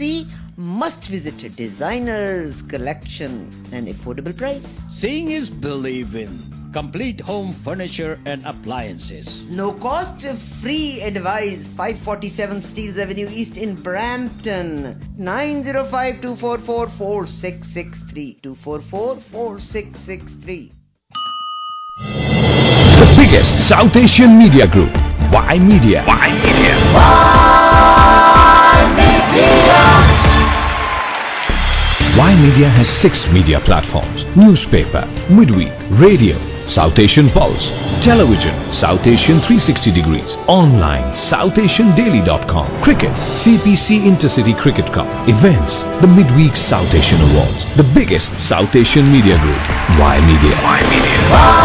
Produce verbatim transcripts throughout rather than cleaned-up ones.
see must-visit designers, collection and affordable price. Seeing is believing. Complete home furniture and appliances. No cost, free advice. five forty-seven Steeles Avenue East in Brampton. nine zero five, two four four, four six six three. two four four, four six six three. The biggest South Asian media group. Y Media. Y Media. Y Media. Y Media has six media platforms: newspaper, midweek, radio, South Asian Pulse, television, South Asian three sixty degrees, online, south asian daily dot com, cricket, C P C Intercity Cricket Cup, events, the Midweek South Asian Awards, the biggest South Asian media group, Y Media. Y Media.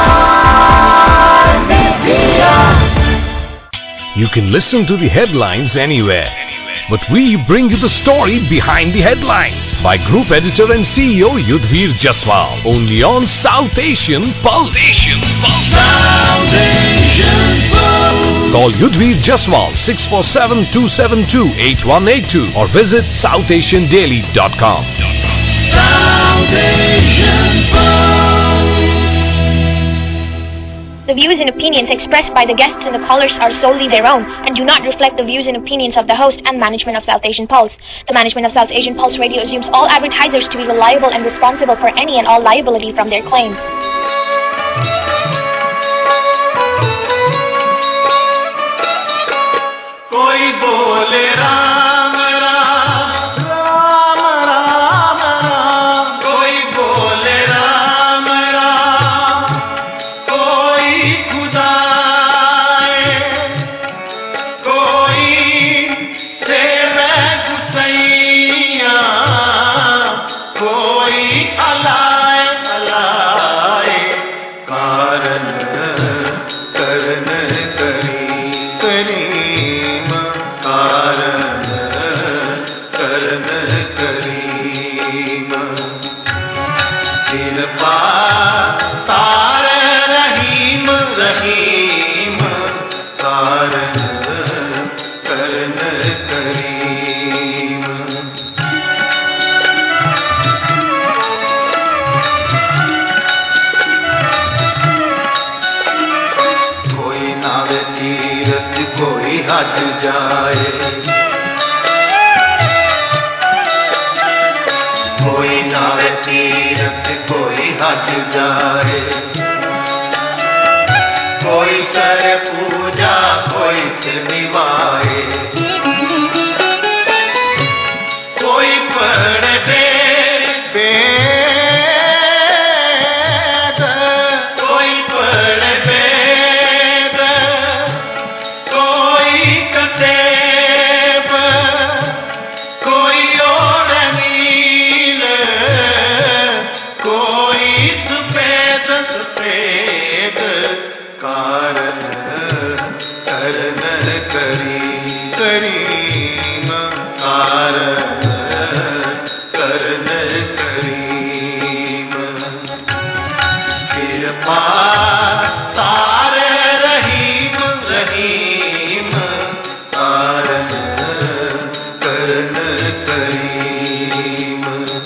Y Media. You can listen to the headlines anywhere, but we bring you the story behind the headlines by Group Editor and C E O Yudhvir Jaswal, only on South Asian Pulse. Asian Pulse. South Asian Pulse. Call Yudhvir Jaswal six four seven, two seven two, eight one eight two or visit south asian daily dot com. South Asian Pulse. The views and opinions expressed by the guests and the callers are solely their own and do not reflect the views and opinions of the host and management of South Asian Pulse. The management of South Asian Pulse Radio assumes all advertisers to be reliable and responsible for any and all liability from their claims. Koi bole Ram Ram, Ram Ram Ram. Koi bole Ram Ram, koi Khuda hai, koi seve Gusaiya, koi alai alai. Karan karan kari kari. हज जाए कोई नावे तीरथ कोई हज जाए कोई करे पूजा कोई सिर निभाए कोई पढ़े वेद कोई पढ़े वेद कोई कतेब कोई और नील कोई सफेद सफेद कारण करन करी करीम कारण करन करीम कृपा तारे रहीम रहीम कारण करन करीम.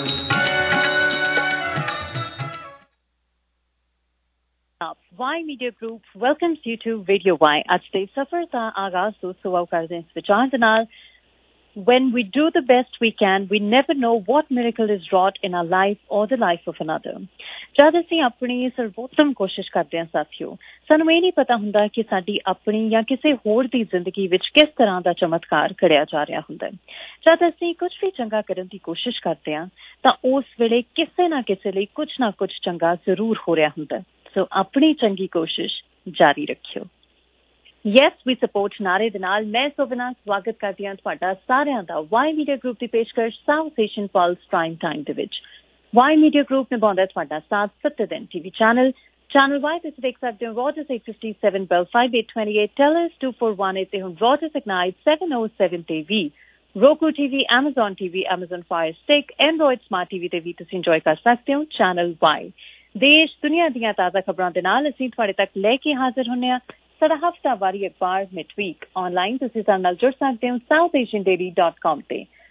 Y Media Group welcomes you to Radio Y. आज ਦੇ ਸਫ਼ਰ ਦਾ ਆਗਾਜ਼ ਤੋਂ ਸੁਆਹ ਕਰਦੇ ਹਾਂ ਇਸ ਵਿਚਾਰ ਦੇ ਨਾਲ. When we do the best we can, we never know what miracle is wrought in our life or the life of another. ਜਦ ਅਸੀਂ ਆਪਣੀ ਸਰਵੋਤਮ ਕੋਸ਼ਿਸ਼ ਕਰਦੇ ਹਾਂ ਸਾਥੀਓ, ਸਾਨੂੰ ਇਹ ਨਹੀਂ ਪਤਾ ਹੁੰਦਾ ਕਿ ਸਾਡੀ ਆਪਣੀ ਜਾਂ ਕਿਸੇ ਹੋਰ ਦੀ ਜ਼ਿੰਦਗੀ ਵਿੱਚ ਕਿਸ ਤਰ੍ਹਾਂ ਦਾ ਚਮਤਕਾਰ ਘੜਿਆ ਜਾ ਰਿਹਾ ਹੁੰਦਾ ਹੈ. ਜਦ ਅਸੀਂ ਕੁਝ ਵੀ ਚੰਗਾ ਕਰਨ ਦੀ ਕੋਸ਼ਿਸ਼ ਕਰਦੇ ਹਾਂ ਤਾਂ ਉਸ ਵੇਲੇ ਕਿਸੇ ਨਾ ਕਿਸੇ ਲਈ ਕੁਝ ਨਾ ਕੁਝ ਚੰਗਾ ਜ਼ਰੂਰ ਹੋ ਰਿਹਾ ਹੁੰਦਾ ਹੈ. ਸੋ ਆਪਣੀ ਚੰਗੀ ਕੋਸ਼ਿਸ਼ ਜਾਰੀ ਰੱਖਿਓ. ਯੈਸ ਵੀ ਸਪੋਰਟ ਨਾਰੇ ਦੇ ਨਾਲ ਮੈਂ ਸੋਵਨਾ ਸਵਾਗਤ ਕਰਦੀ ਹਾਂ ਤੁਹਾਡਾ ਸਾਰਿਆਂ ਦਾ ਵਾਈ ਮੀਡੀਆ ਗਰੁੱਪ ਦੀ ਪੇਸ਼ਕਸ਼ South Asian plus prime time ਦੇ ਵਿੱਚ. ਵਾਈ ਮੀਡੀਆ ਗਰੁੱਪ ਨਿਭਾਉਂਦਾ ਤੁਹਾਡਾ ਸਾਥ ਸੱਤ ਦਿਨ ਟੀਵੀ ਚੈਨਲ ਚੈਨਲ ਵਾਈ ਤੇ ਦੇਖ ਸਕਦੇ ਹੋ Rogers eight fifty-seven Bell five eight two eight Telus two four one eight ਤੇ ਹੁਣ Rogers Ignite seven oh seven ਤੇ ਵੀ Roku T V, Amazon T V, Amazon Fire Stick, Android Smart T V ਤੇ ਵੀ ਤੁਸੀਂ enjoy ਕਰ ਸਕਦੇ ਹੋ channel Y. ਦੇਸ਼ ਦੁਨੀਆ ਦੀਆਂ ਤਾਜ਼ਾ ਖਬਰਾਂ ਦੇ ਨਾਲ ਅਸੀਂ ਤੁਹਾਡੇ ਤੱਕ ਲੈ ਕੇ ਹਾਜ਼ਰ ਹੁੰਦੇ ਹਾਂ. ਸਾਡਾ ਹਫ਼ਤਾਵਾਰੀ ਅਖਬਾਰ ਮਿਡਵੀਕ ਆਨਲਾਈਨ ਤੁਸੀਂ ਸਾਡੇ ਨਾਲ ਜੁੜ ਸਕਦੇ ਹੋ south Asian daily dot com ਤੇ.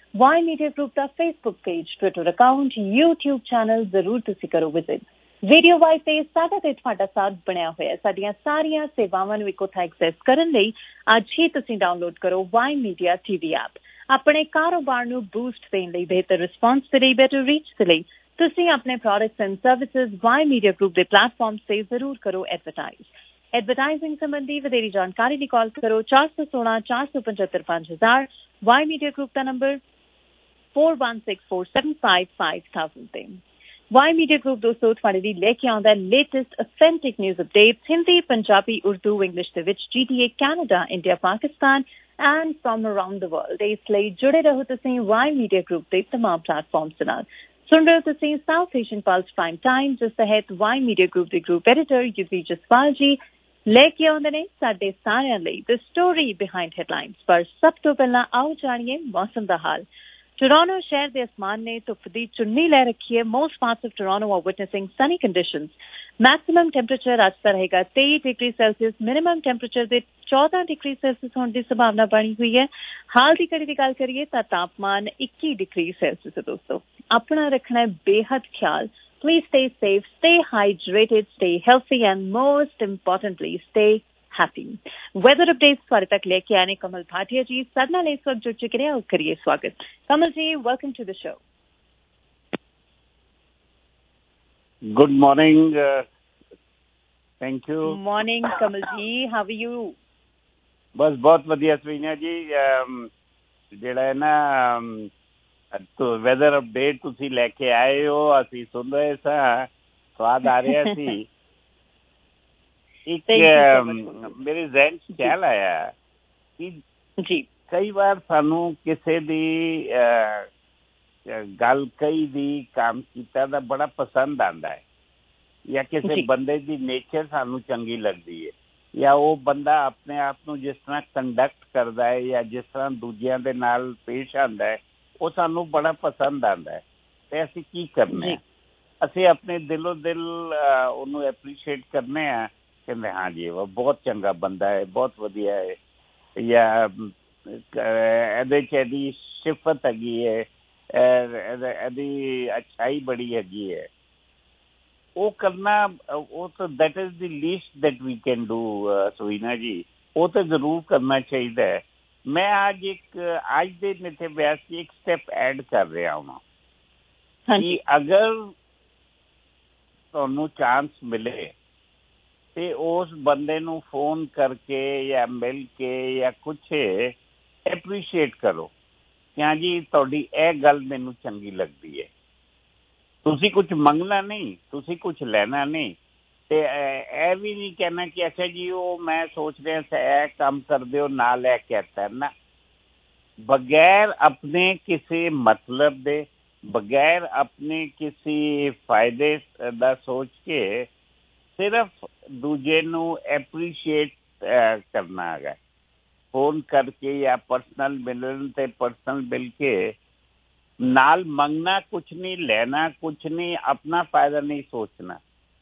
ਵਾਈ ਮੀਡੀਆ ਗਰੁੱਪ ਦਾ Facebook page, Twitter account, YouTube channel ਜ਼ਰੂਰ ਤੁਸੀਂ ਕਰੋ ਵਿਜ਼ਿਟ। ਰੇਡੀਓ ਵਾਈ ਤੇ ਸਾਡਾ ਤੇ ਤੁਹਾਡਾ ਸਾਥ ਬਣਿਆ ਹੋਇਆ। ਸਾਡੀਆਂ ਸਾਰੀਆਂ ਸੇਵਾਵਾਂ ਨੂੰ ਇੱਕੋ ਥਾਂ ਐਕਸੈਸ ਕਰਨ ਲਈ ਅੱਜ ਹੀ ਤੁਸੀਂ ਡਾਊਨਲੋਡ ਕਰੋ ਵਾਈ ਮੀਡੀਆ ਟੀਵੀ ਐਪ। ਆਪਣੇ ਕਾਰੋਬਾਰ ਨੂੰ ਬੂਸਟ ਦੇਣ ਲਈ, ਬਿਹਤਰ ਰਿਸਪਾਂਸ ਦੇ ਲਈ, ਬੈਟਰ ਰੀਚ ਦੇ ਲਈ ਤੁਸੀਂ ਆਪਣੇ products and services Y media group ਦੇ ਪਲੇਟਫਾਰਮ ਤੇ ਜ਼ਰੂਰ ਕਰੋ ਐਡਵਰਟਾਈਜ਼। ਐਡਵਰਟਾਈਜ਼ਿੰਗ ਸੰਬੰਧੀ ਵਧੇਰੀ ਜਾਣਕਾਰੀ ਲਈ ਕਾਲ ਕਰੋ ਚਾਰ ਸੌ ਸੋਲਾਂ ਚਾਰ ਸੌ ਪਝੱਤਰ ਪੰਜ ਹਜ਼ਾਰ। ਵਾਈ ਮੀਡੀਆ ਗਰੁੱਪ ਦਾ number four one six four seven five five thousand ਤੇ। ਵਾਈ ਮੀਡੀਆ ਗਰੁੱਪ ਦੋਸਤੋ ਤੁਹਾਡੇ ਲਈ ਲੈ ਕੇ ਆਉਂਦਾ latest authentic news updates Hindi, Punjabi, Urdu, English ਦੇ ਵਿੱਚ, G T A, Canada, India, Pakistan and from around the world. ਇਸ ਲਈ ਜੁੜੇ ਰਹੋ ਤੁਸੀਂ ਵਾਈ ਮੀਡੀਆ ਗਰੁੱਪ ਦੇ ਤਮਾਮ ਪਲੇਟਫਾਰਮਸ ਦੇ ਨਾਲ। ਸੁਣ ਰਹੇ ਹੋ ਤੁਸੀਂ South Asian plus prime time, ਜਿਸ ਤਹਿਤ ਵਾਈ ਮੀਡੀਆ ਗਰੁੱਪ ਦੇ ਗਰੁੱਪ ਐਡੀਟਰ ਯੁਧਵੀਰ ਜਸਵਾਲ ਜੀ ਲੈ ਕੇ ਆਉਂਦੇ ਨੇ ਸਾਡੇ ਸਾਰਿਆਂ ਲਈ ਦ ਸਟੋਰੀ ਬਿਹਾਈਂਡ ਹੈਡਲਾਈਨਸ। ਪਰ ਸਭ ਤੋਂ ਪਹਿਲਾਂ ਆਓ ਜਾਣੀਏ ਮੌਸਮ ਦਾ ਹਾਲ। ਟੋਰਾਂਟੋ ਸ਼ਹਿਰ ਦੇ ਅਸਮਾਨ ਨੇ ਧੁੱਪ ਦੀ ਚੁੰਨੀ ਲੈ ਰੱਖੀ ਹੈ। Most parts of Toronto are witnessing sunny conditions. Maximum temperature ਅੱਜ ਦਾ ਰਹੇਗਾ ਤੇਈ ਡਿਗਰੀ ਸੈਲਸੀਅਸ, ਮਿਨੀਮਮ ਟੈਂਪਰੇਚਰ ਦੇ ਚੌਦਾਂ ਡਿਗਰੀ ਸੈਲਸੀਅਸ ਹੋਣ ਦੀ ਸੰਭਾਵਨਾ ਬਣੀ ਹੋਈ ਹੈ। ਹਾਲ ਦੀ ਘੜੀ ਦੀ ਗੱਲ ਕਰੀਏ ਤਾਂ ਤਾਪਮਾਨ ਇੱਕੀ ਡਿਗਰੀ ਸੈਲਸੀਅਸ ਹੈ। ਦੋਸਤੋ ਆਪਣਾ ਰੱਖਣਾ ਹੈ ਬੇਹੱਦ ਖਿਆਲ। Please stay safe, stay hydrated, stay healthy and most importantly, stay happy. Weather updates ਤੁਹਾਡੇ ਤੱਕ ਲੈ ਕੇ ਆਣੇ ਕਮਲ ਭਾਟੀਆ ਜੀ ਸਾਡੇ ਨਾਲ ਇਸ ਵਕਤ ਜੁੜ ਚੁੱਕੇ ਨੇ। ਉਹ ਕਰੀਏ ਸਵਾਗਤ। Kamal ji, welcome to the show. Good morning. Uh, thank you. Morning, Kamal ji. How are you? ਬਸ ਬਹੁਤ ਵਧੀਆ ਸਵੀਨਾ ਜੀ। ਜਿਹੜਾ ਹੈ ਨਾ ਵੈਦਰ ਅਪਡੇਟ ਤੁਸੀਂ ਲੈ ਕੇ ਆਏ ਹੋ, ਅਸੀਂ ਸੁਣ ਰਹੇ ਸਾਂ, ਸਵਾਦ ਆ ਰਿਹਾ ਸੀ। ਇੱਕ ਮੇਰੇ ਜ਼ਹਿਨ 'ਚ ਖਿਆਲ ਆਇਆ ਕਿ ਜੀ ਕਈ ਵਾਰ ਸਾਨੂੰ ਕਿਸੇ ਦੀ ਗੱਲ ਕਹੀ ਦੀ, ਕੰਮ ਕੀਤਾ ਦਾ ਬੜਾ ਪਸੰਦ ਆਉਂਦਾ ਹੈ, ਜਾਂ ਕਿਸੇ ਬੰਦੇ ਦੀ ਨੇਚਰ ਸਾਨੂੰ ਚੰਗੀ ਲੱਗਦੀ ਹੈ, ਜਾਂ ਉਹ ਬੰਦਾ ਆਪਣੇ ਆਪ ਨੂੰ ਜਿਸ ਤਰ੍ਹਾਂ ਕੰਡਕਟ ਕਰਦਾ ਹੈ ਜਾਂ ਜਿਸ ਤਰ੍ਹਾਂ ਦੂਜਿਆਂ ਦੇ ਨਾਲ ਪੇਸ਼ ਆਉਂਦਾ ਹੈ, ਉਹ ਸਾਨੂੰ ਬੜਾ ਪਸੰਦ ਆਉਂਦਾ ਹੈ। ਅਤੇ ਅਸੀਂ ਕੀ ਕਰਨੇ, ਅਸੀਂ ਆਪਣੇ ਦਿਲੋਂ ਦਿਲ ਉਹਨੂੰ ਐਪਰੀਸ਼ੀਏਟ ਕਰਨੇ ਆ, ਕਹਿੰਦੇ ਹਾਂ ਜੀ ਉਹ ਬਹੁਤ ਚੰਗਾ ਬੰਦਾ ਹੈ, ਬਹੁਤ ਵਧੀਆ ਹੈ, ਜਾਂ ਇਹਦੇ 'ਚ ਇਹਦੀ ਸਿਫਤ ਹੈਗੀ ਹੈ, ਇਹਦੀ ਅੱਛਾਈ ਬੜੀ ਹੈਗੀ ਹੈ। ਉਹ ਕਰਨਾ, ਉਹ ਤਾਂ that is the list that we can do Sweena ji. ਉਹ ਤਾਂ ਜ਼ਰੂਰ ਕਰਨਾ ਚਾਹੀਦਾ ਹੈ। ਮੈਂ ਅੱਜ ਇੱਕ ਅੱਜ ਦੇ ਮਿੱਥੇ ਬਿਆਸ 'ਚ ਇੱਕ ਸਟੈਪ ਐਡ ਕਰ ਰਿਹਾ ਹਾਂ ਕਿ ਅਗਰ ਤੁਹਾਨੂੰ ਚਾਂਸ ਮਿਲੇ ਤੇ ਉਸ ਬੰਦੇ ਨੂੰ ਫੋਨ ਕਰਕੇ ਜਾਂ ਮਿਲ ਕੇ ਜਾਂ ਕੁਛ ਐਪਰੀਸ਼ੀਏਟ ਕਰੋ ਕਿ ਹਾਂ ਜੀ ਤੁਹਾਡੀ ਇਹ ਗੱਲ ਮੈਨੂੰ ਚੰਗੀ ਲੱਗਦੀ ਹੈ। ਤੁਸੀਂ ਕੁਛ ਮੰਗਣਾ ਨਹੀਂ, ਤੁਸੀਂ ਕੁਛ ਲੈਣਾ ਨਹੀਂ, ਅਤੇ ਇਹ ਵੀ ਨਹੀਂ ਕਹਿਣਾ ਕਿ ਅੱਛਾ ਜੀ ਉਹ ਮੈਂ ਸੋਚ ਰਿਹਾ ਸੀ ਇਹ ਕੰਮ ਕਰਦੇ ਹੋ ਨਾਲ ਇਹ ਕਹਿਤਾ ਨਾ। ਬਗੈਰ ਆਪਣੇ ਕਿਸੇ ਮਤਲਬ ਦੇ, ਬਗੈਰ ਆਪਣੇ ਕਿਸੇ ਫਾਇਦੇ ਦਾ ਸੋਚ ਕੇ ਸਿਰਫ ਦੂਜੇ ਨੂੰ ਐਪਰੀਸ਼ੀਏਟ ਕਰਨਾ ਹੈਗਾ। ਫੋਨ ਕਰਕੇ ਜਾਂ ਪਰਸਨਲ ਮਿਲਣ 'ਤੇ ਪਰਸਨਲ ਮਿਲ ਕੇ ਨਾਲ ਮੰਗਣਾ ਕੁਛ ਨਹੀਂ, ਲੈਣਾ ਕੁਛ ਨਹੀਂ, ਆਪਣਾ ਫਾਇਦਾ ਨਹੀਂ ਸੋਚਣਾ।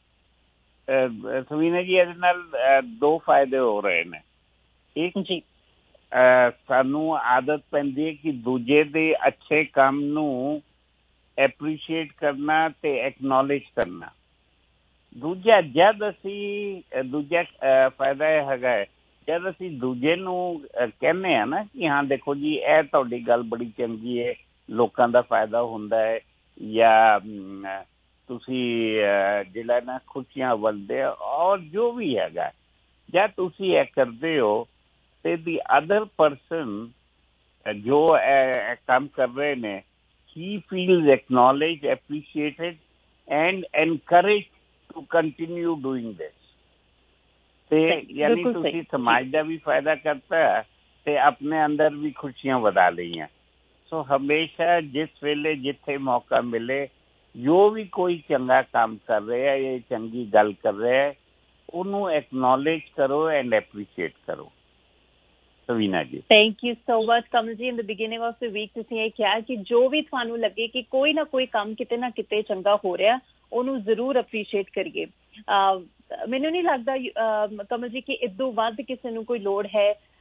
ਸਵੀਨਾ ਜੀ ਇਹਦੇ ਨਾਲ ਦੋ ਫਾਇਦੇ ਹੋ ਰਹੇ ਨੇ। ਇੱਕ ਜੀ ਸਾਨੂੰ ਆਦਤ ਪੈਂਦੀ ਹੈ ਕਿ ਦੂਜੇ ਦੇ ਅੱਛੇ ਕੰਮ ਨੂੰ ਐਪਰੀਸ਼ੀਏਟ ਕਰਨਾ ਅਤੇ ਐਕਨੋਲੇਜ ਕਰਨਾ। ਦੂਜਾ, ਜਦ ਅਸੀਂ ਦੂਜਾ ਫਾਇਦਾ ਇਹ ਹੈਗਾ ਹੈ, ਜਦ ਅਸੀਂ ਦੂਜੇ ਨੂੰ ਕਹਿੰਦੇ ਹਾਂ ਨਾ ਕਿ ਹਾਂ ਦੇਖੋ ਜੀ ਇਹ ਤੁਹਾਡੀ ਗੱਲ ਬੜੀ ਚੰਗੀ ਹੈ, ਲੋਕਾਂ ਦਾ ਫਾਇਦਾ ਹੁੰਦਾ ਹੈ, ਜਾਂ ਤੁਸੀਂ ਜਿਹੜਾ ਨਾ ਖੁਸ਼ੀਆਂ ਵੰਡਦੇ ਹੋ ਔਰ ਜੋ ਵੀ ਹੈਗਾ, ਜਦ ਤੁਸੀਂ ਇਹ ਕਰਦੇ ਹੋ ਅਤੇ ਦੀ ਅਦਰ ਪਰਸਨ ਜੋ ਇਹ ਕੰਮ ਕਰ ਰਹੇ ਨੇ, he feels acknowledged, appreciated and encouraged to continue doing this. ਅਤੇ ਯਾਨੀ ਤੁਸੀਂ ਸਮਾਜ ਦਾ ਵੀ ਫਾਇਦਾ ਕਰਤਾ ਅਤੇ ਆਪਣੇ ਅੰਦਰ ਵੀ ਖੁਸ਼ੀਆਂ ਵਧਾ ਲਈਆਂ। ਸੋ ਹਮੇਸ਼ਾ ਜਿਸ ਵੇਲੇ ਜਿੱਥੇ ਮੌਕਾ ਮਿਲੇ, ਜੋ ਵੀ ਕੋਈ ਚੰਗਾ ਕੰਮ ਕਰ ਰਿਹਾ ਜਾਂ ਚੰਗੀ ਗੱਲ ਕਰ ਰਿਹਾ, ਉਹਨੂੰ ਐਕਨੋਲੇਜ ਕਰੋ ਐਂਡ ਐਪਰੀਸ਼ੀਏਟ ਕਰੋ। Sweena ji, thank you so much. Kamal ji, in the beginning of the week ਤੁਸੀਂ ਇਹ ਕਿਹਾ ਕਿ ਜੋ ਵੀ ਤੁਹਾਨੂੰ ਲੱਗੇ ਕਿ ਕੋਈ ਨਾ ਕੋਈ ਕੰਮ ਕਿਤੇ ਨਾ ਕਿਤੇ ਚੰਗਾ ਹੋ ਰਿਹਾ, ਉਹਨੂੰ ਜ਼ਰੂਰ ਅਪਰੀਸ਼ੀਏਟ ਕਰੀਏ। ਮੈਨੂੰ ਨਹੀਂ ਲੱਗਦਾ ਕਮਲ ਜੀ ਕਿ ਇਦੋਂ ਵੱਧ ਕਿਸੇ ਨੂੰ ਕੋਈ ਲੋੜ ਹੈ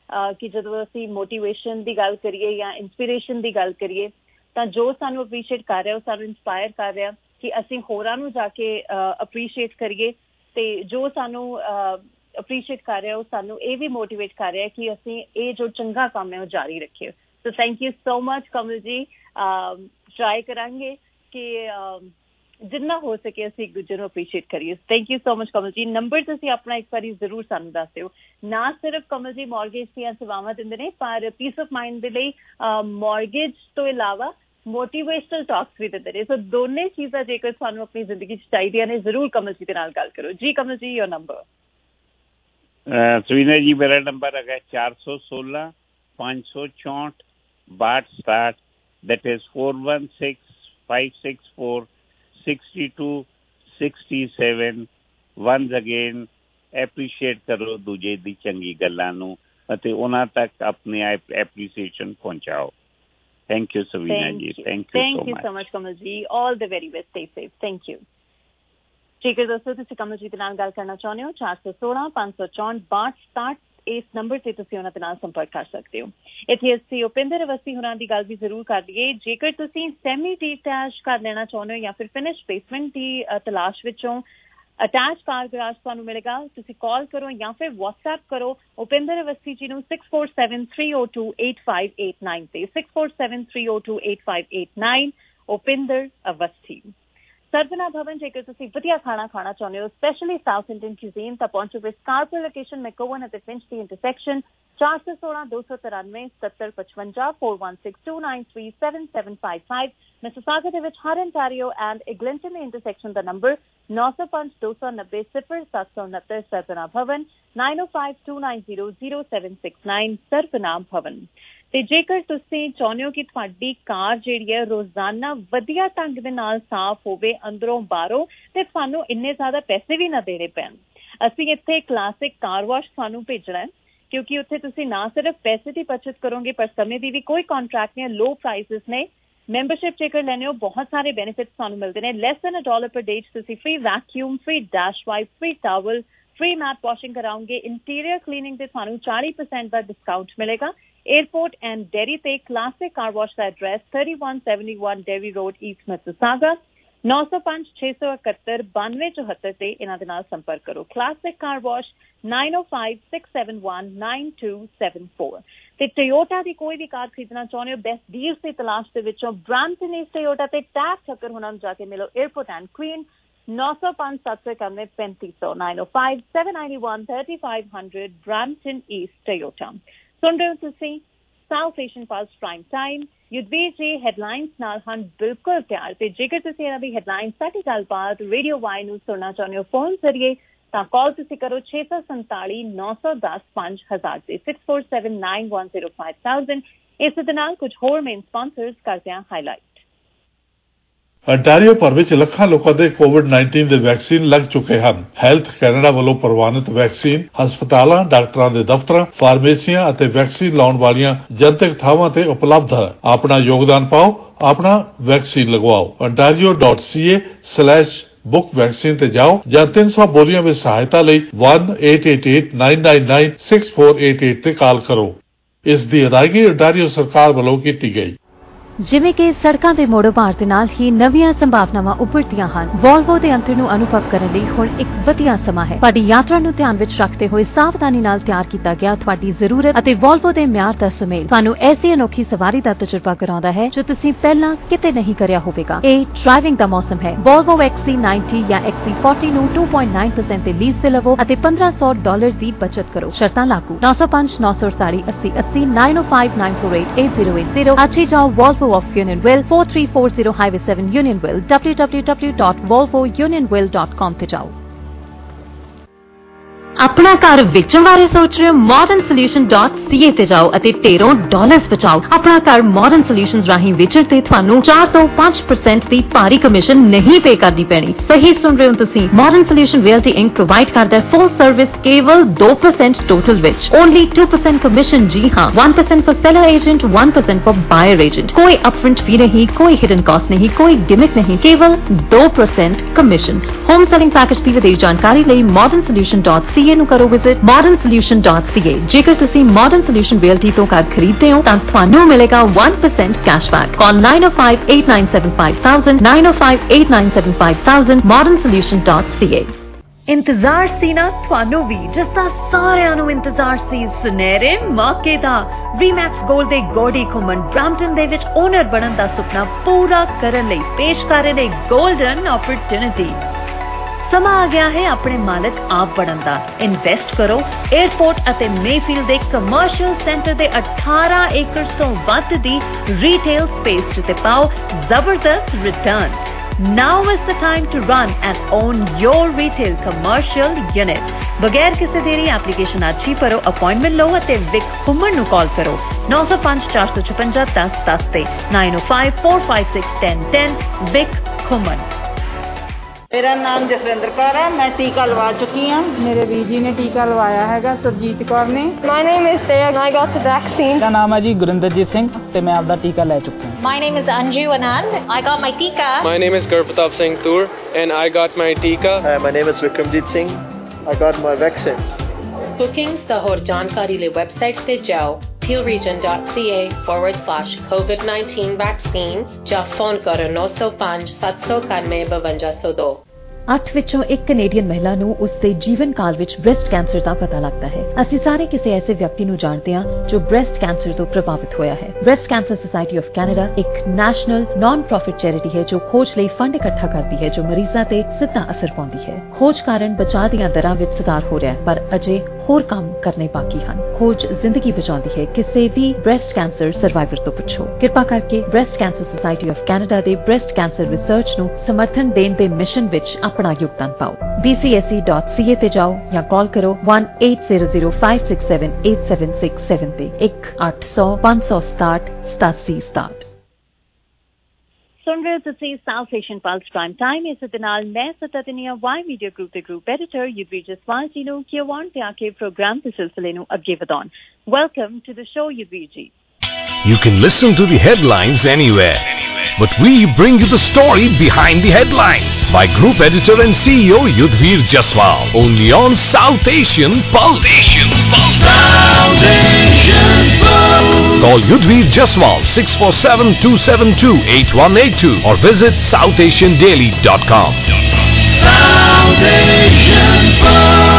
ਕਿ ਜਦੋਂ ਅਸੀਂ ਮੋਟੀਵੇਸ਼ਨ ਦੀ ਗੱਲ ਕਰੀਏ ਜਾਂ ਇੰਸਪੀਰੇਸ਼ਨ ਦੀ ਗੱਲ ਕਰੀਏ ਤਾਂ ਜੋ ਸਾਨੂੰ ਅਪਰੀਸ਼ੀਏਟ ਕਰ ਰਿਹਾ ਉਹ ਸਾਨੂੰ ਇੰਸਪਾਇਰ ਕਰ ਰਿਹਾ ਕਿ ਅਸੀਂ ਹੋਰਾਂ ਨੂੰ ਜਾ ਕੇ ਅਪਰੀਸ਼ੀਏਟ ਕਰੀਏ ਤੇ ਜੋ ਸਾਨੂੰ ਅਪਰੀਸ਼ੀਏਟ ਕਰ ਰਿਹਾ ਉਹ ਸਾਨੂੰ ਇਹ ਵੀ ਮੋਟੀਵੇਟ ਕਰ ਰਿਹਾ ਕਿ ਅਸੀਂ ਇਹ ਜੋ ਚੰਗਾ ਕੰਮ ਹੈ ਉਹ ਜਾਰੀ ਰੱਖੀਏ। So thank you so much Kamal ji. Try ਕਰਾਂਗੇ ਕਿ ਜਿੰਨਾ ਹੋ ਸਕੇ ਅਸੀਂ ਇੱਕ ਦੂਜੇ ਨੂੰ ਅਪਰੀਸ਼ੀਏਟ ਕਰੀਏ। Thank you so much Kamal ji. Number ਤੁਸੀਂ ਆਪਣਾ ਇੱਕ ਵਾਰੀ ਜ਼ਰੂਰ ਸਾਨੂੰ ਦੱਸ ਦਿਓ। ਨਾ ਸਿਰਫ ਕਮਲ ਜੀ ਮੌਰਗੇਜ ਦੀਆਂ ਸੇਵਾਵਾਂ ਦਿੰਦੇ ਨੇ ਪਰ ਪੀਸ ਆਫ ਮਾਈਂਡ ਦੇ ਲਈ ਮੌਰਗੇਜ ਤੋਂ ਇਲਾਵਾ ਮੋਟੀਵੇਸ਼ਨਲ ਟਾਕਸ ਵੀ ਦਿੰਦੇ ਨੇ। ਸੋ ਦੋਨੇ ਚੀਜ਼ਾਂ ਜੇਕਰ ਤੁਹਾਨੂੰ ਆਪਣੀ ਜ਼ਿੰਦਗੀ 'ਚ ਚਾਹੀਦੀਆਂ ਨੇ ਜ਼ਰੂਰ ਕਮਲ ਜੀ ਦੇ ਨਾਲ ਗੱਲ ਕਰੋ। ਜੀ ਕਮਲ ਜੀ ਯੋਰ ਨੰਬਰ। ਸੁਵੀਨਾ ਜੀ ਮੇਰਾ ਨੰਬਰ ਹੈਗਾ ਚਾਰ ਸੌ ਸੋਲਾਂ ਪੰਜ ਸੌ ਚੌਂਹਠ ਬਾਹਠ ਸਤਾਹਠ that is four one six five six four sixty two sixty seven. Once again appreciate ਕਰੋ ਦੂਜੇ ਦੀ ਚੰਗੀ ਗੱਲਾਂ ਨੂੰ ਅਤੇ ਉਹਨਾਂ ਤੱਕ ਆਪਣੇ ਐਪਰੀਸੀਏਸ਼ਨ ਪਹੁੰਚਾਓ। Thank you Sweena ji. Thank you thank you so much Kamal ji. All the very best. Stay safe. Thank you. ਜੇਕਰ ਦੋਸਤੋ ਤੁਸੀਂ ਕਮਲ ਜੀ ਦੇ ਨਾਲ ਗੱਲ ਕਰਨਾ ਚਾਹੁੰਦੇ ਹੋ ਚਾਰ ਸੌ ਸੋਲਾਂ ਪੰਜ ਸੌ ਚੌਂਹਠ ਬਾਹਠ ਸਤਾਹਠ ਇਸ ਨੰਬਰ ਤੇ ਤੁਸੀਂ ਉਹਨਾਂ ਦੇ ਨਾਲ ਸੰਪਰਕ ਕਰ ਸਕਦੇ ਹੋ। ਇੱਥੇ ਅਸੀਂ ਉਪਿੰਦਰ ਅਵਸਥੀ ਹੋਰਾਂ ਦੀ ਗੱਲ ਵੀ ਜ਼ਰੂਰ ਕਰ ਲਈਏ। ਜੇਕਰ ਤੁਸੀਂ ਸੈਮੀ ਡੀਟੈਚ ਕਰ ਲੈਣਾ ਚਾਹੁੰਦੇ ਹੋ ਜਾਂ ਫਿਰ ਫਿਨਿਸ਼ ਬੇਸਮੈਂਟ ਦੀ ਤਲਾਸ਼ ਵਿੱਚੋਂ ਅਟੈਚ ਕਾਰ ਗਰਾਜ ਤੁਹਾਨੂੰ ਮਿਲੇਗਾ। ਤੁਸੀਂ ਕਾਲ ਕਰੋ ਜਾਂ ਫਿਰ ਵਟਸਐਪ ਕਰੋ ਉਪਿੰਦਰ ਅਵਸਥੀ ਜੀ ਨੂੰ six four seven three O two eight five eight nine ਤੇ six four seven three O two eight five eight nine Upinder Awasthi. Saravana Bhavan ਜੇਕਰ ਤੁਸੀਂ ਵਧੀਆ ਖਾਣਾ ਖਾਣਾ ਚਾਹੁੰਦੇ ਹੋ ਸਪੈਸ਼ਲੀ ਸਾਊਥ ਇੰਡੀਅਨ cuisine ਤਾਂ ਪਹੁੰਚੋ ਵਿਦ ਸਕਾਰਪਰ ਲੋਕੇਸ਼ਨ ਮੈਕੋਵਨ ਅਤੇ ਫਿੰਚ ਦੀ ਇੰਟਰਸੈਕਸ਼ਨ ਚਾਰ ਸੌ ਸੋਲਾਂ ਦੋ ਸੌ ਤਰਾਨਵੇਂ ਸੱਤਰ ਪਚਵੰਜਾ four one six two nine three seven seven five five. Mississauga ਦੇ ਵਿੱਚ ਹਰ ਅੰਟਾਰੀਓ ਐਂਡ ਇਗਲਿੰਟਨ ਦੀ ਇੰਟਰਸੈਕਸ਼ਨ ਦਾ ਨੰਬਰ ਨੌ ਸੌ ਪੰਜ ਦੋ ਸੌ ਨੱਬੇ ਸਿਫਰ ਸੱਤ ਸੌ ਉਨੱਤਰ। Saravana Bhavan nine O five two nine zero zero seven six nine Saravana Bhavan. ਤੇ ਜੇਕਰ ਤੁਸੀਂ ਚਾਹੁੰਦੇ ਹੋ ਕਿ ਤੁਹਾਡੀ ਕਾਰ ਜਿਹੜੀ ਹੈ ਰੋਜ਼ਾਨਾ ਵਧੀਆ ਢੰਗ ਦੇ ਨਾਲ ਸਾਫ਼ ਹੋਵੇ ਅੰਦਰੋਂ ਬਾਹਰੋਂ ਤੇ ਤੁਹਾਨੂੰ ਇੰਨੇ ਜ਼ਿਆਦਾ ਪੈਸੇ ਵੀ ਨਾ ਦੇਣੇ ਪੈਣ ਅਸੀਂ ਇੱਥੇ ਕਲਾਸਿਕ ਕਾਰ ਵਾਸ਼ ਤੁਹਾਨੂੰ ਭੇਜਣਾ ਹੈ ਕਿਉਂਕਿ ਉੱਥੇ ਤੁਸੀਂ ਨਾ ਸਿਰਫ ਪੈਸੇ ਦੀ ਬਚਤ ਕਰੋਗੇ ਪਰ ਸਮੇਂ ਦੀ ਵੀ ਕੋਈ ਕੰਟਰੈਕਟ ਨਹੀਂ। ਲੋ ਪ੍ਰਾਈਸਿਸ ਨੇ। ਮੈਂਬਰਸ਼ਿਪ ਜੇਕਰ ਲੈਣੇ ਹੋ ਬਹੁਤ ਸਾਰੇ ਬੈਨੀਫਿਟਸ ਤੁਹਾਨੂੰ ਮਿਲਦੇ ਨੇ। ਲੈਸ ਦੈਨ ਅ ਡਾਲਰ ਪਰ ਡੇ ਤੁਸੀਂ free vacuum free dash wipe free towel free mat washing ਕਰਾਉਂਗੇ। ਇੰਟੀਰੀਅਰ ਕਲੀਨਿੰਗ ਤੇ ਤੁਹਾਨੂੰ ਚਾਲੀ ਪਰਸੈਂਟ ਦਾ ਡਿਸਕਾਊਂਟ ਮਿਲੇਗਾ। एयरपोर्ट एंड डेरी ते क्लासिक कार वॉश का address thirty one seventy one Derry road east Mississauga नौ सौ पांच छे सौ इकहत्तर बानवे चौहत्तर से इन्हां दे नाल संपर्क करो। Classic car wash nine O five six seven one nine two seven four. ते टोयोटा की कोई भी कार खरीदना चाहते हो बेस्ट डील्स की तलाश के विचों ब्रैम्पटन ईस्ट टोयोटा ते टैग चक्कर होना जाके मिलो। एयरपोर्ट एंड क्वीन नौ सौ पांच सात सौ इक्यानवे पैंतीस सौ nine O five seven ninety one thirty five hundred Brampton east Toyota. सुन रहे हो तुसी South Asian pulse prime time Yudhvir ji headlines नाल हन बिल्कुल तैयार ते जेकर तुसी इन्हां दी हेडलाइन साडी गलबात रेडियो वाई नूं सुनना चाहुंदे हो फोन जरिए तां कॉल तुसी करो छे सौ संताली नौ सौ दस पांच हजार ते six four seven nine one zero five thousand. इस दे नाल कुछ होर मेन स्पॉन्सर्स करदे हां हाईलाइट। ਅੰਟਾਰੀਓ ਭਰ ਵਿੱਚ ਲੱਖਾਂ ਲੋਕਾਂ ਦੇ ਕੋਵਿਡ ਨਾਈਨਟੀਨ ਦੇ ਵੈਕਸੀਨ ਲੱਗ ਚੁੱਕੇ ਹਨ। ਹੈਲਥ ਕੈਨੇਡਾ ਵੱਲੋਂ ਪ੍ਰਵਾਨਿਤ ਵੈਕਸੀਨ ਹਸਪਤਾਲਾਂ ਡਾਕਟਰਾਂ ਦੇ ਦਫ਼ਤਰਾਂ ਫਾਰਮੇਸੀਆਂ ਅਤੇ ਵੈਕਸੀਨ ਲਾਉਣ ਵਾਲੀਆਂ ਜਨਤਕ ਥਾਵਾਂ ਤੇ ਉਪਲਬਧ ਹੈ। ਆਪਣਾ ਯੋਗਦਾਨ ਪਾਓ ਆਪਣਾ ਵੈਕਸੀਨ ਲਗਵਾਓ। ontario dot c a slash book vaccine ते जाओ या तीन सौ बोलियों में सहायता ਲਈ one eight eight eight nine nine nine six four eight eight ਤੇ ਕਾਲ ਕਰੋ। ਇਸ ਦੀ ਅਦਾਇਗੀ ontario ਸਰਕਾਰ ਵੱਲੋਂ ਕੀਤੀ ਗਈ। ਜਿਵੇਂ ਕਿ ਸੜਕਾਂ ਦੇ ਮੋੜੋ ਭਾਰ ਦੇ ਨਾਲ ਹੀ ਨਵੀਆਂ ਸੰਭਾਵਨਾਵਾਂ ਉੱਭਰਦੀਆਂ ਹਨ। ਵੋਲਵੋ ਦੇ ਅੰਤਰ ਨੂੰ ਅਨੁਭਵ ਕਰਨ ਲਈ ਹੁਣ ਇੱਕ ਵਧੀਆ ਸਮਾਂ ਹੈ। ਤੁਹਾਡੀ ਯਾਤਰਾ ਨੂੰ ਧਿਆਨ ਵਿੱਚ ਰੱਖਦੇ ਹੋਏ ਸਾਵਧਾਨੀ ਨਾਲ ਤਿਆਰ ਕੀਤਾ ਗਿਆ ਤੁਹਾਡੀ ਜ਼ਰੂਰਤ ਅਤੇ ਵੋਲਵੋ ਦੇ ਮਿਆਰ ਦਾ ਸੁਮੇਲ ਤੁਹਾਨੂੰ ਐਸੀ ਅਨੋਖੀ ਸਵਾਰੀ ਦਾ ਤਜਰਬਾ ਕਰਾਉਂਦਾ ਹੈ ਜੋ ਤੁਸੀਂ ਪਹਿਲਾਂ ਕਿਤੇ ਨਹੀਂ ਕਰਿਆ ਹੋਵੇਗਾ। ਇਹ ਡਰਾਈਵਿੰਗ ਦਾ ਮੌਸਮ ਹੈ। ਵੋਲਵੋ X C ninety ਜਾਂ X C forty ਨੂੰ two point nine percent ਤੇ ਲੀਜ਼ ਤੇ ਲਵੋ ਅਤੇ ਪੰਦਰਾਂ ਸੌ ਡਾਲਰ ਦੀ ਬਚਤ ਕਰੋ। ਸ਼ਰਤਾਂ ਲਾਗੂ। ਨੌ ਸੌ ਪੰਜ ਨੌ ਸੌ ਅੜਤਾਲੀ ਅੱਸੀ ਅੱਸੀ nine oh five nine four eight eight zero eight zero। ਅੱਜ ਹੀ ਜਾਓ Volvo of Unionville four three four zero Highway seven Unionville w w w dot volvo unionville dot com ਤੇ ਜਾਓ। ਆਪਣਾ ਘਰ ਵੇਚਣ ਬਾਰੇ ਸੋਚ ਰਹੇ ਹੋ modern solution dot c a ਤੇ ਜਾਓ ਅਤੇ ਢੇਰੋਂ ਡਾਲਰਸ ਬਚਾਓ। ਆਪਣਾ ਘਰ modern solutions ਰਾਹੀਂ ਵੇਚਣ ਤੇ ਤੁਹਾਨੂੰ ਚਾਰ ਤੋਂ ਪੰਜ percent ਦੀ ਭਾਰੀ ਕਮਿਸ਼ਨ ਨਹੀਂ ਪੇ ਕਰਨੀ ਪੈਣੀ। ਸਹੀ ਸੁਣ ਰਹੇ ਹੋ ਤੁਸੀਂ। modern solution realty inc provide ਕਰਦਾ ਹੈ full service ਕੇਵਲ two percent ਟੋਟਲ ਵਿੱਚ only two percent ਕਮਿਸ਼ਨ। ਜੀ ਹਾਂ one percent for seller agent one percent for buyer agent। ਕੋਈ upfront fee ਨਹੀਂ ਕੋਈ hidden cost नहीं कोई gimmick नहीं केवल two percent commission. Home selling package ਦੀ ਵਧੇਰੇ ਜਾਣਕਾਰੀ ਲਈ modern solution dot c C A ਨੂੰ ਕਰੋ visit modern solution dot c a। ਜੇਕਰ ਤੁਸੀਂ Modern Solution Realty ਤੋਂ ਘਰ ਖਰੀਦਦੇ ਹੋ ਤਾਂ ਤੁਹਾਨੂੰ ਮਿਲੇਗਾ one percent cashback। Call nine oh five, eight nine seven five thousand nine oh five, eight nine seven five thousand modern solution dot c a। ਇੰਤਜ਼ਾਰ ਸੀ ਨਾ ਤੁਹਾਨੂੰ ਵੀ, ਜਿਸ ਦਾ ਸਾਰਿਆਂ ਨੂੰ ਇੰਤਜ਼ਾਰ ਸੀ, ਸੁਨਹਿਰੇ ਮੌਕੇ ਦਾ। ਰੀਮੈਕਸ ਗੋਲਡ ਦੇ ਗੋਡੀ ਘੁੰਮਣ ਬ੍ਰੈਂਪਟਨ ਦੇ ਵਿੱਚ ਓਨਰ ਬਣਨ ਦਾ ਸੁਪਨਾ ਪੂਰਾ ਕਰਨ ਲਈ ਪੇਸ਼ ਕਰ ਰਹੇ ਨੇ ਗੋਲਡਨ ਓਪਰਚੁਨਿਟੀ। ਸਮਾਂ ਆ ਗਿਆ ਹੈ ਆਪਣੇ ਮਾਲਕ ਆਪ ਬਣਨ ਦਾ। ਇਨਵੈਸਟ ਕਰੋ 에ਅਰਪੋਰਟ ਅਤੇ ਮੇਫੀਲਡ ਦੇ ਕਮਰਸ਼ੀਅਲ ਸੈਂਟਰ ਦੇ ਅਠਾਰਾਂ ਏਕੜਸ ਤੋਂ ਵੱਧ ਦੀ ਰੀਟੇਲ ਸਪੇਸ ਤੇ ਪਾਓ ਜ਼ਬਰਦਸਤ return. Now is the time to run and own your retail commercial unit। बगैर किसी देरी एप्लीकेशन आज ही भरो, अपॉइंटमेंट लो ਅਤੇ ਵਿਕ ਘੁੰਮਣ ਨੂੰ ਕਾਲ ਕਰੋ nine oh five, four five five, one oh one oh ਤੇ nine oh five, four five six, one oh one oh ਵਿਕ ਘੁੰਮਣ। मेरा नाम जसविंदर कौर है, मैं टीका लगा चुकी हूँ। मेरे ਵੀਰ ਜੀ ਨੇ ਟੀਕਾ ਲਵਾਇਆ ਹੈਗਾ, ਸੁਰਜੀਤ ਕੌਰ ਨੇ। My name is Taya and I got the vaccine। ਮੇਰਾ ਨਾਮ ਹੈ ਜੀ ਗੁਰਿੰਦਰਜੀਤ ਸਿੰਘ ਤੇ ਮੈਂ ਆਪਦਾ ਟੀਕਾ ਲੈ ਚੁੱਕਾ ਹਾਂ। My name is Anju Anand, I got my tika। My name is Gurpratap Singh Toor and I got my tika। Hi, my name is Vikramjit Singh, I got my vaccine। Bookings the ਹੋਰ ਜਾਣਕਾਰੀ ਲਈ website ਤੇ ਜਾਓ peel-region dot c a forward slash covid nineteen vaccine ਜਾਂ phone ਕਰੋ nine oh five, seven oh nine, five two zero two। ਅੱਠ ਵਿੱਚੋਂ ਇੱਕ ਕੈਨੇਡੀਅਨ ਮਹਿਲਾ ਨੂੰ ਉਸਦੇ ਜੀਵਨ ਕਾਲ ਵਿੱਚ ਬ੍ਰੈਸਟ ਕੈਂਸਰ ਦਾ ਪਤਾ ਲੱਗਦਾ ਹੈ। ਅਸੀਂ ਸਾਰੇ ਕਿਸੇ ਐਸੇ ਵਿਅਕਤੀ ਨੂੰ ਜਾਣਦੇ ਹਾਂ ਜੋ ਬ੍ਰੈਸਟ ਕੈਂਸਰ ਤੋਂ ਪ੍ਰਭਾਵਿਤ ਹੋਇਆ ਹੈ। Breast cancer society of Canada ਇੱਕ ਨੈਸ਼ਨਲ ਨਾਨ ਪ੍ਰੋਫਿਟ ਚੈਰਿਟੀ ਹੈ ਜੋ ਖੋਜ ਲਈ ਫੰਡ ਇਕੱਠਾ ਕਰਦੀ ਹੈ ਜੋ ਮਰੀਜ਼ਾਂ ਤੇ ਸਿੱਧਾ ਅਸਰ ਪਾਉਂਦੀ ਹੈ। ਖੋਜ ਕਾਰਨ ਬਚਾਅ ਦੀਆਂ ਦਰਾਂ ਵਿੱਚ ਸੁਧਾਰ ਹੋ ਰਿਹਾ ਹੈ, ਪਰ ਅਜੇ ਹੋਰ ਕੰਮ ਕਰਨੇ ਬਾਕੀ ਹਨ। ਖੋਜ ਜ਼ਿੰਦਗੀ ਬਚਾਉਂਦੀ ਹੈ। ਕਿਸੇ ਵੀ ਬ੍ਰੈਸਟ ਕੈਂਸਰ ਸਰਵਾਈਵਰ ਤੋਂ ਪੁੱਛੋ। ਕਿਰਪਾ ਕਰਕੇ breast cancer society of Canada ਦੇ ਬ੍ਰੈਸਟ ਕੈਂਸਰ ਰਿਸਰਚ ਨੂੰ ਸਮਰਥਨ ਦੇਣ ਦੇ ਮਿਸ਼ਨ ਵਿੱਚ ਆਪਣਾ ਯੋਗਦਾਨ ਪਾਓ। b c s e dot c a ਤੇ ਜਾਓ ਜਾਂ ਕਾਲ ਕਰੋ one eight zero zero five six seven eight seven six seven ਤੇ one eight hundred five sixty seventy seventy। ਸੁਣ ਰਹੇ ਤੁਸੀਂ South Asian plus prime time. ਇਸ ਦੇ ਨਾਲ ਮੈਂ ਸਤਤਨੀਆ ਵਾਈ ਮੀਡੀਆ ਗਰੁੱਪ ਦੇ ਗਰੁੱਪ ਐਡੀਟਰ ਯੁਧਵੀਰ ਜਸਵਾਲ ਜੀ ਨੂੰ ਕਿਉਂ ਤੇ ਆ ਕੇ ਪ੍ਰੋਗਰਾਮ ਦੇ ਸਿਲਸਿਲੇ ਨੂੰ ਅੱਗੇ ਵਧਾਉਣ। Welcome to the show Yudhvir ji. You can listen to the headlines anywhere, but we bring you the story behind the headlines by Group Editor and C E O Yudhvir Jaswal, only on South Asian Pulse. South Asian Pulse. Call Yudhvir Jaswal six four seven, two seven two, eight one eight two or visit south asian daily dot com. South Asian Pulse.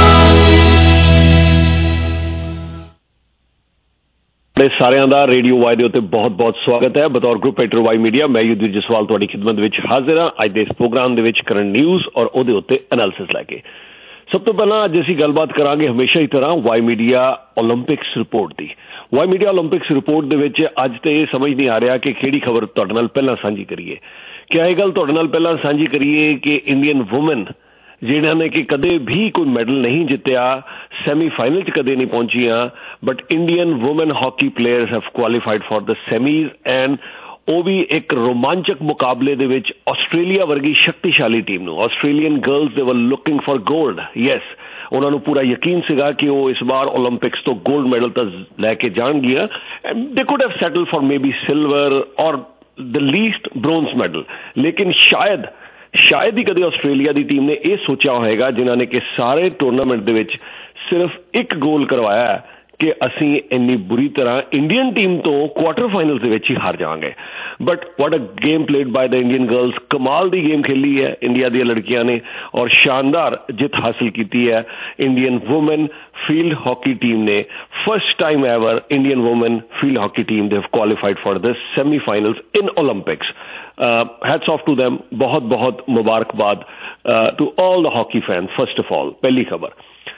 ਸਾਰਿਆਂ ਦਾ radio Y ਦੇ ਉੱਤੇ ਬਹੁਤ ਬਹੁਤ ਸਵਾਗਤ ਹੈ। ਬਤੌਰ group editor Y media ਮੈਂ ਯੁਧਵੀਰ ਜਸਵਾਲ ਤੁਹਾਡੀ ਖਿਦਮਤ ਵਿੱਚ ਹਾਜ਼ਰ ਹਾਂ ਅੱਜ ਦੇ ਇਸ ਪ੍ਰੋਗਰਾਮ ਦੇ ਵਿੱਚ ਕਰੰਟ ਨਿਊਜ਼ ਔਰ ਉਹਦੇ ਉੱਤੇ ਐਨਾਲਿਸਿਸ ਲੈ ਕੇ। ਸਭ ਤੋਂ ਪਹਿਲਾਂ ਅੱਜ ਅਸੀਂ ਗੱਲਬਾਤ ਕਰਾਂਗੇ ਹਮੇਸ਼ਾ ਦੀ ਤਰ੍ਹਾਂ ਵਾਈ ਮੀਡੀਆ ਓਲੰਪਿਕਸ ਰਿਪੋਰਟ ਦੀ। ਵਾਈ ਮੀਡੀਆ ਓਲੰਪਿਕਸ ਰਿਪੋਰਟ ਦੇ ਵਿੱਚ ਅੱਜ ਤੇ ਇਹ ਸਮਝ ਨਹੀਂ ਆ ਰਿਹਾ ਕਿ ਕਿਹੜੀ ਖਬਰ ਤੁਹਾਡੇ ਨਾਲ ਪਹਿਲਾਂ ਸਾਂਝੀ ਕਰੀਏ। ਕਿਆ ਇਹ ਗੱਲ ਤੁਹਾਡੇ ਨਾਲ ਪਹਿਲਾਂ ਸਾਂਝੀ ਕਰੀਏ ਕਿ ਇੰਡੀਅਨ ਵੂਮਨ ਜਿਨ੍ਹਾਂ ਨੇ ਕਿ ਕਦੇ ਵੀ ਕੋਈ ਮੈਡਲ ਨਹੀਂ ਜਿੱਤਿਆ, ਸੈਮੀਫਾਈਨਲ 'ਚ ਕਦੇ ਨਹੀਂ ਪਹੁੰਚੀਆਂ, but Indian woman hockey players have qualified for the semis and ਉਹ ਵੀ ਇੱਕ ਰੋਮਾਂਚਕ ਮੁਕਾਬਲੇ ਦੇ ਵਿੱਚ ਆਸਟ੍ਰੇਲੀਆ ਵਰਗੀ ਸ਼ਕਤੀਸ਼ਾਲੀ ਟੀਮ ਨੂੰ। ਆਸਟ੍ਰੇਲੀਅਨ ਗਰਲਸ ਦੇ ਵਰ ਲੁਕਿੰਗ ਫॉर ਗੋਲਡ। ਯੈਸ, ਉਹਨਾਂ ਨੂੰ ਪੂਰਾ ਯਕੀਨ ਸੀਗਾ ਕਿ ਉਹ ਇਸ ਵਾਰ ਓਲੰਪਿਕਸ ਤੋਂ ਗੋਲਡ ਮੈਡਲ ਤਾਂ ਲੈ ਕੇ ਜਾਣਗੀਆਂ and they could have settle for maybe silver or the least ਬ੍ਰੋਂਜ਼ medal. ਲੇਕਿਨ ਸ਼ਾਇਦ ਸ਼ਾਇਦ ਹੀ ਕਦੇ ਆਸਟ੍ਰੇਲੀਆ ਦੀ ਟੀਮ ਨੇ ਇਹ ਸੋਚਿਆ ਹੋਏਗਾ ਜਿਨ੍ਹਾਂ ਨੇ ਕਿ ਸਾਰੇ ਟੂਰਨਾਮੈਂਟ ਦੇ ਵਿੱਚ ਸਿਰਫ ਇੱਕ ਗੋਲ ਕਰਵਾਇਆ ਕਿ ਅਸੀਂ ਇੰਨੀ ਬੁਰੀ ਤਰ੍ਹਾਂ ਇੰਡੀਅਨ ਟੀਮ ਤੋਂ ਕੁਆਟਰ ਫਾਈਨਲ ਦੇ ਵਿੱਚ ਹੀ ਹਾਰ ਜਾਵਾਂਗੇ। But what a game played by the Indian girls. ਕਮਾਲ ਦੀ ਗੇਮ ਖੇਲੀ ਹੈ ਇੰਡੀਆ ਦੀਆਂ ਲੜਕੀਆਂ ਨੇ ਔਰ ਸ਼ਾਨਦਾਰ ਜਿੱਤ ਹਾਸਿਲ ਕੀਤੀ ਹੈ Indian woman field hockey team ਨੇ। First time ever Indian woman field hockey team they have qualified for the semifinals in Olympics. Hats off to them. ਬਹੁਤ ਬਹੁਤ ਮੁਬਾਰਕਬਾਦ to all the hockey fan. First of all ਪਹਿਲੀ ਖਬਰ।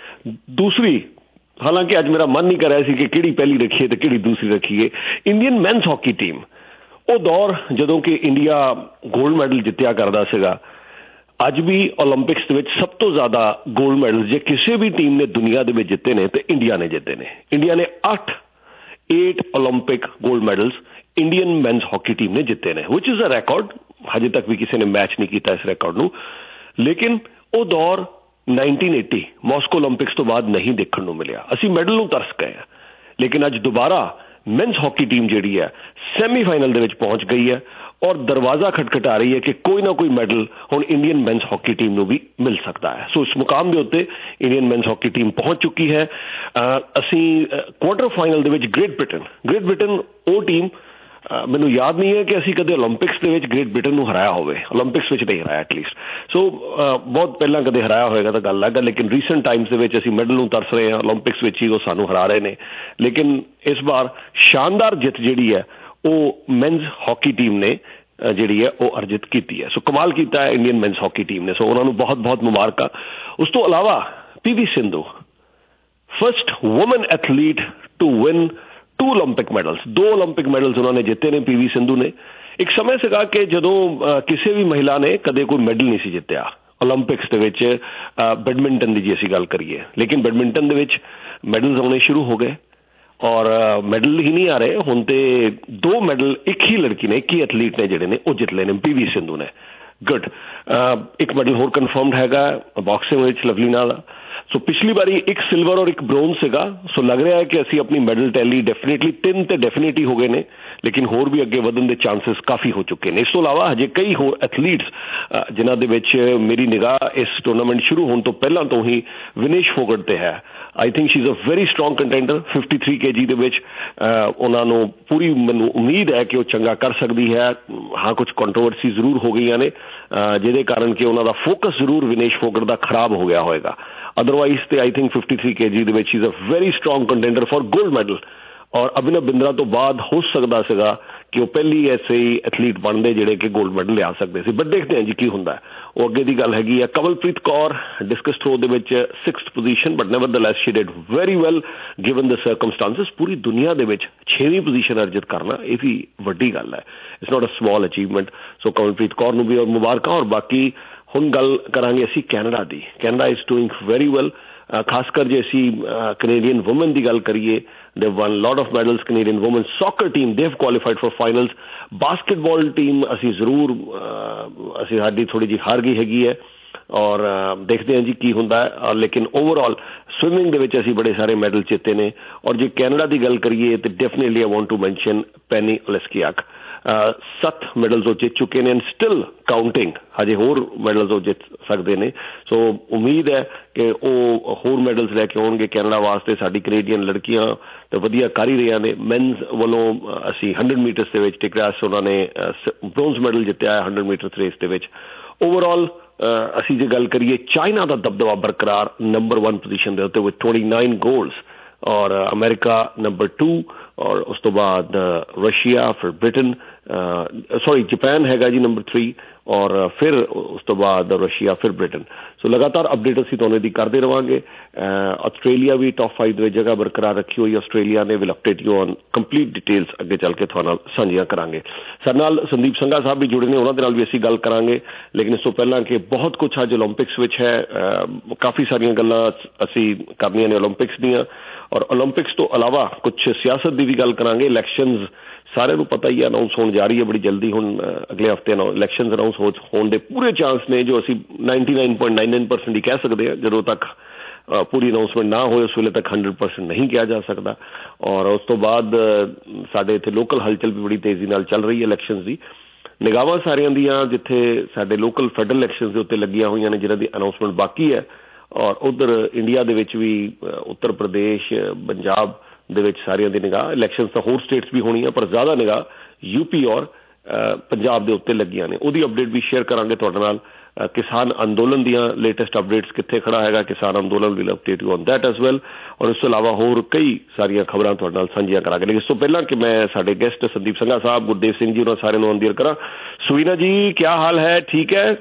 ਦੂਸਰੀ, ਹਾਲਾਂਕਿ ਅੱਜ ਮੇਰਾ ਮਨ ਨਹੀਂ ਕਰ ਰਿਹਾ ਸੀ ਕਿ ਕਿਹੜੀ ਪਹਿਲੀ ਰੱਖੀਏ ਤੇ ਕਿਹੜੀ ਦੂਸਰੀ ਰੱਖੀਏ। ਇੰਡੀਅਨ ਮੈਨਸ ਹਾਕੀ ਟੀਮ, ਉਹ ਦੌਰ ਜਦੋਂ ਕਿ ਇੰਡੀਆ ਗੋਲਡ ਮੈਡਲ ਜਿੱਤਿਆ ਕਰਦਾ ਸੀਗਾ, ਅੱਜ ਵੀ ਓਲੰਪਿਕਸ ਦੇ ਵਿੱਚ ਸਭ ਤੋਂ ਜ਼ਿਆਦਾ ਗੋਲਡ ਮੈਡਲ ਜੇ ਕਿਸੇ ਵੀ ਟੀਮ ਨੇ ਦੁਨੀਆ ਦੇ ਵਿੱਚ ਜਿੱਤੇ ਨੇ ਤੇ ਇੰਡੀਆ ਨੇ ਜਿੱਤੇ ਨੇ। ਇੰਡੀਆ ਨੇ ਅੱਠ eight Olympic gold medals Indian men's hockey team ਨੇ ਜਿੱਤੇ ਨੇ, ਵਿਚ ਇਜ਼ ਅ ਰਿਕਾਰਡ। ਹਜੇ ਤੱਕ ਵੀ ਕਿਸੇ ਨੇ ਮੈਚ ਨਹੀਂ ਕੀਤਾ ਇਸ ਰਿਕਾਰਡ ਨੂੰ। ਲੇਕਿਨ ਉਹ ਦੌਰ ਨਾਈਨਟੀਨ ਏਟੀ ਮਾਸਕੋ ਓਲੰਪਿਕਸ ਤੋਂ ਬਾਅਦ ਨਹੀਂ ਦੇਖਣ ਨੂੰ ਮਿਲਿਆ। ਅਸੀਂ ਮੈਡਲ ਨੂੰ ਤਰਸ ਗਏ ਹਾਂ। ਲੇਕਿਨ ਅੱਜ ਦੁਬਾਰਾ ਮੈਨਸ ਹਾਕੀ ਟੀਮ ਜਿਹੜੀ ਹੈ ਸੈਮੀਫਾਈਨਲ ਦੇ ਵਿੱਚ ਪਹੁੰਚ ਗਈ ਹੈ ਔਰ ਦਰਵਾਜ਼ਾ ਖਟਖਟਾ ਰਹੀ ਹੈ ਕਿ ਕੋਈ ਨਾ ਕੋਈ ਮੈਡਲ ਹੁਣ ਇੰਡੀਅਨ ਮੈਨਸ ਹਾਕੀ ਟੀਮ ਨੂੰ ਵੀ ਮਿਲ ਸਕਦਾ ਹੈ। ਸੋ ਇਸ ਮੁਕਾਮ ਦੇ ਉੱਤੇ ਇੰਡੀਅਨ ਮੈਨਸ ਹਾਕੀ ਟੀਮ ਪਹੁੰਚ ਚੁੱਕੀ ਹੈ। ਅਸੀਂ ਕੁਆਟਰ ਫਾਈਨਲ ਦੇ ਵਿੱਚ ਗ੍ਰੇਟ ਬ੍ਰਿਟਨ ਗ੍ਰੇਟ ਬ੍ਰਿਟਨ ਉਹ ਟੀਮ ਮੈਨੂੰ ਯਾਦ ਨਹੀਂ ਹੈ ਕਿ ਅਸੀਂ ਕਦੇ ਓਲੰਪਿਕਸ ਦੇ ਵਿੱਚ ਗ੍ਰੇਟ ਬ੍ਰਿਟਨ ਨੂੰ ਹਰਾਇਆ ਹੋਵੇ, ਓਲੰਪਿਕਸ ਵਿੱਚ ਨਹੀਂ ਹਰਾਇਆ ਐਟਲੀਸਟ। ਸੋ ਬਹੁਤ ਪਹਿਲਾਂ ਕਦੇ ਹਰਾਇਆ ਹੋਏਗਾ ਤਾਂ ਗੱਲ ਅਲੱਗ ਹੈ, ਲੇਕਿਨ ਰੀਸੈਂਟ ਟਾਈਮਸ ਦੇ ਵਿੱਚ ਅਸੀਂ ਮੈਡਲ ਨੂੰ ਤਰਸ ਰਹੇ ਹਾਂ, ਓਲੰਪਿਕਸ ਵਿੱਚ ਹੀ ਉਹ ਸਾਨੂੰ ਹਰਾ ਰਹੇ ਨੇ। ਲੇਕਿਨ ਇਸ ਵਾਰ ਸ਼ਾਨਦਾਰ ਜਿੱਤ ਜਿਹੜੀ ਹੈ ਉਹ ਮੈਨਸ ਹਾਕੀ ਟੀਮ ਨੇ ਜਿਹੜੀ ਹੈ ਉਹ ਅਰਜਿਤ ਕੀਤੀ ਹੈ। ਸੋ ਕਮਾਲ ਕੀਤਾ ਹੈ ਇੰਡੀਅਨ ਮੈਨਸ ਹਾਕੀ ਟੀਮ ਨੇ, ਸੋ ਉਹਨਾਂ ਨੂੰ ਬਹੁਤ ਬਹੁਤ ਮੁਬਾਰਕਾਂ। ਉਸ ਤੋਂ ਇਲਾਵਾ P V Sindhu first woman athlete to win two Olympic medals, ਦੋ ਓਲੰਪਿਕ ਮੈਡਲਸ ਉਹਨਾਂ ਨੇ ਜਿੱਤੇ ਨੇ ਪੀ ਵੀ ਸਿੰਧੂ ਨੇ। ਇੱਕ ਸਮੇਂ ਸੀਗਾ ਕਿ ਜਦੋਂ ਕਿਸੇ ਵੀ ਮਹਿਲਾ ਨੇ ਕਦੇ ਕੋਈ ਮੈਡਲ ਨਹੀਂ ਸੀ ਜਿੱਤਿਆ ਓਲੰਪਿਕਸ ਦੇ ਵਿੱਚ, ਬੈਡਮਿੰਟਨ ਦੀ ਜੇ ਅਸੀਂ ਗੱਲ ਕਰੀਏ, ਲੇਕਿਨ ਬੈਡਮਿੰਟਨ ਦੇ ਵਿੱਚ ਮੈਡਲਸ ਆਉਣੇ ਸ਼ੁਰੂ ਹੋ ਗਏ ਔਰ ਮੈਡਲ ਹੀ ਨਹੀਂ ਆ ਰਹੇ। ਹੁਣ ਤੇ ਦੋ ਮੈਡਲ ਇੱਕ ਹੀ ਲੜਕੀ ਨੇ, ਇੱਕ ਹੀ ਐਥਲੀਟ ਨੇ ਜਿਹੜੇ ਨੇ ਉਹ ਜਿੱਤ ਲਏ ਨੇ, ਪੀ ਵੀ ਸਿੰਧੂ ਨੇ। ਗੁੱਡ। ਇੱਕ ਮੈਡਲ ਹੋਰ ਕਨਫਰਮਡ ਹੈਗਾ ਬਾਕਸਿੰਗ ਵਿੱਚ ਲਵਲੀਨਾ ਦਾ। ਸੋ ਪਿਛਲੀ ਵਾਰੀ ਇੱਕ ਸਿਲਵਰ ਔਰ ਇੱਕ ਬ੍ਰੋਂਜ਼ ਸੀਗਾ। ਸੋ ਲੱਗ ਰਿਹਾ ਹੈ ਕਿ ਅਸੀਂ ਆਪਣੀ ਮੈਡਲ ਟੈਲੀ ਡੈਫੀਨੇਟਲੀ ਤਿੰਨ ਤੇ ਡੈਫੀਨੇਟਲੀ ਹੋ ਗਏ ਨੇ, ਲੇਕਿਨ ਹੋਰ ਵੀ ਅੱਗੇ ਵਧਣ ਦੇ ਚਾਂਸਸ ਕਾਫੀ ਹੋ ਚੁੱਕੇ ਨੇ। ਇਸ ਤੋਂ ਇਲਾਵਾ ਹਜੇ ਕਈ ਹੋਰ ਐਥਲੀਟਸ ਜਿਨ੍ਹਾਂ ਦੇ ਵਿੱਚ ਮੇਰੀ ਨਿਗਾਹ ਇਸ ਟੂਰਨਾਮੈਂਟ ਸ਼ੁਰੂ ਹੋਣ ਤੋਂ ਪਹਿਲਾਂ ਤੋਂ ਹੀ ਵਿਨੇਸ਼ ਫੋਗਟ ਤੇ ਹੈ। I think she is a very strong contender. Fifty three K G ਦੇ ਵਿੱਚ ਉਹਨਾਂ ਨੂੰ ਪੂਰੀ ਮੈਨੂੰ ਉਮੀਦ ਹੈ ਕਿ ਉਹ ਚੰਗਾ ਕਰ ਸਕਦੀ ਹੈ। ਹਾਂ, ਕੁਝ ਕੰਟਰੋਵਰਸੀ ਜ਼ਰੂਰ ਹੋ ਗਈਆਂ ਨੇ ਜਿਹਦੇ ਕਾਰਨ ਕਿ ਉਹਨਾਂ ਦਾ ਫੋਕਸ ਜ਼ਰੂਰ ਵਿਨੇਸ਼ ਫੋਗਟ ਦਾ ਖਰਾਬ ਹੋ ਗਿਆ ਹੋਏਗਾ। ਅਦਰਵਾਈਜ਼ ਤੇ I think fifty three K G ਦੇ ਵਿੱਚ is a very strong contender for gold medal. ਔਰ ਅਭਿਨਵ ਬਿੰਦਰਾ ਤੋਂ ਬਾਅਦ ਹੋ ਸਕਦਾ ਸੀਗਾ ਕਿ ਉਹ ਪਹਿਲੀ ਐਸੇ ਐਥਲੀਟ ਬਣਦੇ ਜਿਹੜੇ ਕਿ ਗੋਲਡ ਮੈਡਲ ਲਿਆ ਸਕਦੇ ਸੀ, ਬਟ ਦੇਖਦੇ ਹਾਂ ਜੀ ਕੀ ਹੁੰਦਾ। ਉਹ ਅੱਗੇ ਦੀ ਗੱਲ ਹੈਗੀ ਹੈ। ਕਮਲਪ੍ਰੀਤ ਕੌਰ ਡਿਸਕਸ ਥਰੋ ਦੇ ਵਿੱਚ sixth position, but nevertheless she did very well given the circumstances. ਪੂਰੀ ਦੁਨੀਆ ਦੇ ਵਿੱਚ ਛੇਵੀਂ ਪੋਜੀਸ਼ਨ ਅਰਜਿਤ ਕਰਨਾ ਇਹ ਵੀ ਵੱਡੀ ਗੱਲ ਹੈ, it's not a small achievement. So Kamalpreet Kaur ਨੂੰ ਵੀ ਔਰ ਮੁਬਾਰਕਾਂ। ਔਰ ਬਾਕੀ ਹੁਣ ਗੱਲ ਕਰਾਂਗੇ ਅਸੀਂ ਕੈਨੇਡਾ ਦੀ। Canada is doing very well, ਖਾਸ ਕਰ ਜੇ ਅਸੀਂ ਕੈਨੇਡੀਅਨ ਵੂਮਨ ਦੀ ਗੱਲ ਕਰੀਏ, they won lot of medals. Canadian woman soccer team they have qualified for finals. Basketball team ਅਸੀਂ ਜ਼ਰੂਰ ਅਸੀਂ ਸਾਡੀ ਥੋੜੀ ਜਿਹੀ ਹਾਰ ਗਈ ਹੈਗੀ ਹੈ ਔਰ ਦੇਖਦੇ ਹਾਂ ਜੀ ਕੀ ਹੁੰਦਾ ਹੈ। ਲੇਕਿਨ ਓਵਰਆਲ ਸਵਿਮਿੰਗ ਦੇ ਵਿੱਚ ਅਸੀਂ ਬੜੇ ਸਾਰੇ ਮੈਡਲ ਜਿੱਤੇ ਨੇ। ਔਰ ਜੇ ਕੈਨੇਡਾ ਦੀ ਗੱਲ ਕਰੀਏ ਤਾਂ definitely I want to mention Penny Oleksiak. ਸੱਤ ਮੈਡਲਸ ਉਹ ਜਿੱਤ ਚੁੱਕੇ ਨੇ ਐਂਡ ਸਟਿਲ ਕਾਊਂਟਿੰਗ, ਹਜੇ ਹੋਰ ਮੈਡਲਸ ਉਹ ਜਿੱਤ ਸਕਦੇ ਨੇ। ਸੋ ਉਮੀਦ ਹੈ ਕਿ ਉਹ ਹੋਰ ਮੈਡਲਸ ਲੈ ਕੇ ਆਉਣਗੇ ਕੈਨੇਡਾ ਵਾਸਤੇ। ਸਾਡੀ ਕੈਨੇਡੀਅਨ ਲੜਕੀਆਂ ਤਾਂ ਵਧੀਆ ਕਰ ਹੀ ਰਹੀਆਂ ਨੇ। ਮੈਨਸ ਵੱਲੋਂ ਅਸੀਂ ਹੰਡਰਡ ਮੀਟਰਸ ਦੇ ਵਿੱਚ ਟਿਕਰਾਸ ਉਹਨਾਂ ਨੇ ਬ੍ਰੋਂਜ਼ ਮੈਡਲ ਜਿੱਤਿਆ ਹੈ ਹੰਡਰਡ ਮੀਟਰ ਰੇਸ ਦੇ ਵਿੱਚ। ਓਵਰਆਲ ਅਸੀਂ ਜੇ ਗੱਲ ਕਰੀਏ ਚਾਈਨਾ ਦਾ ਦਬਦਬਾ ਬਰਕਰਾਰ ਨੰਬਰ ਵਨ ਪੋਜੀਸ਼ਨ ਦੇ ਉੱਤੇ ਵਿਦ ਟਵੈਂਟੀ ਨਾਈਨ ਗੋਲਸ, ਔਰ ਅਮਰੀਕਾ ਨੰਬਰ ਟੂ, ਔਰ ਉਸ ਤੋਂ ਬਾਅਦ ਰਸ਼ੀਆ, ਫਿਰ ਬ੍ਰਿਟਨ, ਸੌਰੀ ਜਾਪਾਨ ਹੈਗਾ ਜੀ ਨੰਬਰ ਥ੍ਰੀ, ਔਰ ਫਿਰ ਉਸ ਤੋਂ ਬਾਅਦ ਰਸ਼ੀਆ, ਫਿਰ ਬ੍ਰਿਟਨ। ਸੋ ਲਗਾਤਾਰ ਅਪਡੇਟ ਅਸੀਂ ਤੁਹਾਨੂੰ ਇਹਦੀ ਕਰਦੇ ਰਹਾਂਗੇ। ਆਸਟ੍ਰੇਲੀਆ ਵੀ ਟੌਪ ਫਾਈਵ ਦੇ ਵਿੱਚ ਜਗ੍ਹਾ ਬਰਕਰਾਰ ਰੱਖੀ ਹੋਈ ਆਸਟ੍ਰੇਲੀਆ ਨੇ। Will update you on complete details ਅੱਗੇ ਚੱਲ ਕੇ ਤੁਹਾਡੇ ਨਾਲ ਸਾਂਝੀਆਂ ਕਰਾਂਗੇ। ਸਾਡੇ ਨਾਲ ਸੰਦੀਪ ਸੰਘਾ ਸਾਹਿਬ ਵੀ ਜੁੜੇ ਨੇ, ਉਹਨਾਂ ਦੇ ਨਾਲ ਵੀ ਅਸੀਂ ਗੱਲ ਕਰਾਂਗੇ। ਲੇਕਿਨ ਇਸ ਤੋਂ ਪਹਿਲਾਂ ਕਿ ਬਹੁਤ ਕੁਛ ਅੱਜ ਓਲੰਪਿਕਸ ਵਿੱਚ ਹੈ, ਕਾਫੀ ਸਾਰੀਆਂ ਗੱਲਾਂ ਅਸੀਂ ਕਰਨੀਆਂ ਨੇ ਓਲੰਪਿਕਸ ਦੀਆਂ। ਔਰ ਓਲੰਪਿਕਸ ਤੋਂ ਇਲਾਵਾ ਕੁਛ ਸਿਆਸਤ ਦੀ ਵੀ ਗੱਲ ਕਰਾਂਗੇ। ਇਲੈਕਸ਼ਨਜ਼ ਸਾਰਿਆਂ ਨੂੰ ਪਤਾ ਹੀ ਹੈ ਅਨਾਊਂਸ ਹੋਣ ਜਾ ਰਹੀ ਹੈ ਬੜੀ ਜਲਦੀ। ਹੁਣ ਅਗਲੇ ਹਫ਼ਤੇ ਇਲੈਕਸ਼ਨਜ਼ ਅਨਾਊਂਸ ਹੋਣ ਦੇ ਪੂਰੇ ਚਾਂਸ ਨੇ, ਜੋ ਅਸੀਂ ninety nine point nine nine percent ਹੀ ਕਹਿ ਸਕਦੇ ਹਾਂ। ਜਦੋਂ ਤੱਕ ਪੂਰੀ ਅਨਾਊਂਸਮੈਂਟ ਨਾ ਹੋਏ ਉਸ ਵੇਲੇ ਤੱਕ ਹੰਡਰਡ ਪਰਸੈਂਟ ਨਹੀਂ ਕਿਹਾ ਜਾ ਸਕਦਾ। ਔਰ ਉਸ ਤੋਂ ਬਾਅਦ ਸਾਡੇ ਇੱਥੇ ਲੋਕਲ ਹਲਚਲ ਵੀ ਬੜੀ ਤੇਜ਼ੀ ਨਾਲ ਚੱਲ ਰਹੀ ਹੈ ਇਲੈਕਸ਼ਨਜ਼ ਦੀ। ਨਿਗਾਹਾਂ ਸਾਰਿਆਂ ਦੀਆਂ ਜਿੱਥੇ ਸਾਡੇ ਲੋਕਲ ਫੈਡਰਲ ਇਲੈਕਸ਼ਨਜ਼ ਦੇ ਉੱਤੇ ਲੱਗੀਆਂ ਹੋਈਆਂ ਨੇ, ਜਿਹਨਾਂ ਦੀ ਅਨਾਊਂਸਮੈਂਟ ਬਾਕੀ ਹੈ। ਔਰ ਉੱਧਰ ਇੰਡੀਆ ਦੇ ਵਿੱਚ ਵੀ ਉੱਤਰ ਪ੍ਰਦੇਸ਼, ਪੰਜਾਬ ਦੇ ਵਿੱਚ ਸਾਰਿਆਂ ਦੀ ਨਿਗਾਹ, ਇਲੈਕਸ਼ਨ ਤਾਂ ਹੋਰ ਸਟੇਟਸ ਵੀ ਹੋਣੀਆਂ ਪਰ ਜ਼ਿਆਦਾ ਨਿਗਾਹ ਯੂਪੀ ਔਰ ਪੰਜਾਬ ਦੇ ਉੱਤੇ ਲੱਗੀਆਂ ਨੇ। ਉਹਦੀ ਅਪਡੇਟ ਵੀ ਸ਼ੇਅਰ ਕਰਾਂਗੇ ਤੁਹਾਡੇ ਨਾਲ। ਕਿਸਾਨ ਅੰਦੋਲਨ ਦੀਆਂ ਲੇਟੈਸਟ ਅਪਡੇਟਸ ਕਿੱਥੇ ਖੜਾ ਹੈਗਾ ਕਿਸਾਨ ਅੰਦੋਲਨ, will update you on that as well. ਔਰ ਇਸ ਤੋਂ ਇਲਾਵਾ ਹੋਰ ਕਈ ਸਾਰੀਆਂ ਖਬਰਾਂ ਤੁਹਾਡੇ ਨਾਲ ਸਾਂਝੀਆਂ ਕਰਾਂਗੇ। ਲੇਕਿਨ ਇਸ ਤੋਂ ਪਹਿਲਾਂ ਕਿ ਮੈਂ ਸਾਡੇ ਗੈਸਟ ਸੰਦੀਪ ਸੰਘਾ ਸਾਹਿਬ, ਗੁਰਦੇਵ ਸਿੰਘ ਜੀ, ਉਹਨਾਂ ਸਾਰਿਆਂ ਨੂੰ ਅੰਦੀਰ ਕਰਾਂ। ਸੁਵੀਨਾ ਜੀ, ਕੀ ਹਾਲ ਹੈ? ਠੀਕ ਹੈ?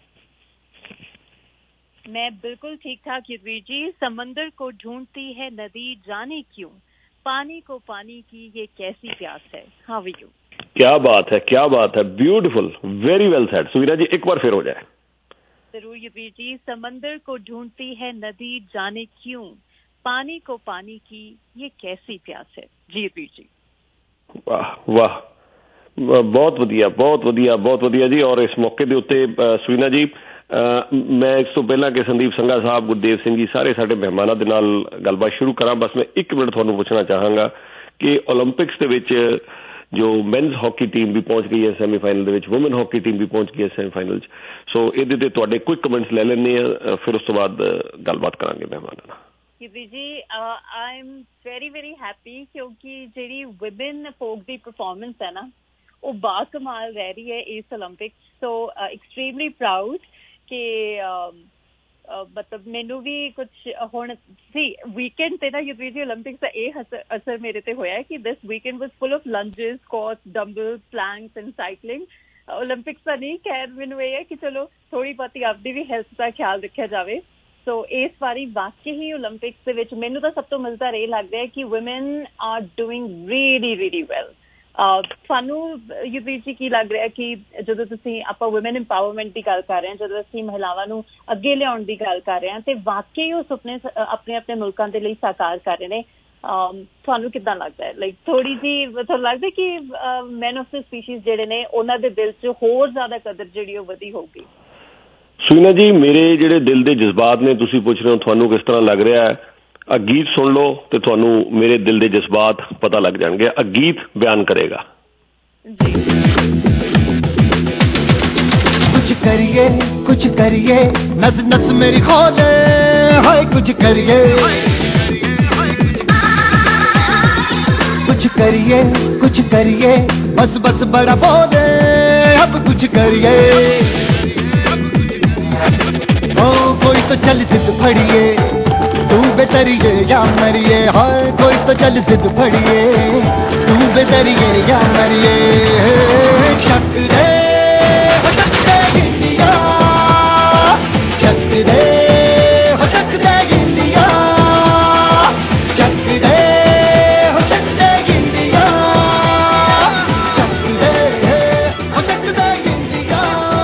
मैं बिल्कुल ठीक ठाक युद्धवीर जी। समंदर को ढूंढती है नदी जाने क्यों, पानी को पानी की ये कैसी प्यास है। How are you? क्या बात है, क्या बात है, beautiful, very well said. Suvina ji एक बार फिर हो जाए। जरूर युद्धवीर जी। समंदर को ढूंढती है नदी जाने क्यों, पानी को पानी की ये कैसी प्यास है। जी युद्धवीर जी। वाह वाह, बहुत वधिया, बहुत वधिया, बहुत वधिया जी। और इस मौके के उत्ते सुवीना जी, मैं इस तो पहला कि संदीप संघा साहब, गुरदेव सिंह जी, सारे साडे मेहमानां दे नाल गलबात शुरू करा। बस मैं एक मिनट तुहानूं पुछना चाहांगा कि ओलंपिक्स दे विच ਜੋ ਮੈਨਸ ਹਾਕੀ ਟੀਮ ਵੀ ਪਹੁੰਚ ਗਈ ਹੈ ਸੈਮੀਫਾਈਨਲ ਦੇ ਵਿੱਚ, ਵੂਮਨ ਹਾਕੀ ਟੀਮ ਵੀ ਪਹੁੰਚ ਗਈ ਹੈ ਸੈਮੀਫਾਈਨਲ 'ਚ। ਸੋ ਇਹਦੇ 'ਤੇ ਤੁਹਾਡੇ ਕੁਇਕ ਕਮੈਂਟਸ ਲੈ ਲੈਂਦੇ ਹਾਂ, ਫਿਰ ਉਸ ਤੋਂ ਬਾਅਦ ਗੱਲਬਾਤ ਕਰਾਂਗੇ ਮਹਿਮਾਨਾਂ ਨਾਲ। ਜੀ I am very very happy ਕਿਉਂਕਿ ਜਿਹੜੀ ਵਿਮਨ ਫੋਕ ਦੀ ਪਰਫੋਰਮੈਂਸ ਹੈ ਨਾ ਉਹ ਬਾ ਕਮਾਲ ਰਹਿ ਰਹੀ ਹੈ ਇਸ ਓਲੰਪਿਕਸ। ਸੋ ਐਕਸਟ੍ਰੀਮਲੀ ਪ੍ਰਾਊਡ ਕਿ ਮਤਲਬ ਮੈਨੂੰ ਵੀ ਕੁਛ ਹੁਣ ਸੀ ਵੀਕਐਂਡ ਤੇ ਨਾ ਯੁਧਵੀਰ ਜੀ ਓਲੰਪਿਕਸ ਦਾ ਇਹ ਅਸਰ ਮੇਰੇ ਤੇ ਹੋਇਆ ਕਿ this weekend was full of lunges, squats, dumbbells, planks and cycling. Olympics ਦਾ ਨਹੀਂ, ਖੈਰ ਮੈਨੂੰ ਇਹ ਹੈ ਕਿ ਚਲੋ ਥੋੜ੍ਹੀ ਬਹੁਤੀ ਆਪਦੀ ਵੀ ਹੈਲਥ ਦਾ ਖਿਆਲ ਰੱਖਿਆ ਜਾਵੇ। ਸੋ ਇਸ ਵਾਰੀ ਵਾਕਈ ਹੀ ਓਲੰਪਿਕਸ ਦੇ ਵਿੱਚ ਮੈਨੂੰ ਤਾਂ ਸਭ ਤੋਂ ਮਜ਼ੇਦਾਰ ਇਹ ਲੱਗਦਾ ਹੈ ਕਿ woman are doing really really well. ਸਾਨੂੰ ਯੁਧਵੀਰ ਜੀ ਕੀ ਲੱਗ ਰਿਹਾ ਕਿ ਜਦੋਂ ਤੁਸੀਂ ਆਪਾਂ ਵੂਮਨ ਇੰਪਾਵਰਮੈਂਟ ਦੀ ਗੱਲ ਕਰ ਰਹੇ ਹਾਂ, ਜਦੋਂ ਅਸੀਂ ਮਹਿਲਾਵਾਂ ਨੂੰ ਅੱਗੇ ਲਿਆਉਣ ਦੀ ਗੱਲ ਕਰ ਰਹੇ ਹਾਂ ਤੇ ਵਾਕਈ ਉਹ ਸੁਪਨੇ ਆਪਣੇ ਆਪਣੇ ਮੁਲਕਾਂ ਦੇ ਲਈ ਸਾਕਾਰ ਕਰ ਰਹੇ ਨੇ। ਤੁਹਾਨੂੰ ਕਿੱਦਾਂ ਲੱਗਦਾ ਹੈ? ਲਾਈਕ ਥੋੜ੍ਹੀ ਜਿਹੀ ਤੁਹਾਨੂੰ ਲੱਗਦਾ ਕਿ ਮੈਨ ਆਫ ਦ ਸਪੀਸ਼ੀਜ਼ ਜਿਹੜੇ ਨੇ ਉਹਨਾਂ ਦੇ ਦਿਲ 'ਚ ਹੋਰ ਜ਼ਿਆਦਾ ਕਦਰ ਜਿਹੜੀ ਉਹ ਵਧੀ ਹੋਊਗੀ? ਸੁਨੀਨਾ ਜੀ, ਮੇਰੇ ਜਿਹੜੇ ਦਿਲ ਦੇ ਜਜ਼ਬਾਤ ਨੇ ਤੁਸੀਂ ਪੁੱਛ ਰਹੇ ਹੋ ਤੁਹਾਨੂੰ ਕਿਸ ਤਰ੍ਹਾਂ ਲੱਗ ਰਿਹਾ ਹੈ, ਆ ਗੀਤ ਸੁਣ ਲਓ ਤੇ ਤੁਹਾਨੂੰ ਮੇਰੇ ਦਿਲ ਦੇ ਜਜ਼ਬਾਤ ਪਤਾ ਲੱਗ ਜਾਣਗੇ। ਆ ਗੀਤ ਬਿਆਨ ਕਰੇਗਾ। कुछ करिए कुछ करिए नस नस मेरी खोले, हाय कुछ करिए कुछ करिए कुछ करिए बस बस बड़ा बोले, अब कुछ करिए। ओ कोई तो चल सिद्ध फड़िए, तू बेतरिए या मरिए, हाय कोई तो चल सिद्ध फड़िए, तू बेतरिए या मरिए। शक रे शक दे इंडिया, शक दे शक दे इंडिया, शक दे शक दे इंडिया, शक दे शक दे इंडिया।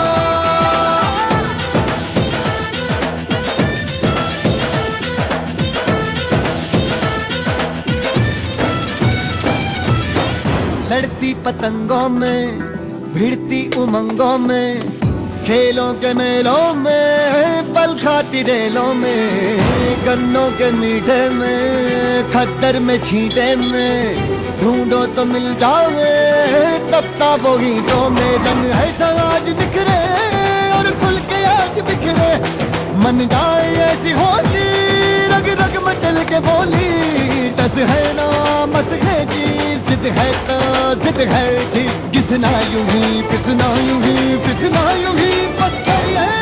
लड़ती पतंगों में भिड़ती उमंगों में, खेलों के मेलों में पल खाती रेलों में, गन्नों के मीठे में खद्दर में छींटे में, ढूंढो तो मिल जाओगे तपता वो हीटों में। रंग है समाज बिखरे और खुल के आज बिखरे, मन जाए ऐसी होती रग रग मचल के बोली। टस है ना मत है जी, जिद है तो जिद है जी, घिसना यूं ही पिसना यूं ही पिसना यूं ही पत्थर है।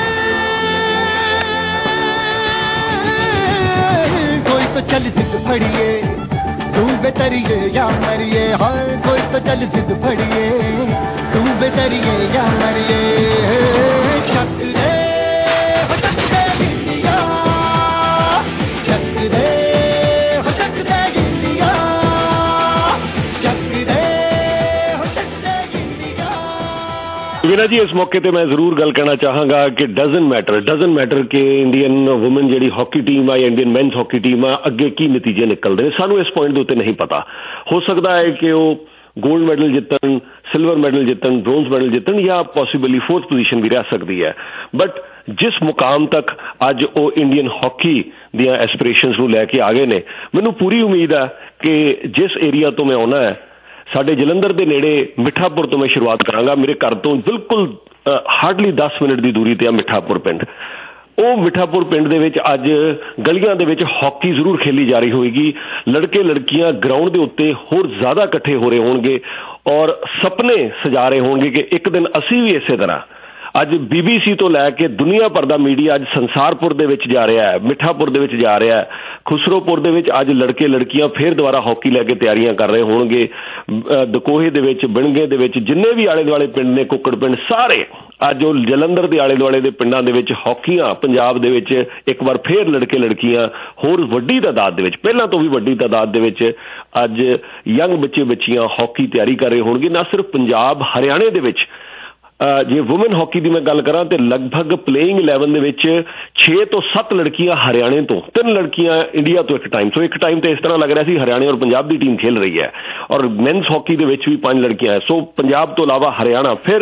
कोई तो चल सिद्ध फड़िए, तू बेतरिए या मरिए, हाय कोई तो चल सिद्ध फड़िए, तू बेतरिए या मरिए। शक दे शक दे इंडिया, शक दे शक दे इंडिया, शक दे शक दे इंडिया। ਵੀਨਾ ਜੀ, ਇਸ ਮੌਕੇ ਤੇ ਮੈਂ ਜ਼ਰੂਰ ਗੱਲ ਕਰਨਾ ਚਾਹਾਂਗਾ ਕਿ ਡਜ਼ਨ ਮੈਟਰ ਡਜ਼ਨ ਮੈਟਰ ਕਿ ਇੰਡੀਅਨ ਵੂਮਨ ਜਿਹੜੀ ਹਾਕੀ ਟੀਮ ਆ ਜਾਂ ਇੰਡੀਅਨ ਮੈਨਸ ਹਾਕੀ ਟੀਮ ਆ ਅੱਗੇ ਕੀ ਨਤੀਜੇ ਨਿਕਲਦੇ ਨੇ, ਸਾਨੂੰ ਇਸ ਪੁਆਇੰਟ ਦੇ ਉੱਤੇ ਨਹੀਂ ਪਤਾ। ਹੋ ਸਕਦਾ ਹੈ ਕਿ ਉਹ ਗੋਲਡ ਮੈਡਲ ਜਿੱਤਣ, ਸਿਲਵਰ ਮੈਡਲ ਜਿੱਤਣ, ਬ੍ਰੋਂਜ਼ ਮੈਡਲ ਜਿੱਤਣ ਜਾਂ ਪੋਸੀਬਲੀ ਫੋਰਥ ਪੋਜੀਸ਼ਨ ਵੀ ਰਹਿ ਸਕਦੀ ਹੈ। ਬਟ ਜਿਸ ਮੁਕਾਮ ਤੱਕ ਅੱਜ ਉਹ ਇੰਡੀਅਨ ਹਾਕੀ ਦੀਆਂ ਐਸਪੀਰੇਸ਼ਨਸ ਨੂੰ ਲੈ ਕੇ ਆ ਗਏ ਨੇ, ਮੈਨੂੰ ਪੂਰੀ ਉਮੀਦ ਹੈ ਕਿ ਜਿਸ ਏਰੀਆ ਤੋਂ ਮੈਂ ਆਉਣਾ ਹੈ, ਸਾਡੇ ਜਲੰਧਰ ਦੇ ਨੇੜੇ ਮਿੱਠਾਪੁਰ ਤੋਂ ਮੈਂ ਸ਼ੁਰੂਆਤ ਕਰਾਂਗਾ। ਮੇਰੇ ਘਰ ਤੋਂ ਬਿਲਕੁਲ ਹਾਰਡਲੀ ਦਸ ਮਿੰਟ ਦੀ ਦੂਰੀ 'ਤੇ ਆ ਮਿੱਠਾਪੁਰ ਪਿੰਡ। ਉਹ ਮਿੱਠਾਪੁਰ ਪਿੰਡ ਦੇ ਵਿੱਚ ਅੱਜ ਗਲੀਆਂ ਦੇ ਵਿੱਚ ਹਾਕੀ ਜ਼ਰੂਰ ਖੇਲੀ ਜਾ ਰਹੀ ਹੋਏਗੀ। ਲੜਕੇ ਲੜਕੀਆਂ ਗਰਾਊਂਡ ਦੇ ਉੱਤੇ ਹੋਰ ਜ਼ਿਆਦਾ ਇਕੱਠੇ ਹੋ ਰਹੇ ਹੋਣਗੇ ਔਰ ਸੁਪਨੇ ਸਜਾ ਰਹੇ ਹੋਣਗੇ ਕਿ ਇੱਕ ਦਿਨ ਅਸੀਂ ਵੀ ਇਸੇ ਤਰ੍ਹਾਂ। ਅੱਜ ਬੀ ਬੀ ਸੀ ਤੋਂ ਲੈ ਕੇ ਦੁਨੀਆ ਭਰ ਦਾ ਮੀਡੀਆ ਅੱਜ ਸੰਸਾਰਪੁਰ ਦੇ ਵਿੱਚ ਜਾ ਰਿਹਾ ਹੈ, ਮਿੱਠਾਪੁਰ ਦੇ ਵਿੱਚ ਜਾ ਰਿਹਾ ਹੈ, ਖੁਸਰੋਪੁਰ ਦੇ ਵਿੱਚ ਅੱਜ ਲੜਕੇ ਲੜਕੀਆਂ ਫੇਰ ਦੁਬਾਰਾ ਹਾਕੀ ਲੈ ਕੇ ਤਿਆਰੀਆਂ ਕਰ ਰਹੇ ਹੋਣਗੇ। ਦਕੋਹੇ ਦੇ ਵਿੱਚ, ਬਿਣਗੇ ਦੇ ਵਿੱਚ, ਜਿੰਨੇ ਵੀ ਆਲੇ ਦੁਆਲੇ ਪਿੰਡ ਨੇ, ਕੁੱਕੜ ਪਿੰਡ, ਸਾਰੇ ਅੱਜ ਉਹ ਜਲੰਧਰ ਦੇ ਆਲੇ ਦੁਆਲੇ ਦੇ ਪਿੰਡਾਂ ਦੇ ਵਿੱਚ ਹਾਕੀਆਂ ਪੰਜਾਬ ਦੇ ਵਿੱਚ ਇੱਕ ਵਾਰ ਫੇਰ ਲੜਕੇ ਲੜਕੀਆਂ ਹੋਰ ਵੱਡੀ ਤਾਦਾਦ ਦੇ ਵਿੱਚ, ਪਹਿਲਾਂ ਤੋਂ ਵੀ ਵੱਡੀ ਤਾਦਾਦ ਦੇ ਵਿੱਚ ਅੱਜ ਯੰਗ ਬੱਚੇ ਬੱਚੀਆਂ ਹਾਕੀ ਤਿਆਰੀ ਕਰ ਰਹੇ ਹੋਣਗੇ। ਨਾ ਸਿਰਫ ਪੰਜਾਬ, ਹਰਿਆਣੇ ਦੇ ਵਿੱਚ ਜੇ ਵੂਮਨ ਹਾਕੀ ਦੀ ਮੈਂ ਗੱਲ ਕਰਾਂ ਤੇ ਲਗਭਗ ਪਲੇਇੰਗ ਇਲੈਵਨ ਦੇ ਵਿੱਚ ਛੇ ਤੋਂ ਸੱਤ ਲੜਕੀਆਂ ਹਰਿਆਣੇ ਤੋਂ, ਤਿੰਨ ਲੜਕੀਆਂ ਇੰਡੀਆ ਤੋਂ ਇੱਕ ਟਾਈਮ। ਸੋ ਇੱਕ ਟਾਈਮ ਤੇ ਇਸ ਤਰ੍ਹਾਂ ਲੱਗ ਰਿਹਾ ਸੀ ਹਰਿਆਣੇ ਔਰ ਪੰਜਾਬ ਦੀ ਟੀਮ ਖੇਲ ਰਹੀ ਹੈ। ਔਰ ਮੈਨਸ ਹਾਕੀ ਦੇ ਵਿੱਚ ਵੀ ਪੰਜ ਲੜਕੀਆਂ ਹੈ। ਸੋ ਪੰਜਾਬ ਤੋਂ ਇਲਾਵਾ ਹਰਿਆਣਾ, ਫਿਰ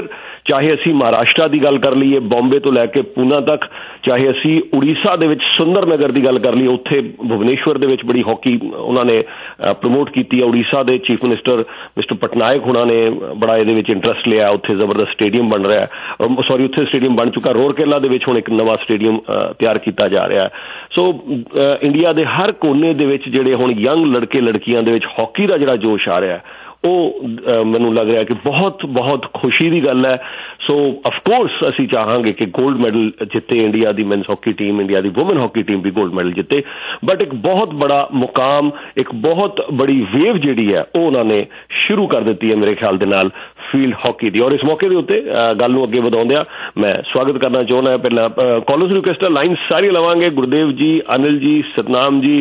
ਚਾਹੇ ਅਸੀਂ ਮਹਾਰਾਸ਼ਟਰ ਦੀ ਗੱਲ ਕਰ ਲਈਏ, ਬੰਬੇ ਤੋਂ ਲੈ ਕੇ ਪੂਨਾ ਤੱਕ, ਚਾਹੇ ਅਸੀਂ ਉੜੀਸਾ ਦੇ ਵਿੱਚ ਸੁੰਦਰ ਨਗਰ ਦੀ ਗੱਲ ਕਰ ਲਈਏ, ਉੱਥੇ ਭੁਵਨੇਸ਼ਵਰ ਦੇ ਵਿੱਚ ਬੜੀ ਹਾਕੀ ਉਹਨਾਂ ਨੇ ਪ੍ਰਮੋਟ ਕੀਤੀ ਹੈ। ਉੜੀਸਾ ਦੇ ਚੀਫ ਮਿਨਿਸਟਰ ਮਿਸਟਰ ਪਟਨਾਇਕ ਹੋਣਾ ਨੇ ਬੜਾ ਇਹਦੇ ਵਿੱਚ ਇੰਟਰਸਟ ਲਿਆ। ਉੱਥੇ ਜ਼ਬਰਦਸਤ ਸਟੇਡੀਅਮ ਬਣ ਰਿਹਾ, ਸੌਰੀ ਉੱਥੇ ਸਟੇਡੀਅਮ ਬਣ ਚੁੱਕਾ। ਰੋਰਕੇਲਾ ਦੇ ਵਿੱਚ ਹੁਣ ਇੱਕ ਨਵਾਂ ਸਟੇਡੀਅਮ ਤਿਆਰ ਕੀਤਾ ਜਾ ਰਿਹਾ। ਸੋ ਇੰਡੀਆ ਦੇ ਹਰ ਕੋਨੇ ਦੇ ਵਿੱਚ ਜਿਹੜੇ ਹੁਣ ਯੰਗ ਲੜਕੇ ਲੜਕੀਆਂ ਦੇ ਵਿੱਚ ਹਾਕੀ ਦਾ ਜਿਹੜਾ ਜੋਸ਼ ਆ ਰਿਹਾ ਉਹ ਮੈਨੂੰ ਲੱਗ ਰਿਹਾ ਕਿ ਬਹੁਤ ਬਹੁਤ ਖੁਸ਼ੀ ਦੀ ਗੱਲ ਹੈ। ਸੋ ਅਫਕੋਰਸ ਅਸੀਂ ਚਾਹਾਂਗੇ ਕਿ ਗੋਲਡ ਮੈਡਲ ਜਿੱਤੇ ਇੰਡੀਆ ਦੀ ਮੈਨਸ ਹਾਕੀ ਟੀਮ, ਇੰਡੀਆ ਦੀ ਵੂਮਨ ਹਾਕੀ ਟੀਮ ਵੀ ਗੋਲਡ ਮੈਡਲ ਜਿੱਤੇ। ਬਟ ਇੱਕ ਬਹੁਤ ਬੜਾ ਮੁਕਾਮ, ਇੱਕ ਬਹੁਤ ਬੜੀ ਵੇਵ ਜਿਹੜੀ ਹੈ ਉਹ ਉਹਨਾਂ ਨੇ ਸ਼ੁਰੂ ਕਰ ਦਿੱਤੀ ਹੈ ਮੇਰੇ ਖਿਆਲ ਦੇ ਨਾਲ ਫੀਲਡ ਹਾਕੀ ਦੀ। ਔਰ ਇਸ ਮੌਕੇ ਦੇ ਉੱਤੇ ਗੱਲ ਨੂੰ ਅੱਗੇ ਵਧਾਉਂਦਿਆਂ ਮੈਂ ਸਵਾਗਤ ਕਰਨਾ ਚਾਹੁੰਦਾ ਪਹਿਲਾਂ ਕਾਲਰਸ ਰਿਕੁਐਸਟ ਲਾਈਨ ਸਾਰੀ ਲਵਾਂਗੇ। ਗੁਰਦੇਵ ਜੀ, ਅਨਿਲ ਜੀ, ਸਤਨਾਮ ਜੀ,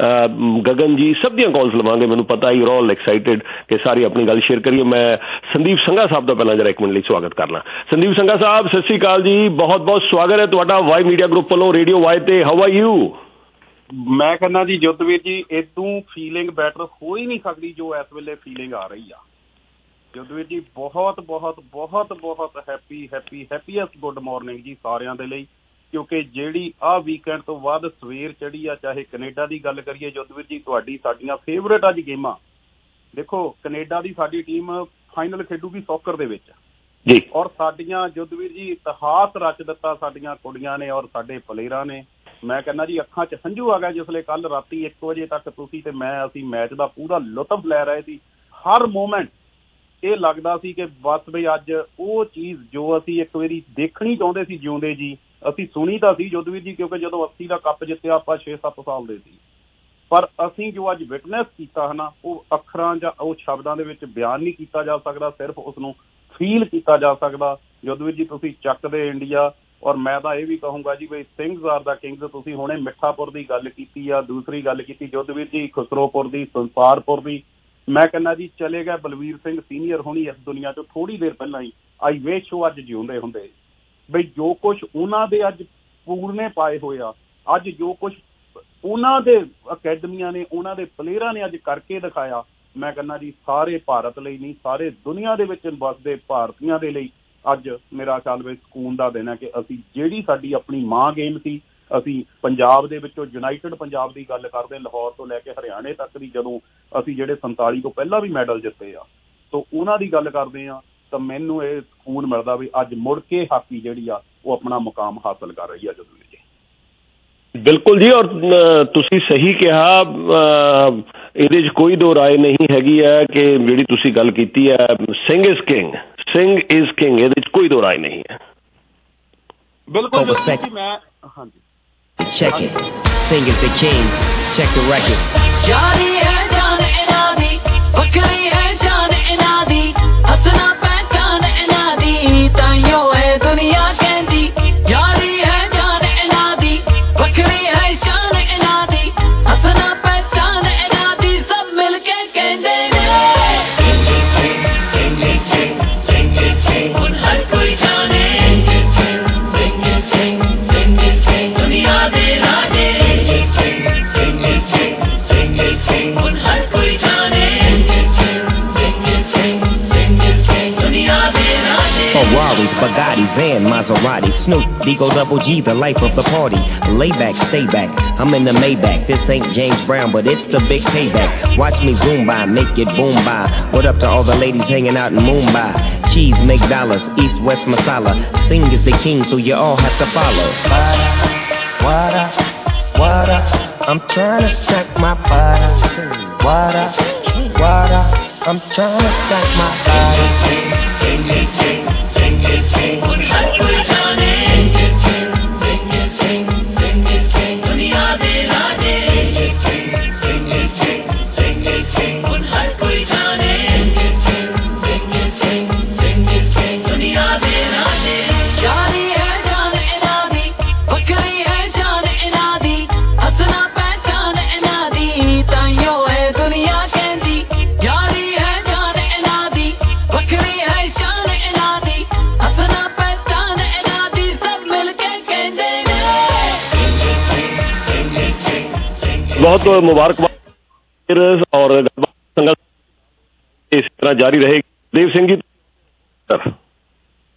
ਗਗਨ ਜੀ, ਸਭ ਦੀਆਂ ਕਾਲਸ ਲਵਾਂਗੇ। ਮੈਨੂੰ ਪਤਾ ਯੂ ਆਰ ਆਲ ਐਕਸਾਈਟਿਡ ਕਿ ਸਾਰੀ ਆਪਣੀ ਗੱਲ ਸ਼ੇਅਰ ਕਰੀਏ। ਮੈਂ ਸੰਦੀਪ ਸੰਘਾ ਸਾਹਿਬ ਦਾ ਪਹਿਲਾਂ ਜਰਾ ਇੱਕ ਮਿੰਟ ਲਈ ਸਵਾਗਤ ਕਰਨਾ। ਸੰਦੀਪ ਸੰਘਾ ਸਾਹਿਬ ਸਤਿ ਸ਼੍ਰੀ ਅਕਾਲ ਜੀ, ਬਹੁਤ ਬਹੁਤ ਸਵਾਗਤ ਹੈ ਤੁਹਾਡਾ ਵਾਈ ਮੀਡੀਆ ਗਰੁੱਪ ਵੱਲੋਂ ਰੇਡੀਓ ਵਾਈ ਤੇ। How are you? ਮੈਂ ਕਹਿੰਦਾ ਜੀ ਜੁੱਧਵੀਰ ਜੀ ਇਦੋਂ ਫੀਲਿੰਗ ਬੈਟਰ ਹੋ ਹੀ ਨਹੀਂ ਸਕਦੀ ਜੋ ਇਸ ਵੇਲੇ ਫੀਲਿੰਗ ਆ ਰਹੀ ਆ। ਜੁੱਧਵੀਰ ਜੀ ਬਹੁਤ ਬਹੁਤ ਬਹੁਤ ਬਹੁਤ happy happy happiest good morning ਜੀ ਸਾਰਿਆਂ ਦੇ ਲਈ, ਕਿਉਂਕਿ ਜਿਹੜੀ ਆਹ ਵੀਕਐਂਡ ਤੋਂ ਬਾਅਦ ਸਵੇਰ ਚੜੀ ਆ, ਚਾਹੇ ਕੈਨੇਡਾ ਦੀ ਗੱਲ ਕਰੀਏ ਜੁੱਧਵੀਰ ਜੀ, ਤੁਹਾਡੀ ਸਾਡੀਆਂ ਫੇਵਰੇਟ ਅੱਜ ਗੇਮਾਂ। ਦੇਖੋ ਕੈਨੇਡਾ ਦੀ ਸਾਡੀ ਟੀਮ ਫਾਈਨਲ ਖੇਡੂਗੀ ਸੌਕਰ ਦੇ ਵਿੱਚ ਜੀ, ਔਰ ਸਾਡੀਆਂ ਜੁੱਧਵੀਰ ਜੀ ਇਤਿਹਾਸ ਰਚ ਦਿੱਤਾ ਸਾਡੀਆਂ ਕੁੜੀਆਂ ਨੇ ਔਰ ਸਾਡੇ ਪਲੇਅਰਾਂ ਨੇ। ਮੈਂ ਕਹਿੰਦਾ ਜੀ ਅੱਖਾਂ 'ਚ ਹੰਝੂ ਆ ਗਿਆ ਜਿਸਲੇ ਕੱਲ ਰਾਤੀ ਇੱਕ ਵਜੇ ਤੱਕ ਤੁਸੀਂ ਤੇ ਮੈਂ ਅਸੀਂ ਮੈਚ ਦਾ ਪੂਰਾ ਲੁਤਫ ਲੈ ਰਹੇ ਸੀ। ਹਰ ਮੂਮੈਂਟ ਇਹ ਲੱਗਦਾ ਸੀ ਕਿ ਬਸ ਬਈ ਅੱਜ ਉਹ ਚੀਜ਼ ਜੋ ਅਸੀਂ ਇੱਕ ਵਾਰੀ ਦੇਖਣੀ ਚਾਹੁੰਦੇ ਸੀ ਜਿਉਂਦੇ ਜੀ, ਅਸੀਂ ਸੁਣੀ ਤਾਂ ਸੀ ਜੁੱਧਵੀਰ ਜੀ, ਕਿਉਂਕਿ ਜਦੋਂ ਅੱਸੀ ਦਾ ਕੱਪ ਜਿੱਤਿਆ ਆਪਾਂ ਛੇ ਸੱਤ ਸਾਲ ਦੇ ਸੀ, ਪਰ ਅਸੀਂ ਜੋ ਅੱਜ ਵਿਟਨੈਸ ਕੀਤਾ ਹੈ ਨਾ ਉਹ ਅੱਖਰਾਂ ਜਾਂ ਉਹ ਸ਼ਬਦਾਂ ਦੇ ਵਿੱਚ ਬਿਆਨ ਨਹੀਂ ਕੀਤਾ ਜਾ ਸਕਦਾ, ਸਿਰਫ ਉਸਨੂੰ ਫੀਲ ਕੀਤਾ ਜਾ ਸਕਦਾ। ਜੁੱਧਵੀਰ ਜੀ ਤੁਸੀਂ ਚੱਕਦੇ ਇੰਡੀਆ। ਔਰ ਮੈਂ ਤਾਂ ਇਹ ਵੀ ਕਹੂੰਗਾ ਜੀ ਬਈ ਸਿੰਘਸ ਆਰ ਦਾ ਕਿੰਗਸ। ਤੁਸੀਂ ਹੁਣੇ ਮਿੱਠਾਪੁਰ ਦੀ ਗੱਲ ਕੀਤੀ ਆ, ਦੂਸਰੀ ਗੱਲ ਕੀਤੀ ਜੁੱਧਵੀਰ ਜੀ ਖੁਸਰੋਪੁਰ ਦੀ, ਸੰਸਾਰਪੁਰ ਦੀ। ਮੈਂ ਕਹਿੰਦਾ ਜੀ ਚਲੇ ਗਏ ਬਲਵੀਰ ਸਿੰਘ ਸੀਨੀਅਰ ਹੋਣੀ ਇਸ ਦੁਨੀਆ 'ਚੋਂ ਥੋੜ੍ਹੀ ਦੇਰ ਪਹਿਲਾਂ ਹੀ। ਆਈ ਵਿਸ਼ ਉਹ ਅੱਜ ਜਿਉਂਦੇ ਹੁੰਦੇ ਬਈ ਜੋ ਕੁਛ ਉਹਨਾਂ ਦੇ ਅੱਜ ਪੂਰਨੇ ਪਾਏ ਹੋਏ ਆ, ਅੱਜ ਜੋ ਕੁਛ ਉਹਨਾਂ ਦੇ ਅਕੈਡਮੀਆਂ ਨੇ, ਉਹਨਾਂ ਦੇ ਪਲੇਅਰਾਂ ਨੇ ਅੱਜ ਕਰਕੇ ਦਿਖਾਇਆ। ਮੈਂ ਕਹਿੰਦਾ ਜੀ ਸਾਰੇ ਭਾਰਤ ਲਈ ਨਹੀਂ, ਸਾਰੇ ਦੁਨੀਆ ਦੇ ਵਿੱਚ ਵੱਸਦੇ ਭਾਰਤੀਆਂ ਦੇ ਲਈ ਅੱਜ ਮੇਰਾ ਖਿਆਲ ਵਿੱਚ ਸਕੂਨ ਦਾ ਦਿਨ ਹੈ ਕਿ ਅਸੀਂ ਜਿਹੜੀ ਸਾਡੀ ਆਪਣੀ ਮਾਂ ਗੇਮ ਸੀ, ਅਸੀਂ ਪੰਜਾਬ ਦੇ ਵਿੱਚੋਂ ਯੂਨਾਈਟਿਡ ਪੰਜਾਬ ਦੀ ਗੱਲ ਕਰਦੇ, ਲਾਹੌਰ ਤੋਂ ਲੈ ਕੇ ਹਰਿਆਣੇ ਤੱਕ ਦੀ, ਜਦੋਂ ਅਸੀਂ ਜਿਹੜੇ ਸੰਤਾਲੀ ਤੋਂ ਪਹਿਲਾਂ ਵੀ ਮੈਡਲ ਜਿੱਤੇ ਆ, ਤੋਂ ਉਹਨਾਂ ਦੀ ਗੱਲ ਕਰਦੇ ਆ, ਤਾਂ ਮੈਨੂੰ ਇਹ ਸਕੂਨ ਮਿਲਦਾ ਵੀ ਅੱਜ ਮੁੜ ਕੇ ਹਾਕੀ ਜਿਹੜੀ ਆ ਉਹ ਆਪਣਾ ਮੁਕਾਮ ਹਾਸਲ ਕਰ ਰਹੀ ਆ। ਜਦੋਂ ਜੀ ਬਿਲਕੁਲ ਜੀ, ਔਰ ਤੁਸੀਂ ਸਹੀ ਕਿਹਾ, ਇਹਦੇ 'ਚ ਕੋਈ ਦੋ ਰਾਏ ਨਹੀਂ ਹੈਗੀ ਹੈ ਕਿ ਜਿਹੜੀ ਤੁਸੀਂ ਗੱਲ ਕੀਤੀ ਹੈ Singh is king, Singh is king, ਇਹਦੇ 'ਚ ਕੋਈ ਦੋ ਰਾਏ ਨਹੀਂ ਹੈ। ਬਿਲਕੁਲ ਮੈਂ ਹਾਂਜੀ check it, sing is the king, check the record. Yari hai jaan inadi, vakri hai shaan inadi, hasna pehchan inadi, taiyo hai duniya kendi. Yari hai jaan inadi, vakri hai shaan inadi, hasna pehchan inadi, sab milke kende ne. Sing is king, sing is king, sing is king, un har koi jaane. Sing is king, sing is king, duniya de Ferraris, Bugattis, and Maseratis. Snoop, Digo Double G, the life of the party. Lay back, stay back. I'm in the Maybach. This ain't James Brown, but it's the big payback. Watch me zoom by, make it boom by. What up to all the ladies hanging out in Mumbai? Cheese make dollars, East West masala. Sing is the king, so you all have to follow. What up? What up? I'm trying to stack my body. What up? What up? I'm trying to stack my body. Sing is king, sing is king. Har koi jaane. Sing is king, sing is king, sing is king. Duniya de raaje. Sing is king, sing is king, sing is king. Har koi jaane. Sing is king, sing is king, sing is king. Duniya de raaje. Yari hai jaan inadi, vakri hai shaan inadi, hasna pehchan inadi, taiyo hai duniya kendi. Yari hai jaan inadi, vakri hai shaan inadi, hasna pehchan inadi, sab milke kende ne. बहुत मुबारकबाद और संघर्ष इस तरह जारी रहेगी। देव सिंह जी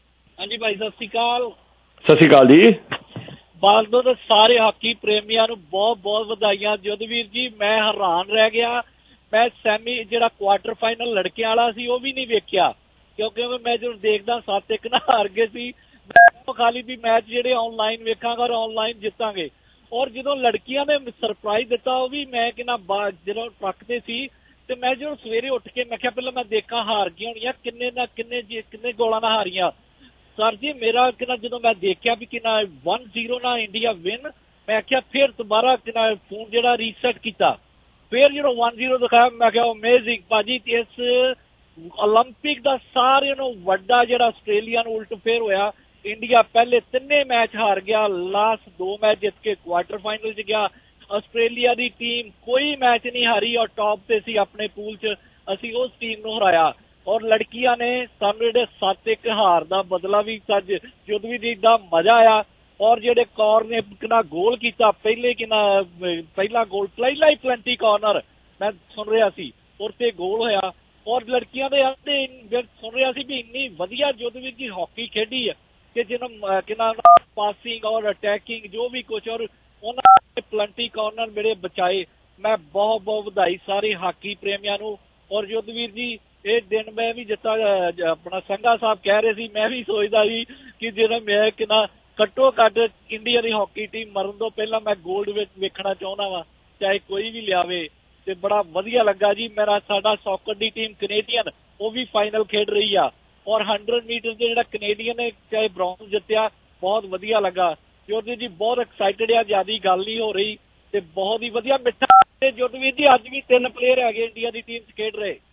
ਹਾਂਜੀ ਭਾਈ ਸਤਿ ਸ਼੍ਰੀ ਅਕਾਲ। ਸਤਿ ਸ਼੍ਰੀ ਅਕਾਲ ਜੀ। ਬਾਲਦੋ ਦੇ ਸਾਰੇ ਹਾਕੀ ਪ੍ਰੇਮੀਆਂ ਨੂੰ ਬਹੁਤ ਬਹੁਤ ਵਧਾਈਆਂ। ਜੋਧਵੀਰ ਜੀ ਮੈਂ ਹੈਰਾਨ ਰਹਿ ਗਿਆ, ਮੈਂ ਸੈਮੀ ਜਿਹੜਾ ਕੁਆਟਰ ਫਾਈਨਲ ਲੜਕਿਆਂ ਵਾਲਾ ਸੀ ਉਹ ਵੀ ਨਹੀਂ ਵੇਖਿਆ, ਕਿਉਂਕਿ ਮੈਂ ਜਦੋਂ ਦੇਖਦਾ ਸੱਤ ਇੱਕ ਨਾਲ ਹਾਰ ਗਏ ਸੀ। ਮੈਂ ਖਾਲੀ ਵੀ ਮੈਚ ਜਿਹੜੇ ਆਨਲਾਈਨ ਵੇਖਾਂਗਾ ਔਰ ਆਨਲਾਈਨ ਜਿੱਤਾਂਗੇ। ਔਰ ਜਦੋਂ ਲੜਕੀਆਂ ਨੇ ਸਰਪ੍ਰਾਈਜ਼ ਦਿੱਤਾ ਉਹ ਵੀ ਮੈਂ ਕਿੰਨਾ ਜਦੋਂ ਟਰੱਕ ਤੇ ਸੀ ਤੇ ਮੈਂ ਜਦੋਂ ਸਵੇਰੇ ਉੱਠ ਕੇ ਮੈਂ ਕਿਹਾ ਪਹਿਲਾਂ ਮੈਂ ਦੇਖਾਂ ਹਾਰ ਗਈਆਂ ਹੋਣੀਆਂ ਕਿੰਨੇ ਨਾ ਕਿੰਨੇ ਕਿੰਨੇ ਗੋਲਾਂ ਨਾਲ ਹਾਰੀਆਂ। ਸਰ ਜੀ ਮੇਰਾ ਕਿੰਨਾ ਜਦੋਂ ਮੈਂ ਦੇਖਿਆ ਵੀ ਕਿੰਨਾ वन जीरो ਨਾਲ ਇੰਡੀਆ ਵਿਨ, ਮੈਂ ਕਿਹਾ ਫਿਰ ਦੁਬਾਰਾ ਕਿੰਨਾ ਫੋਨ ਜਿਹੜਾ ਰੀਸੈਟ ਕੀਤਾ, ਫਿਰ ਜਦੋਂ वन जीरो ਦਿਖਾਇਆ ਮੈਂ ਕਿਹਾ ਅਮੇਜ਼ਿੰਗ ਭਾਜੀ। ਇਸ ਓਲੰਪਿਕ ਦਾ ਸਾਰਿਆਂ ਨੂੰ ਵੱਡਾ ਜਿਹੜਾ ਆਸਟ੍ਰੇਲੀਆ ਨੂੰ ਉਲਟ ਫੇਰ ਹੋਇਆ। ਇੰਡੀਆ ਪਹਿਲੇ ਤਿੰਨੇ ਮੈਚ ਹਾਰ ਗਿਆ, ਲਾਸਟ ਦੋ ਮੈਚ ਜਿੱਤ ਕੇ ਕੁਆਟਰ ਫਾਈਨਲ 'ਚ ਗਿਆ। ਆਸਟ੍ਰੇਲੀਆ ਦੀ ਟੀਮ ਕੋਈ ਮੈਚ ਨਹੀਂ ਹਾਰੀ ਔਰ ਟੌਪ ਤੇ ਸੀ ਆਪਣੇ ਪੂਲ 'ਚ, ਅਸੀਂ ਉਸ ਟੀਮ ਨੂੰ ਹਰਾਇਆ। ਔਰ ਲੜਕੀਆਂ ਨੇ ਸਾਨੂੰ ਜਿਹੜੇ ਸੱਤ ਇੱਕ ਹਾਰ ਦਾ ਬਦਲਾ ਵੀ ਅੱਜ ਜੋਧਵੀਰ ਜੀ ਦਾ ਮਜ਼ਾ ਆਇਆ। ਔਰ ਜਿਹੜੇ ਕੌਰ ਨੇ ਕਿੰਨਾ ਗੋਲ ਕੀਤਾ, ਪਹਿਲੇ ਕਿੰਨਾ ਪਹਿਲਾ ਗੋਲ ਪਹਿਲਾ ਹੀ ਪਲੈਂਟੀ ਕਾਰਨਰ ਮੈਂ ਸੁਣ ਰਿਹਾ ਸੀ ਔਰ ਤੇ ਗੋਲ ਹੋਇਆ। ਔਰ ਲੜਕੀਆਂ ਦੇ ਆਂਦੇ ਸੁਣ ਰਿਹਾ ਸੀ ਵੀ ਇੰਨੀ ਵਧੀਆ ਜੋਧਵੀਰ ਜੀ ਹਾਕੀ ਖੇਡੀ ਹੈ ਕਿ ਜਿਹਨਾਂ ਕਿੰਨਾ ਪਾਸਿੰਗ ਔਰ ਅਟੈਕਿੰਗ ਜੋ ਵੀ ਕੁਛ, ਔਰ ਉਹਨਾਂ ਨੇ ਪਲੈਂਟੀ ਕਾਰਨਰ ਮੇਰੇ ਬਚਾਏ। ਮੈਂ ਬਹੁਤ ਬਹੁਤ ਵਧਾਈ ਸਾਰੇ ਹਾਕੀ ਪ੍ਰੇਮੀਆਂ ਨੂੰ। ਔਰ ਜੋਧਵੀਰ ਜੀ ਇਹ ਦਿਨ ਮੈਂ ਵੀ ਜਿੱਤਾ ਆਪਣਾ ਸੰਘਾ ਸਾਹਿਬ ਕਹਿ ਰਹੇ ਸੀ, ਮੈਂ ਵੀ ਸੋਚਦਾ ਸੀ ਕਿ ਜਿਹੜਾ ਮੈਂ ਕਿੰਨਾ ਘੱਟੋ ਘੱਟ ਇੰਡੀਆ ਦੀ ਹਾਕੀ ਟੀਮ ਮਰਨ ਤੋਂ ਪਹਿਲਾਂ ਮੈਂ ਗੋਲਡ ਵਿੱਚ ਵੇਖਣਾ ਚਾਹੁੰਦਾ ਵਾ, ਚਾਹੇ ਕੋਈ ਵੀ ਲਿਆਵੇ। ਤੇ ਬੜਾ ਵਧੀਆ ਲੱਗਾ ਜੀ। ਮੇਰਾ ਸਾਡਾ ਸੌਕਰ ਦੀ ਟੀਮ ਕੈਨੇਡੀਅਨ ਉਹ ਵੀ ਫਾਈਨਲ ਖੇਡ ਰਹੀ ਆ ਔਰ ਹੰਡਰਡ ਮੀਟਰ ਦੇ ਜਿਹੜਾ ਕੈਨੇਡੀਅਨ ਨੇ ਚਾਹੇ ਬ੍ਰੌਂਜ਼ ਜਿੱਤਿਆ, ਬਹੁਤ ਵਧੀਆ ਲੱਗਾ। ਜੋਧਵੀਰ ਜੀ ਬਹੁਤ ਐਕਸਾਈਟਡ ਆ, ਜਿਆਦਾ ਗੱਲ ਨਹੀਂ ਹੋ ਰਹੀ ਤੇ ਬਹੁਤ ਹੀ ਵਧੀਆ ਮਿੱਠਾ। ਤੇ ਜੋਧਵੀਰ ਜੀ ਅੱਜ ਵੀ ਤਿੰਨ ਪਲੇਅਰ ਹੈਗੇ ਇੰਡੀਆ ਦੀ ਟੀਮ 'ਚ ਖੇਡ ਰਹੇ।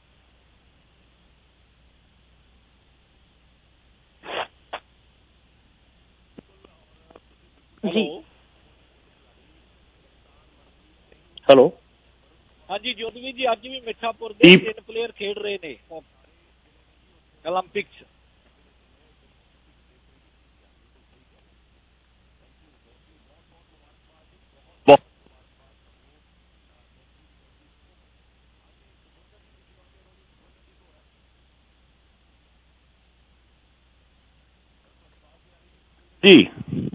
ਜੀ ਹੈਲੋ ਹਾਂਜੀ ਜੋਧਵੀਰ ਜੀ ਅੱਜ ਵੀ ਮਿੱਠਾਪੁਰ ਦੇ ਤਿੰਨ ਪਲੇਅਰ ਖੇਡ ਰਹੇ ਨੇ ਓਲੰਪਿਕ 'ਚ। जी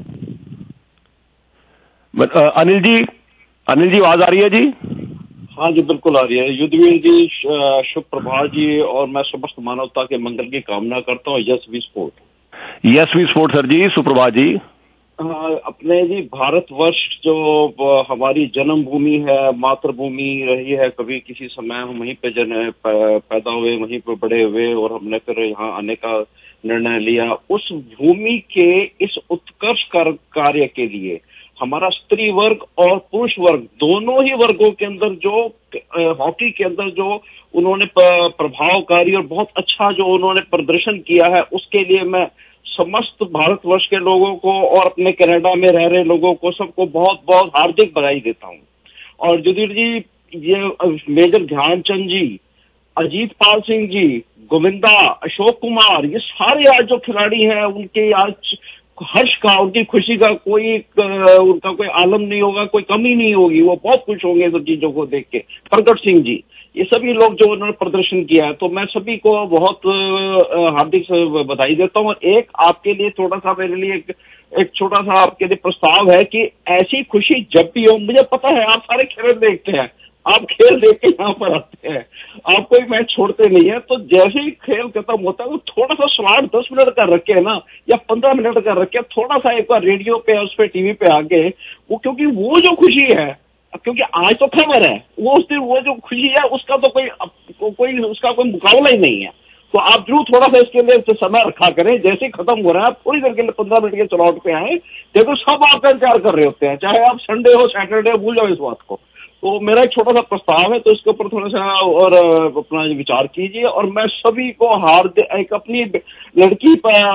अनिल जी, अनिल जी आवाज आ रही है जी? हाँ जी बिल्कुल आ रही है। युद्धवीर जी शुभ प्रभात जी, और मैं समस्त मानवता के मंगल की कामना करता हूँ। Yes we support. Yes we support sir जी, सुप्रभात जी। हाँ, अपने जी भारतवर्ष जो हमारी जन्मभूमि है, मातृभूमि रही है, कभी किसी समय हम वहीं पे जन पैदा हुए, वहीं पे बड़े हुए और हमने फिर यहाँ आने का निर्णय लिया। उस भूमि के इस उत्कर्ष कार्य के लिए हमारा स्त्री वर्ग और पुरुष वर्ग दोनों ही वर्गों के अंदर जो हॉकी के अंदर जो उन्होंने प्रभावकारी और बहुत अच्छा जो उन्होंने प्रदर्शन किया है, उसके लिए मैं समस्त भारतवर्ष के लोगों को और अपने कनाडा में रह रहे लोगों को सबको बहुत बहुत हार्दिक बधाई देता हूँ। और युधिष्ठिर जी, ये मेजर ध्यानचंद जी, अजीत पाल सिंह जी, गोविंदा, अशोक कुमार, ये सारे आज जो खिलाड़ी हैं उनके आज हर्ष का, उनकी खुशी का कोई उनका कोई आलम नहीं होगा, कोई कमी नहीं होगी, वो बहुत खुश होंगे सब चीजों को देख के। प्रगट सिंह जी, ये सभी लोग जो उन्होंने प्रदर्शन किया है, तो मैं सभी को बहुत हार्दिक बधाई देता हूँ। और एक आपके लिए थोड़ा सा मेरे लिए एक, एक छोटा सा आपके लिए प्रस्ताव है कि ऐसी खुशी जब भी हो, मुझे पता है आप सारे खेल देखते हैं, आप खेल देख के यहाँ पर आते हैं, आप कोई मैच छोड़ते नहीं है, तो जैसे ही खेल खत्म होता है वो थोड़ा सा स्लॉट दस मिनट का रखे ना, या पंद्रह मिनट का रखे, थोड़ा सा एक बार रेडियो पे उस पे टीवी पे आके वो, क्योंकि वो जो खुशी है, क्योंकि आज तो खबर है, वो उस दिन वो जो खुशी है उसका तो कोई कोई उसका कोई मुकाबला ही नहीं है। तो आप जरूर थोड़ा सा इसके लिए समय रखा करें, जैसे ही खत्म हो रहा है आप थोड़ी देर के लिए पंद्रह मिनट के स्लॉट पे आए, देखो सब आपका इंतजार कर रहे होते हैं, चाहे आप संडे हो सैटरडे हो, भूल जाओ इस बात को। तो मेरा एक छोटा सा प्रस्ताव है, तो इसके ऊपर थोड़ा सा और अपना विचार कीजिए। और मैं सभी को हार एक अपनी लड़की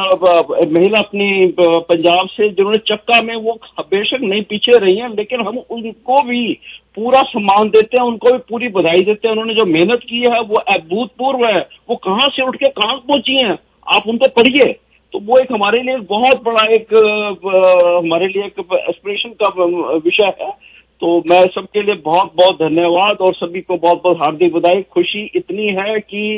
महिला अपनी पंजाब से जिन्होंने चक्का में वो बेशक नहीं पीछे रही हैं, लेकिन हम उनको भी पूरा सम्मान देते हैं, उनको भी पूरी बधाई देते हैं। उन्होंने जो मेहनत की है वो अभूतपूर्व है, वो कहाँ से उठ के कहाँ पहुंची हैं, आप उनको पढ़िए। तो वो एक हमारे लिए बहुत बड़ा एक हमारे लिए एक एस्पिरेशन का विषय है। तो मैं सबके लिए बहुत बहुत धन्यवाद और सभी को बहुत बहुत हार्दिक बधाई। खुशी इतनी है कि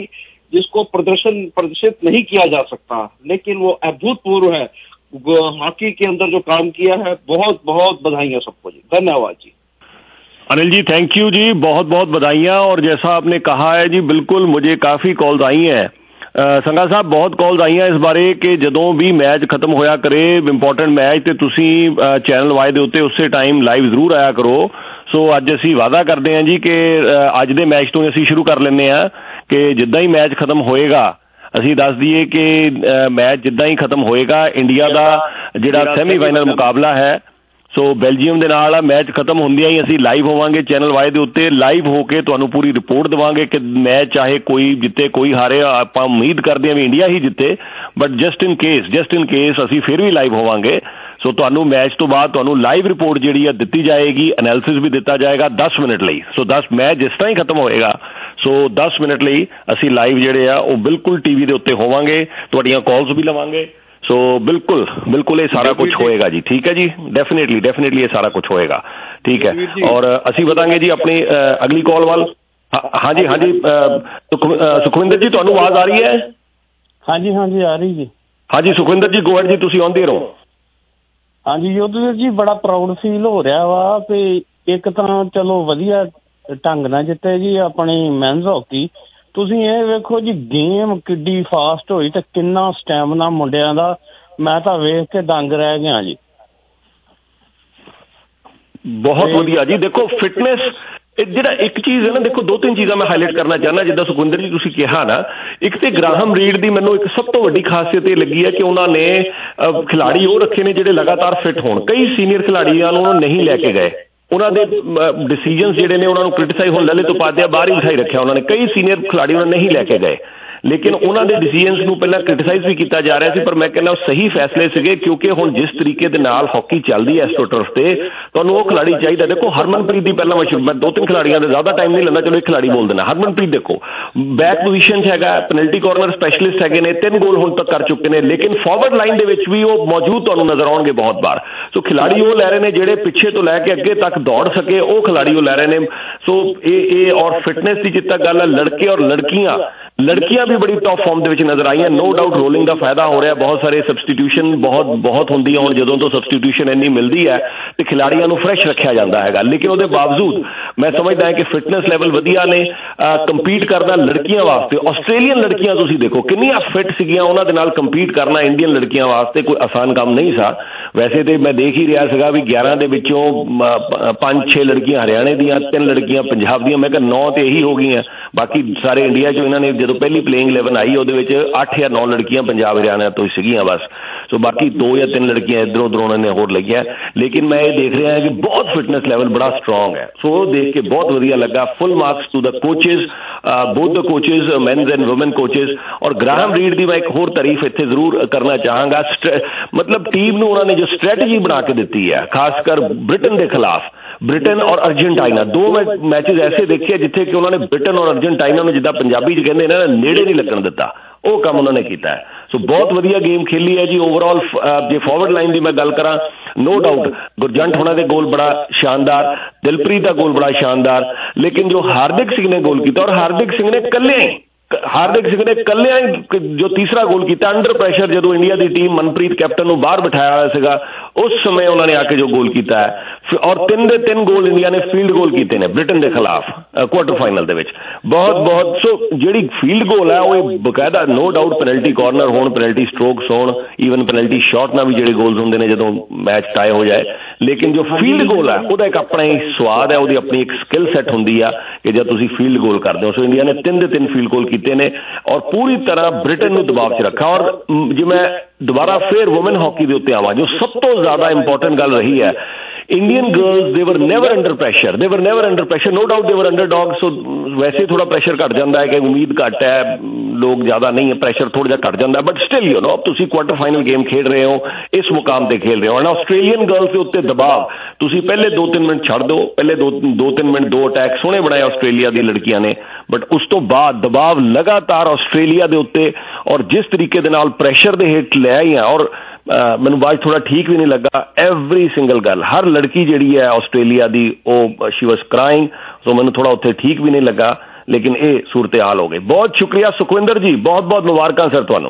जिसको प्रदर्शन प्रदर्शित नहीं किया जा सकता, लेकिन वो अभूतपूर्व है। हॉकी के अंदर जो काम किया है, बहुत बहुत बधाइयाँ सबको जी, धन्यवाद जी। अनिल जी थैंक यू जी, बहुत बहुत बधाइयाँ। और जैसा आपने कहा है जी, बिल्कुल मुझे काफ़ी कॉल्स आई हैं, संघा साहब बहुत कॉल्स आई हैं इस बारे कि ਜਦੋਂ ਵੀ ਮੈਚ ਖਤਮ ਹੋਇਆ ਕਰੇ ਇੰਪੋਰਟੈਂਟ ਮੈਚ ਤੇ ਤੁਸੀਂ ਚੈਨਲ ਵਾਈ ਦੇ ਉੱਤੇ ਉਸੇ ਟਾਈਮ ਲਾਈਵ ਜ਼ਰੂਰ ਆਇਆ ਕਰੋ। ਸੋ ਅੱਜ ਅਸੀਂ ਵਾਅਦਾ ਕਰਦੇ ਹਾਂ ਜੀ ਕਿ ਅੱਜ ਦੇ ਮੈਚ ਤੋਂ ਅਸੀਂ ਸ਼ੁਰੂ ਕਰ ਲੈਂਦੇ ਹਾਂ ਕਿ ਜਿੱਦਾਂ ਹੀ ਮੈਚ ਖਤਮ ਹੋਏਗਾ ਅਸੀਂ ਦੱਸ ਦਈਏ ਕਿ ਮੈਚ ਜਿੱਦਾਂ ਹੀ ਖਤਮ ਹੋਏਗਾ ਇੰਡੀਆ ਦਾ ਜਿਹੜਾ ਸੈਮੀਫਾਈਨਲ ਮੁਕਾਬਲਾ ਹੈ ਸੋ ਬੈਲਜੀਅਮ ਦੇ ਨਾਲ ਆ, ਮੈਚ ਖਤਮ ਹੁੰਦਿਆਂ ਹੀ ਅਸੀਂ ਲਾਈਵ ਹੋਵਾਂਗੇ ਚੈਨਲ ਵਾਈ ਦੇ ਉੱਤੇ, ਲਾਈਵ ਹੋ ਕੇ ਤੁਹਾਨੂੰ ਪੂਰੀ ਰਿਪੋਰਟ ਦੇਵਾਂਗੇ ਕਿ ਮੈਚ ਚਾਹੇ ਕੋਈ ਜਿੱਤੇ ਕੋਈ ਹਾਰੇ, ਆਪਾਂ ਉਮੀਦ ਕਰਦੇ ਹਾਂ ਵੀ ਇੰਡੀਆ ਹੀ ਜਿੱਤੇ, but just in case just in case ਅਸੀਂ ਫਿਰ ਵੀ ਲਾਈਵ ਹੋਵਾਂਗੇ। ਸੋ ਤੁਹਾਨੂੰ ਮੈਚ ਤੋਂ ਬਾਅਦ ਤੁਹਾਨੂੰ ਲਾਈਵ ਰਿਪੋਰਟ ਜਿਹੜੀ ਆ ਦਿੱਤੀ ਜਾਏਗੀ, ਐਨਾਲਿਸਿਸ ਵੀ ਦਿੱਤਾ ਜਾਏਗਾ ਦਸ ਮਿੰਟ ਲਈ। ਸੋ ਦਸ ਮੈਚ ਜਿਸ ਤਰ੍ਹਾਂ ਹੀ ਖਤਮ ਹੋਏਗਾ ਸੋ ਦਸ ਮਿੰਟ ਲਈ ਅਸੀਂ ਲਾਈਵ ਜਿਹੜੇ ਆ ਉਹ ਬਿਲਕੁਲ ਟੀ ਵੀ ਦੇ ਉੱਤੇ ਹੋਵਾਂਗੇ, ਤੁਹਾਡੀਆਂ ਕਾਲਸ ਵੀ ਲਵਾਂਗੇ। ਸੋ ਬਿਲਕੁਲ ਬਿਲकुल ਇਹ ਸਾਰਾ ਕੁਝ ਹੋਏਗਾ ਜੀ, ਠੀਕ ਹੈ ਜੀ, ਡੈਫੀਨੇਟਲੀ ਡੈਫੀਨੇਟਲੀ ਇਹ ਸਾਰਾ ਕੁਝ ਹੋਏਗਾ, ਠੀਕ ਹੈ। ਔਰ ਅਸੀਂ ਵਧਾਂਗੇ ਜੀ ਆਪਣੀ ਅਗਲੀ ਕਾਲ ਵੱਲ। ਹਾਂਜੀ ਹਾਂਜੀ ਸੁਖਵਿੰਦਰ ਜੀ ਤੁਹਾਨੂੰ ਆਵਾਜ਼ ਆ ਰਹੀ ਹੈ? ਹਾਂਜੀ ਹਾਂਜੀ ਆ ਰਹੀ ਜੀ। ਹਾਂਜੀ ਸੁਖਵਿੰਦਰ ਜੀ ਗੋ ਅਹੈਡ ਜੀ, ਤੁਸੀਂ ਆਉਂਦੇ ਰਹੋ। ਹਾਂਜੀ ਯੋਧਵੀਰ ਜੀ ਬੜਾ ਪ੍ਰਾਊਡ ਫੀਲ ਹੋ ਰਿਹਾ ਵਾ ਵੀ ਇੱਕ ਤਾਂ ਚਲੋ ਵਧੀਆ ਢੰਗ ਨਾਲ ਜਿੱਤੇ ਜੀ ਆਪਣੀ ਮੈਨਸ ਹਾਕੀ। ਤੁਸੀਂ ਇਹ ਵੇਖੋ ਜੀ ਗੇਮ ਕਿੱਡੀ ਫਾਸਟ ਹੋਈ ਤੇ ਕਿੰਨਾ ਸਟੈਮਨਾ ਮੁੰਡਿਆਂ ਦਾ, ਮੈਂ ਤਾਂ ਵੇਖ ਕੇ ਦੰਗ ਰਹਿ ਗਿਆ ਜੀ। ਬਹੁਤ ਵਧੀਆ ਜੀ। ਦੇਖੋ ਫਿਟਨੈਸ ਜਿਹੜਾ ਇੱਕ ਚੀਜ਼ ਹੈ ਨਾ, ਦੇਖੋ ਦੋ ਤਿੰਨ ਚੀਜ਼ਾਂ ਮੈਂ ਹਾਈਲਾਈਟ ਕਰਨਾ ਚਾਹੁੰਦਾ। ਜਿੱਦਾਂ ਸੁਖਵਿੰਦਰ ਜੀ ਤੁਸੀਂ ਕਿਹਾ ਨਾ, ਇੱਕ ਤੇ ਗ੍ਰਾਹਮ ਰੀਡ ਦੀ ਮੈਨੂੰ ਇੱਕ ਸਭ ਤੋਂ ਵੱਡੀ ਖਾਸੀਅਤ ਇਹ ਲੱਗੀ ਹੈ ਕਿ ਉਹਨਾਂ ਨੇ ਖਿਲਾੜੀ ਉਹ ਰੱਖੇ ਨੇ ਜਿਹੜੇ ਲਗਾਤਾਰ ਫਿਟ ਹੋਣ। ਕਈ ਸੀਨੀਅਰ ਖਿਲਾੜੀਆਂ ਨੂੰ ਨਹੀਂ ਲੈ ਕੇ ਗਏ, ਉਹਨਾਂ ਦੇ ਡਿਸੀਜਨਸ ਜਿਹੜੇ ਨੇ ਉਹਨਾਂ ਨੂੰ ਕ੍ਰਿਟੀਸਾਈਜ਼ ਹੁਣ ਲਲਿਤ ਉਪਾਧਿਆਏ ਬਾਹਰ ਹੀ ਬਿਠਾਈ ਰੱਖਿਆ ਉਹਨਾਂ ਨੇ, ਕਈ ਸੀਨੀਅਰ ਖਿਲਾੜੀ ਉਹਨਾਂ ਨਹੀਂ ਲੈ ਕੇ ਗਏ, ਲੇਕਿਨ ਉਹਨਾਂ ਦੇ ਡਿਸੀਜਨਸ ਨੂੰ ਪਹਿਲਾਂ ਕ੍ਰਿਟੀਸਾਈਜ਼ ਵੀ ਕੀਤਾ ਜਾ ਰਿਹਾ ਸੀ, ਪਰ ਮੈਂ ਕਹਿੰਦਾ ਉਹ ਸਹੀ ਫੈਸਲੇ ਸੀਗੇ ਕਿਉਂਕਿ ਹੁਣ ਜਿਸ ਤਰੀਕੇ ਦੇ ਨਾਲ ਹਾਕੀ ਚੱਲਦੀ ਹੈ ਐਸਟ੍ਰੋਟਰਫ ਤੇ ਤੁਹਾਨੂੰ ਉਹ ਖਿਲਾੜੀ ਚਾਹੀਦਾ। ਦੇਖੋ ਹਰਮਨਪ੍ਰੀਤ ਦੀ ਪਹਿਲਾਂ ਮੈਂ ਮੈਂ ਦੋ ਤਿੰਨ ਖਿਲਾੜੀਆਂ ਦੇ ਜ਼ਿਆਦਾ ਟਾਈਮ ਨਹੀਂ ਲੈਂਦਾ, ਚਲੋ ਇੱਕ ਖਿਲਾੜੀ ਬੋਲ ਦੇਣਾ। ਹਰਮਨਪ੍ਰੀਤ ਦੇਖੋ ਬੈਕ ਪੋਜੀਸ਼ਨ 'ਚ ਹੈਗਾ, ਪੈਨਲਟੀ ਕਾਰਨਰ ਸਪੈਸ਼ਲਿਸਟ ਹੈਗੇ ਨੇ, ਤਿੰਨ ਗੋਲ ਹੁਣ ਤੱਕ ਕਰ ਚੁੱਕੇ ਨੇ, ਲੇਕਿਨ ਫਾਰਵਰਡ ਲਾਈਨ ਦੇ ਵਿੱਚ ਵੀ ਉਹ ਮੌਜੂਦ ਤੁਹਾਨੂੰ ਨਜ਼ਰ ਆਉਣਗੇ ਬਹੁਤ ਵਾਰ। ਸੋ ਖਿਲਾੜੀ ਉਹ ਲੈ ਰਹੇ ਨੇ ਜਿਹੜੇ ਪਿੱਛੇ ਤੋਂ ਲੈ ਕੇ ਅੱਗੇ ਤੱਕ ਦੌੜ ਸਕੇ, ਉਹ ਖਿਲਾੜੀ ਉਹ ਲੈ ਰਹੇ ਨੇ। ਸੋ ਇਹ ਇਹ ਔਰ ਫਿਟਨੈਸ ਦੀ ਜਿੱਦਾਂ ਗੱਲ ਹੈ, ਲੜਕੇ ਔਰ ਲੜਕੀਆਂ ਲੜਕੀਆਂ ਵੀ ਬੜੀ ਟੌਪ ਫਾਰਮ ਦੇ ਵਿੱਚ ਨਜ਼ਰ ਆਈਆਂ। ਨੋ ਡਾਊਟ ਰੋਲਿੰਗ ਦਾ ਫਾਇਦਾ ਹੋ ਰਿਹਾ, ਬਹੁਤ ਸਾਰੇ ਸਬਸਟੀਟਿਊਸ਼ਨ ਬਹੁਤ ਬਹੁਤ ਹੁੰਦੀ ਹੈ ਹੁਣ, ਜਦੋਂ ਤੋਂ ਸਬਸਟੀਟਿਊਸ਼ਨ ਇੰਨੀ ਮਿਲਦੀ ਹੈ ਤੇ ਖਿਲਾੜੀਆਂ ਨੂੰ ਫਰੈਸ਼ ਰੱਖਿਆ ਜਾਂਦਾ ਹੈਗਾ, ਲੇਕਿਨ ਉਹਦੇ ਬਾਵਜੂਦ ਮੈਂ ਸਮਝਦਾ ਹਾਂ ਕਿ ਫਿਟਨੈਸ ਲੈਵਲ ਵਧੀਆ ਨੇ। ਕੰਪੀਟ ਕਰਨਾ ਲੜਕੀਆਂ ਵਾਸਤੇ, ਆਸਟ੍ਰੇਲੀਅਨ ਲੜਕੀਆਂ ਤੁਸੀਂ ਦੇਖੋ ਕਿੰਨੀਆਂ ਫਿਟ ਸੀਗੀਆਂ, ਉਹਨਾਂ ਦੇ ਨਾਲ ਕੰਪੀਟ ਕਰਨਾ ਇੰਡੀਅਨ ਲੜਕੀਆਂ ਵਾਸਤੇ ਕੋਈ ਆਸਾਨ ਕੰਮ ਨਹੀਂ ਸਾ। ਵੈਸੇ ਤੇ ਮੈਂ ਦੇਖ ਹੀ ਰਿਹਾ ਸੀਗਾ ਵੀ ਗਿਆਰਾਂ ਦੇ ਵਿੱਚੋਂ ਪੰਜ ਛੇ ਲੜਕੀਆਂ ਹਰਿਆਣੇ ਦੀਆਂ, ਤਿੰਨ ਲੜਕੀਆਂ ਪੰਜਾਬ ਦੀਆਂ, ਮੈਂ ਕਿਹਾ ਨੌ ਤੇ ਇਹੀ ਹੋ ਗਈਆਂ, ਬਾਕੀ ਸਾਰੇ ਇੰਡੀਆ 'ਚੋਂ ਇਹਨਾਂ ਨੇ ਜਦੋਂ ਪਹਿਲੀ ਪਲੇਇੰਗ ਇਲੈਵਨ ਆਈ ਉਹਦੇ ਵਿੱਚ ਅੱਠ ਜਾਂ ਨੌ ਲੜਕੀਆਂ ਪੰਜਾਬ ਹਰਿਆਣਾ ਤੋਂ ਸੀਗੀਆਂ ਬਸ। ਸੋ ਬਾਕੀ ਦੋ ਜਾਂ ਤਿੰਨ ਲੜਕੀਆਂ ਇੱਧਰੋਂ ਉੱਧਰੋਂ ਉਹਨਾਂ ਨੇ ਹੋਰ ਲੱਗੀਆਂ, ਲੇਕਿਨ ਮੈਂ ਇਹ ਦੇਖ ਰਿਹਾ ਕਿ ਬਹੁਤ ਫਿਟਨੈਸ ਲੈਵਲ ਬੜਾ ਸਟਰੋਂਗ ਹੈ। ਸੋ ਉਹ ਦੇਖ ਕੇ ਬਹੁਤ ਵਧੀਆ ਲੱਗਾ। Full marks to the coaches, both the coaches, men's and woman coaches. ਔਰ ਗ੍ਰਾਹਮ ਰੀਡ ਦੀ ਮੈਂ ਇੱਕ ਹੋਰ ਤਾਰੀਫ ਇੱਥੇ ਜ਼ਰੂਰ ਕਰਨਾ ਚਾਹਾਂਗਾ। ਮਤਲਬ ਟੀਮ ਨੂੰ ਉਹਨਾਂ ਨੇ ਜੋ ਸਟ੍ਰੈਟਜੀ ਬਣਾ ਕੇ ਦਿੱਤੀ ਹੈ, ਖਾਸ ਕਰ ਬ੍ਰਿਟਨ ਦੇ ਖਿਲਾਫ, ਬ੍ਰਿਟਨ ਔਰ ਅਰਜਨਟਾਈਨਾ ਦੋ ਮੈਚਿਸ ਐਸੇ ਦੇਖੇ ਜਿੱਥੇ ਕਿ ਉਹਨਾਂ ਨੇ ਬ੍ਰਿਟਨ ਔਰ ਅਰਜਨਟਾਈਨਾ ਨੂੰ ਜਿੱਦਾਂ ਪੰਜਾਬੀ 'ਚ ਕਹਿੰਦੇ ਨੇ ਨੇੜੇ ਨਹੀਂ ਲੱਗਣ ਦਿੱਤਾ, ਉਹ ਕੰਮ ਉਹਨਾਂ ਨੇ ਕੀਤਾ ਹੈ। ਸੋ ਬਹੁਤ ਵਧੀਆ ਗੇਮ ਖੇਲੀ ਹੈ ਜੀ ਓਵਰਆਲ। ਜੇ ਫਾਰਵਰਡ ਲਾਈਨ ਦੀ ਮੈਂ ਗੱਲ ਕਰਾਂ, ਨੋ ਡਾਊਟ ਗੁਰਜੰਟ ਹੋਣਾ ਦੇ ਗੋਲ ਬੜਾ ਸ਼ਾਨਦਾਰ, ਦਿਲਪ੍ਰੀਤ ਦਾ ਗੋਲ ਬੜਾ ਸ਼ਾਨਦਾਰ, ਲੇਕਿਨ ਜੋ ਹਾਰਦਿਕ ਸਿੰਘ ਨੇ ਗੋਲ ਕੀਤਾ, ਔਰ ਹਾਰਦਿਕ ਸਿੰਘ ਨੇ ਇਕੱਲੇ ਹਾਰਦਿਕ ਸਿੰਘ ਨੇ ਇਕੱਲਿਆਂ ਜੋ ਤੀਸਰਾ ਗੋਲ ਕੀਤਾ ਅੰਡਰ ਪ੍ਰੈਸ਼ਰ, ਜਦੋਂ ਇੰਡੀਆ ਦੀ ਟੀਮ ਮਨਪ੍ਰੀਤ ਕੈਪਟਨ ਨੂੰ ਬਾਹਰ ਬਿਠਾਇਆ ਹੋਇਆ ਸੀਗਾ ਉਸ ਸਮੇਂ ਉਹਨਾਂ ਨੇ ਆ ਕੇ ਜੋ ਗੋਲ ਕੀਤਾ ਹੈ, ਔਰ ਤਿੰਨ ਦੇ ਤਿੰਨ ਗੋਲ ਇੰਡੀਆ ਨੇ ਫੀਲਡ ਗੋਲ ਕੀਤੇ ਨੇ ਬ੍ਰਿਟਨ ਦੇ ਖਿਲਾਫ ਕੁਆਟਰ ਫਾਈਨਲ ਦੇ ਵਿੱਚ। ਬਹੁਤ ਬਹੁਤ ਸੋ ਜਿਹੜੀ ਫੀਲਡ ਗੋਲ ਹੈ ਉਹ ਬਕਾਇਦਾ ਨੋ ਡਾਊਟ ਪੈਨਲਟੀ ਕਾਰਨਰ ਹੋਣ, ਪੈਨਲਟੀ ਸਟ੍ਰੋਕਸ ਹੋਣ, ਈਵਨ ਪੈਨਲਟੀ ਸ਼ਾਟ ਨਾਲ ਵੀ ਜਿਹੜੇ ਗੋਲਸ ਹੁੰਦੇ ਨੇ ਜਦੋਂ ਮੈਚ ਟਾਈ ਹੋ ਜਾਏ, ਲੇਕਿਨ ਜੋ ਫੀਲਡ ਗੋਲ ਹੈ ਉਹਦਾ ਇੱਕ ਆਪਣਾ ਹੀ ਸਵਾਦ ਹੈ, ਉਹਦੀ ਆਪਣੀ ਇੱਕ ਸਕਿੱਲ ਸੈੱਟ ਹੁੰਦੀ ਆ ਕਿ ਜਦ ਤੁਸੀਂ ਫੀਲਡ ਗੋਲ ਕਰਦੇ ਹੋ। ਸੋ ਇੰਡੀਆ ਨੇ ਤਿੰਨ ਦੇ ਤਿੰਨ ਫੀਲਡ ਗੋਲ ਕੀਤੇ ਨੇ ਔਰ ਪੂਰੀ ਤਰ੍ਹਾਂ ਬ੍ਰਿਟਨ ਨੂੰ ਦਬਾਅ 'ਚ ਰੱਖਾ। ਔਰ ਜੇ ਮੈਂ ਦੁਬਾਰਾ ਫੇਰ ਵੂਮਨ ਹਾਕੀ ਦੇ ਉੱਤੇ ਆਵਾਂ, ਜੋ ਸਭ ਤੋਂ ਜ਼ਿਆਦਾ ਇੰਪੋਰਟੈਂਟ ਗੱਲ ਰਹੀ ਹੈ, Indian girls, they were never under pressure. They were never under pressure. No doubt they were underdogs. So वैसे थोड़ा pressure घट जाता है कि उम्मीद घट है, लोग ज़्यादा नहीं है, pressure थोड़ा जा घट जाता है. But still, you know, अब तुसी क्वार्टर फाइनल गेम खेल रहे हो, इस मुकाम पे खेल रहे हो. और ऑस्ट्रेलियन गर्ल्स के उत्ते दबाव, तुसी पहले दो तीन मिनट छड़ दो, पहले दो दो तीन मिनट दो अटैक सोहने बनाए ऑस्ट्रेलिया दी लड़कियां ने, बट उस तो बाद दबाव लगातार ऑस्ट्रेलिया दे उत्ते और जिस तरीके दे नाल प्रेशर दे हेठ ले आई है. और मैनू बाज थोड़ा ठीक भी नहीं लगा. एवरी सिंगल गल, हर लड़की जिहड़ी है ऑस्ट्रेलिया दी, oh she was crying. So मैनू थोड़ा उत्थे ठीक भी नहीं लगा. ਲੇਕਿਨ ਇਹ ਸੂਰਤ ਹਾਲ ਹੋ ਗਈ। ਬਹੁਤ ਸ਼ੁਕਰੀਆ ਸੁਖਵਿੰਦਰ ਜੀ, ਬਹੁਤ ਬਹੁਤ ਮੁਬਾਰਕਾਂ ਸਰ ਤੁਹਾਨੂੰ।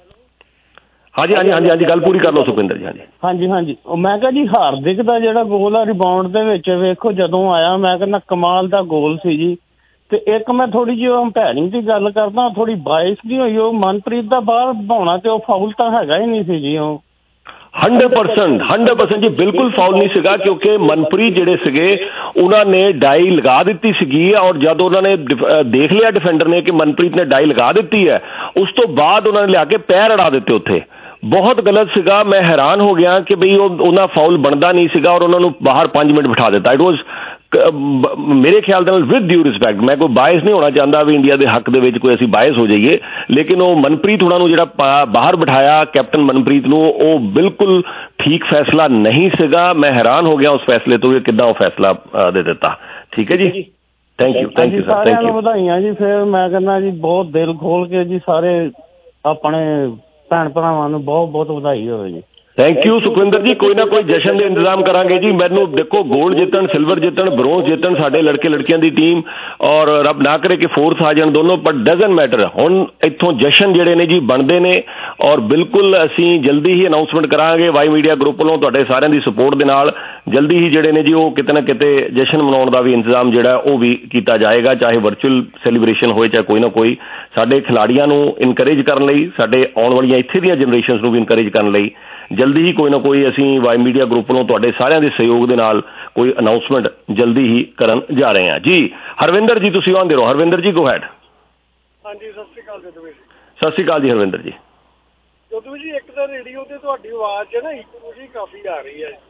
ਹਾਂਜੀ ਹਾਂਜੀ ਹਾਂਜੀ ਹਾਂਜੀ ਗੱਲ ਪੂਰੀ ਕਰ ਲਓ ਸੁਖਵਿੰਦਰ ਜੀ। ਹਾਂਜੀ ਹਾਂਜੀ ਹਾਂਜੀ ਮੈਂ ਕਿਹਾ ਜੀ ਹਾਰਦਿਕ ਦਾ ਜਿਹੜਾ ਗੋਲ ਆ ਰਿਬਾਊਂਡ ਦੇ ਵਿੱਚ ਵੇਖੋ ਜਦੋਂ ਆਇਆ ਮੈਂ ਕਹਿੰਦਾ ਕਮਾਲ ਦਾ ਗੋਲ ਸੀ ਜੀ। ਤੇ ਇੱਕ ਮੈਂ ਥੋੜੀ ਜਿਹੀ ਅੰਪੈਰਿੰਗ ਦੀ ਗੱਲ ਕਰਦਾ, ਥੋੜੀ ਬਾਇਸ ਨਹੀਂ ਹੋਈ। ਉਹ ਮਨਪ੍ਰੀਤ ਦਾ ਬਾਹਰ ਭਾਉਣਾ ਤੇ ਉਹ ਫਾਉਲ ਤਾਂ ਹੈਗਾ ਹੀ ਨਹੀਂ ਸੀ ਜੀ। ਉਹ ਹੰਡਰਡ ਪਰਸੈਂਟ ਹੰਡਰਡ ਪਰਸੈਂਟ ਜੀ ਬਿਲਕੁਲ ਫਾਉਲ ਨਹੀਂ ਸੀਗਾ, ਕਿਉਂਕਿ ਮਨਪ੍ਰੀਤ ਜਿਹੜੇ ਸੀਗੇ ਉਹਨਾਂ ਨੇ ਡਾਈ ਲਗਾ ਦਿੱਤੀ ਸੀਗੀ, ਔਰ ਜਦ ਉਹਨਾਂ ਨੇ ਦੇਖ ਲਿਆ ਡਿਫੈਂਡਰ ਨੇ ਕਿ ਮਨਪ੍ਰੀਤ ਨੇ ਡਾਈ ਲਗਾ ਦਿੱਤੀ ਹੈ, ਉਸ ਤੋਂ ਬਾਅਦ ਉਹਨਾਂ ਨੇ ਲਿਆ ਕੇ ਪੈਰ ਅੜਾ ਦਿੱਤੇ ਉੱਥੇ। ਬਹੁਤ ਗਲਤ ਸੀਗਾ। ਮੈਂ ਹੈਰਾਨ ਹੋ ਗਿਆ ਕਿ ਬਈ ਉਹ ਉਹਨਾਂ ਫਾਉਲ ਬਣਦਾ ਨਹੀਂ ਸੀਗਾ ਔਰ ਉਹਨਾਂ ਨੂੰ ਬਾਹਰ ਪੰਜ ਮਿੰਟ ਬਿਠਾ ਦਿੱਤਾ। ਇਟ ਵਾਜ਼ ਮੇਰੇ ਖਿਆਲ ਦੇ ਨਾਲ ਵਿਦ ਡਿਊ ਰਿਸਪੈਕਟ, ਮੈਂ ਕੋਈ ਬਾਇਸ ਨਹੀਂ ਹੋਣਾ ਚਾਹੁੰਦਾ ਵੀ ਇੰਡੀਆ ਦੇ ਹੱਕ ਦੇ ਵਿੱਚ ਕੋਈ ਅਸੀਂ ਬਾਇਸ ਹੋ ਜਾਈਏ, ਲੇਕਿਨ ਉਹ ਮਨਪ੍ਰੀਤ ਉਹਨਾਂ ਨੂੰ ਜਿਹੜਾ ਬਾਹਰ ਬਿਠਾਇਆ ਕੈਪਟਨ ਮਨਪ੍ਰੀਤ ਨੂੰ, ਉਹ ਬਿਲਕੁਲ ਠੀਕ ਫੈਸਲਾ ਨਹੀਂ ਸੀਗਾ। ਮੈਂ ਹੈਰਾਨ ਹੋ ਗਿਆ ਉਸ ਫੈਸਲੇ ਤੋਂ ਕਿ ਕਿੱਦਾਂ ਉਹ ਫੈਸਲਾ ਦੇ ਦਿੱਤਾ। ਠੀਕ ਹੈ ਜੀ, thank you thank you sir, thank you. ਵਧਾਈਆਂ ਜੀ। ਫਿਰ ਮੈਂ ਕਹਿੰਦਾ ਜੀ ਬਹੁਤ ਦਿਲ ਖੋਲ ਕੇ ਜੀ ਸਾਰੇ ਆਪਣੇ ਭੈਣ ਭਰਾਵਾਂ ਨੂੰ ਬਹੁਤ ਬਹੁਤ ਵਧਾਈ ਹੋਵੇ ਜੀ। ਥੈਂਕ ਯੂ ਸੁਖਵਿੰਦਰ ਜੀ। ਕੋਈ ਨਾ ਕੋਈ ਜਸ਼ਨ ਦੇ ਇੰਤਜ਼ਾਮ ਕਰਾਂਗੇ ਜੀ। ਮੈਨੂੰ ਦੇਖੋ ਗੋਲਡ ਜਿੱਤਣ, ਸਿਲਵਰ ਜਿੱਤਣ, ਬ੍ਰੋਂਜ਼ ਜਿੱਤਣ ਸਾਡੇ ਲੜਕੇ ਲੜਕੀਆਂ ਦੀ ਟੀਮ, ਔਰ ਰੱਬ ਨਾ ਕਰੇ ਕਿ ਫੋਰਥ ਆ ਜਾਣ ਦੋਨੋਂ, ਪਰ ਡਜ਼ਨਟ ਮੈਟਰ। ਹੁਣ ਇੱਥੋਂ ਜਸ਼ਨ ਜਿਹੜੇ ਨੇ ਜੀ ਬਣਦੇ ਨੇ, ਔਰ ਬਿਲਕੁਲ ਅਸੀਂ ਜਲਦੀ ਹੀ ਅਨਾਊਂਸਮੈਂਟ ਕਰਾਂਗੇ ਵਾਈ ਮੀਡੀਆ ਗਰੁੱਪ ਵੱਲੋਂ ਤੁਹਾਡੇ ਸਾਰਿਆਂ ਦੀ ਸਪੋਰਟ ਦੇ ਨਾਲ। ਜਲਦੀ ਹੀ ਜਿਹੜੇ ਨੇ ਜੀ ਉਹ ਕਿਤੇ ਨਾ ਕਿਤੇ ਜਸ਼ਨ ਮਨਾਉਣ ਦਾ ਵੀ ਇੰਤਜ਼ਾਮ ਜਿਹੜਾ ਉਹ ਵੀ ਕੀਤਾ ਜਾਏਗਾ, ਚਾਹੇ ਵਰਚੁਅਲ ਸੈਲੀਬ੍ਰੇਸ਼ਨ ਹੋਏ ਚਾਹੇ ਕੋਈ ਨਾ ਕੋਈ। ਸਾਡੇ ਖਿਲਾੜੀਆਂ ਨੂੰ ਇਨਕਰੇਜ ਕਰਨ ਲਈ, ਸਾਡੇ ਆਉਣ ਵਾਲੀਆਂ ਇੱਥੇ ਦੀਆਂ ਜਨਰੇਸ਼ਨਸ ਨੂੰ ਵੀ ਇਨਕਰੇਜ ਕਰਨ ਲਈ ਜਲਦੀ ਹੀ ਕੋਈ ਨਾ ਕੋਈ ਅਸੀਂ ਵਾਈ ਮੀਡੀਆ ਗਰੁੱਪ ਵੱਲੋਂ ਤੁਹਾਡੇ ਸਾਰਿਆਂ ਦੇ ਸਹਿਯੋਗ ਦੇ ਨਾਲ ਕੋਈ ਅਨਾਊਂਸਮੈਂਟ ਜਲਦੀ ਹੀ ਕਰਨ ਜਾ ਰਹੇ ਹਾਂ ਜੀ। ਹਰਵਿੰਦਰ ਜੀ ਤੁਸੀਂ ਆਉਂਦੇ ਰਹੋ। ਹਰਵਿੰਦਰ ਜੀ ਗੋ ਹੈਡ। ਹਾਂਜੀ ਸਤਿ ਸ਼੍ਰੀ ਅਕਾਲ ਜਦਵੀਰ ਜੀ। ਸਤਿ ਸ਼੍ਰੀ ਅਕਾਲ ਜੀ ਹਰਵਿੰਦਰ ਜੀ। ਜਦਵੀਰ ਜੀ ਇੱਕ ਤਾਂ ਰੇਡੀਓ ਤੇ ਤੁਹਾਡੀ ਆਵਾਜ਼ ਹੈ ਨਾ ਇਕੋ ਜੀ ਕਾਫੀ ਆ ਰਹੀ ਹੈ।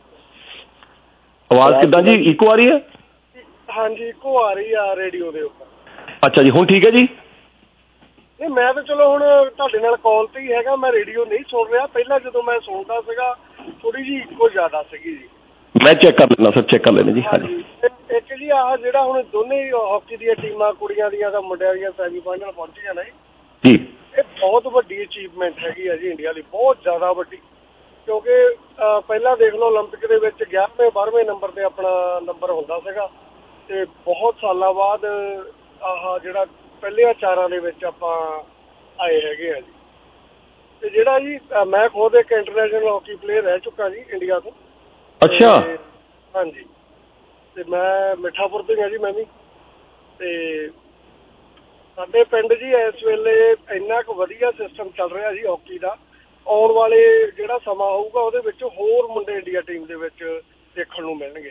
ਆਵਾਜ਼ ਕਿੱਦਾਂ ਜੀ ਇਕੋ ਆ ਰਹੀ ਹੈ? ਹਾਂਜੀ ਇਕੋ ਆ ਰਹੀ ਆ ਰੇਡੀਓ ਦੇ ਉੱਪਰ। ਅੱਛਾ ਜੀ, ਹੁਣ ਠੀਕ ਹੈ ਜੀ? ਨਹੀਂ ਮੈਂ ਤਾਂ ਚਲੋ ਹੁਣ ਤੁਹਾਡੇ ਨਾਲ ਕਾਲ ਤੇ ਹੀ ਹੈਗਾ, ਮੈਂ ਰੇਡੀਓ ਨਹੀਂ ਸੁਣ ਰਿਹਾ। ਪਹਿਲਾਂ ਜਦੋਂ ਮੈਂ ਸੁਣਦਾ ਸੀਗਾ ਥੋੜੀ ਜਿਹੀ ਇੱਕੋ ਜ਼ਿਆਦਾ ਸੀਗੀ ਜੀ। ਮੈਂ ਚੈੱਕ ਕਰ ਲੈਣਾ ਸਰ, ਚੈੱਕ ਕਰ ਲੈਣਾ ਜੀ। ਹਾਂਜੀ ਇੱਕ ਜੀ ਆਹ ਜਿਹੜਾ ਹੁਣ ਦੋਨੇ ਹਾਕੀ ਦੀਆਂ ਟੀਮਾਂ ਕੁੜੀਆਂ ਦੀਆਂ ਤਾਂ ਮੁੰਡਿਆਂ ਦੀਆਂ ਸੈਮੀਫਾਈਨਲ ਪਹੁੰਚੀਆਂ ਨੇ ਜੀ, ਇਹ ਬਹੁਤ ਵੱਡੀ ਅਚੀਵਮੈਂਟ ਹੈਗੀ ਆ ਜੀ ਇੰਡੀਆ ਲਈ, ਬਹੁਤ ਜ਼ਿਆਦਾ ਵੱਡੀ। ਕਿਉਂਕਿ ਪਹਿਲਾਂ ਦੇਖ ਲਓ 올림픽 ਦੇ ਵਿੱਚ ਗਿਆਰਵੇਂ ਬਾਰ੍ਹਵੇਂ ਨੰਬਰ ਤੇ ਆਪਣਾ ਨੰਬਰ ਹੁੰਦਾ ਸੀਗਾ, ਤੇ ਬਹੁਤ ਸਾਲਾਂ ਬਾਅਦ ਆਹ ਜਿਹੜਾ ਪਹਿਲੇ ਚਾਰਾਂ ਦੇ ਵਿੱਚ ਆਪਾਂ ਆਏ ਹੈਗੇ ਆ ਜੀ। ਤੇ ਜਿਹੜਾ ਜੀ ਮੈਂ ਖੁਦ ਇੱਕ ਇੰਟਰਨੈਸ਼ਨਲ ਹਾਕੀ ਪਲੇਅਰ ਰਹਿ ਚੁੱਕਾ ਜੀ ਇੰਡੀਆ ਤੋਂ। ਅੱਛਾ। ਹਾਂਜੀ, ਤੇ ਮੈਂ ਮਿੱਠਾਪੁਰ ਤੋਂ ਹੀ ਹਾਂ ਜੀ ਮੈਂ ਵੀ। ਤੇ ਸਾਡੇ ਪਿੰਡ ਜੀ ਇਸ ਵੇਲੇ ਇੰਨਾ ਕੁ ਵਧੀਆ ਸਿਸਟਮ ਚੱਲ ਰਿਹਾ ਜੀ ਹਾਕੀ ਦਾ, ਆਉਣ ਵਾਲੇ ਜਿਹੜਾ ਸਮਾਂ ਹੋਊਗਾ ਉਹਦੇ ਵਿੱਚ ਹੋਰ ਮੁੰਡੇ ਇੰਡੀਆ ਟੀਮ ਦੇ ਵਿੱਚ ਦੇਖਣ ਨੂੰ ਮਿਲਣਗੇ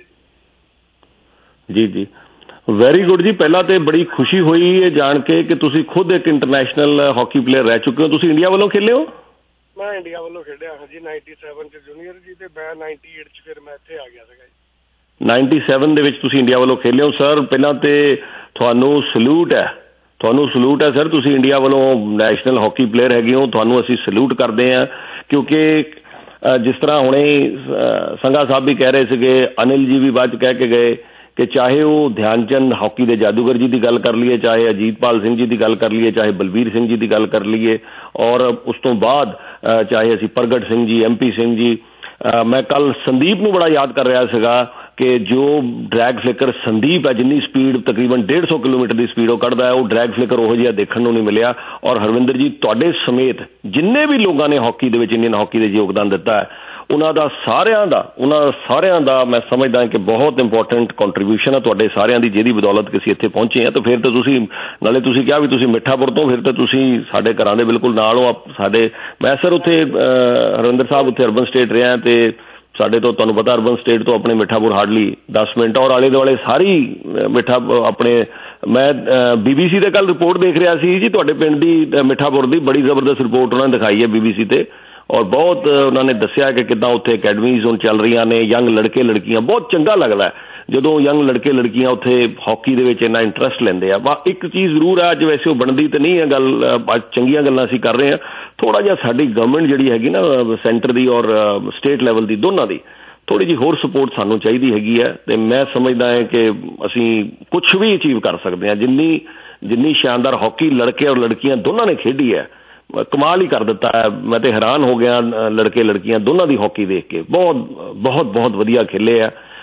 ਜੀ। ਜੀ ਜੀ, ਵੈਰੀ ਗੁੱਡ ਜੀ। ਪਹਿਲਾਂ ਤੇ ਬੜੀ ਖੁਸ਼ੀ ਹੋਈ ਇਹ ਜਾਣ ਕੇ ਕਿ ਤੁਸੀਂ ਖੁਦ ਇੱਕ ਇੰਟਰਨੈਸ਼ਨਲ ਹਾਕੀ ਪਲੇਅਰ ਰਹਿ ਚੁੱਕੇ ਹੋ। ਤੁਸੀਂ ਇੰਡੀਆ ਵੱਲੋਂ ਖੇਲੇ ਹੋ? ਮੈਂ ਇੰਡੀਆ ਵੱਲੋਂ ਖੇਡਿਆ ਹਾਂ ਜੀ ਸੱਤਰ ਚ ਜੂਨੀਅਰ ਜੀ, ਤੇ ਮੈਂ ਅਠਾਨਵੇਂ ਚ ਫਿਰ ਮੈਂ ਇੱਥੇ ਆ ਗਿਆ ਸੀਗਾ ਜੀ। ਸੱਤਰ ਦੇ ਵਿੱਚ ਤੁਸੀਂ ਇੰਡੀਆ ਵੱਲੋਂ ਖੇਲੇ ਹੋ ਸਰ। ਪਹਿਲਾਂ ਤੇ ਤੁਹਾਨੂੰ ਸਲੂਟ ਹੈ, ਤੁਹਾਨੂੰ ਸਲੂਟ ਹੈ ਸਰ। ਤੁਸੀਂ ਇੰਡੀਆ ਵੱਲੋਂ ਨੈਸ਼ਨਲ ਹਾਕੀ ਪਲੇਅਰ ਹੈਗੇ ਹੋ, ਤੁਹਾਨੂੰ ਅਸੀਂ ਸਲੂਟ ਕਰਦੇ ਹਾਂ। ਕਿਉਂਕਿ ਜਿਸ ਤਰ੍ਹਾਂ ਹੁਣੇ ਸੰਘਾ ਸਾਹਿਬ ਵੀ ਕਹਿ ਰਹੇ ਸੀਗੇ, ਅਨਿਲ ਜੀ ਵੀ ਬਾਅਦ ਕਹਿ ਕੇ ਗਏ ਕਿ ਚਾਹੇ ਉਹ ਧਿਆਨ ਚੰਦ ਹਾਕੀ ਦੇ ਜਾਦੂਗਰ ਜੀ ਦੀ ਗੱਲ ਕਰ ਲਈਏ, ਚਾਹੇ ਅਜੀਤਪਾਲ ਸਿੰਘ ਜੀ ਦੀ ਗੱਲ ਕਰ ਲਈਏ, ਚਾਹੇ ਬਲਬੀਰ ਸਿੰਘ ਜੀ ਦੀ ਗੱਲ ਕਰ ਲਈਏ, ਔਰ ਉਸ ਤੋਂ ਬਾਅਦ ਚਾਹੇ ਅਸੀਂ ਪ੍ਰਗਟ ਸਿੰਘ ਜੀ, ਐਮ ਪੀ ਸਿੰਘ ਜੀ। ਮੈਂ ਕੱਲ ਸੰਦੀਪ ਨੂੰ ਬੜਾ ਯਾਦ ਕਰ ਰਿਹਾ ਸੀਗਾ ਕਿ ਜੋ ਡਰੈਗ ਫਲਿਕਰ ਸੰਦੀਪ ਹੈ, ਜਿੰਨੀ ਸਪੀਡ ਤਕਰੀਬਨ ਡੇਢ ਸੌ ਕਿਲੋਮੀਟਰ ਦੀ ਸਪੀਡ ਉਹ ਕੱਢਦਾ ਹੈ, ਉਹ ਡਰੈਗ ਫਲਿਕਰ ਉਹੋ ਜਿਹਾ ਦੇਖਣ ਨੂੰ ਨਹੀਂ ਮਿਲਿਆ। ਔਰ ਹਰਵਿੰਦਰ ਜੀ ਤੁਹਾਡੇ ਸਮੇਤ ਜਿੰਨੇ ਵੀ ਲੋਕਾਂ ਨੇ ਹਾਕੀ ਦੇ ਵਿੱਚ, ਇੰਡੀਅਨ ਹਾਕੀ ਦੇ ਯੋਗਦਾਨ ਦਿੱਤਾ ਹੈ, ਉਹਨਾਂ ਦਾ ਸਾਰਿਆਂ ਦਾ ਉਹਨਾਂ ਸਾਰਿਆਂ ਦਾ ਮੈਂ ਸਮਝਦਾ ਕਿ ਬਹੁਤ ਇੰਪੋਰਟੈਂਟ ਕੰਟਰੀਬਿਊਸ਼ਨ ਹੈ ਤੁਹਾਡੇ ਸਾਰਿਆਂ ਦੀ, ਜਿਹਦੀ ਬਦੌਲਤ ਕਿ ਅਸੀਂ ਇੱਥੇ ਪਹੁੰਚੇ ਹਾਂ। ਤਾਂ ਫਿਰ ਤਾਂ ਤੁਸੀਂ, ਨਾਲੇ ਤੁਸੀਂ ਕਿਹਾ ਵੀ ਤੁਸੀਂ ਮਿੱਠਾਪੁਰ ਤੋਂ, ਫਿਰ ਤਾਂ ਤੁਸੀਂ ਸਾਡੇ ਘਰਾਂ ਦੇ ਬਿਲਕੁਲ ਨਾਲ ਹੋ। ਸਾਡੇ ਮੈਂ ਸਰ ਉੱਥੇ ਹਰਿੰਦਰ ਸਾਹਿਬ ਉੱਥੇ ਅਰਬਨ ਸਟੇਟ ਰਿਹਾ, ਤੇ ਸਾਡੇ ਤੋਂ ਤੁਹਾਨੂੰ ਪਤਾ ਅਰਬਨ ਸਟੇਟ ਤੋਂ ਆਪਣੇ ਮਿੱਠਾਪੁਰ ਹਾਰਡਲੀ ਦਸ ਮਿੰਟ, ਔਰ ਆਲੇ ਦੁਆਲੇ ਸਾਰੀ ਮਿੱਠਾ ਆਪਣੇ ਮੈਂ ਬੀਬੀਸੀ ਦੇ ਕੱਲ ਰਿਪੋਰਟ ਦੇਖ ਰਿਹਾ ਸੀ ਜੀ ਤੁਹਾਡੇ ਪਿੰਡ ਦੀ, ਮਿੱਠਾਪੁਰ ਦੀ ਬੜੀ ਜ਼ਬਰਦਸਤ ਰਿਪੋਰਟ ਉਹਨਾਂ ਨੇ ਦਿਖਾਈ ਹੈ ਬੀਬੀਸੀ ਤੇ, ਔਰ ਬਹੁਤ ਉਹਨਾਂ ਨੇ ਦੱਸਿਆ ਕਿ ਕਿੱਦਾਂ ਉੱਥੇ ਅਕੈਡਮੀਜ਼ ਹੁਣ ਚੱਲ ਰਹੀਆਂ ਨੇ, ਯੰਗ ਲੜਕੇ ਲੜਕੀਆਂ। ਬਹੁਤ ਚੰਗਾ ਲੱਗਦਾ ਜਦੋਂ ਯੰਗ ਲੜਕੇ ਲੜਕੀਆਂ ਉੱਥੇ ਹਾਕੀ ਦੇ ਵਿੱਚ ਇੰਨਾ ਇੰਟਰਸਟ ਲੈਂਦੇ ਆ। ਵਾ ਇੱਕ ਚੀਜ਼ ਜ਼ਰੂਰ ਹੈ, ਅੱਜ ਵੈਸੇ ਉਹ ਬਣਦੀ ਤਾਂ ਨਹੀਂ ਹੈ ਗੱਲ, ਅੱਜ ਚੰਗੀਆਂ ਗੱਲਾਂ ਅਸੀਂ ਕਰ ਰਹੇ ਹਾਂ, ਥੋੜ੍ਹਾ ਜਿਹਾ ਸਾਡੀ ਗਵਰਨਮੈਂਟ ਜਿਹੜੀ ਹੈਗੀ ਨਾ ਸੈਂਟਰ ਦੀ ਔਰ ਸਟੇਟ ਲੈਵਲ ਦੀ, ਦੋਨਾਂ ਦੀ ਥੋੜ੍ਹੀ ਜਿਹੀ ਹੋਰ ਸਪੋਰਟ ਸਾਨੂੰ ਚਾਹੀਦੀ ਹੈਗੀ ਹੈ। ਅਤੇ ਮੈਂ ਸਮਝਦਾ ਹੈ ਕਿ ਅਸੀਂ ਕੁਛ ਵੀ ਅਚੀਵ ਕਰ ਸਕਦੇ ਹਾਂ। ਜਿੰਨੀ ਜਿੰਨੀ ਸ਼ਾਨਦਾਰ ਹਾਕੀ ਲੜਕੇ ਔਰ ਲੜਕੀਆਂ ਦੋਨਾਂ ਨੇ ਖੇਡੀ ਹੈ, ਕਮਾਲ ਹੀ ਕਰ ਦਿੱਤਾ ਹੈ। ਮੈਂ ਤੇ ਹੈਰਾਨ ਹੋ ਗਿਆ ਲੜਕੇ ਲੜਕੀਆਂ ਦੋਨਾਂ ਦੀ ਹਾਕੀ ਦੇਖ ਕੇ। ਬਹੁਤ ਬਹੁਤ ਬਹੁਤ ਵਧੀਆ ਖੇਲੇ ਆ,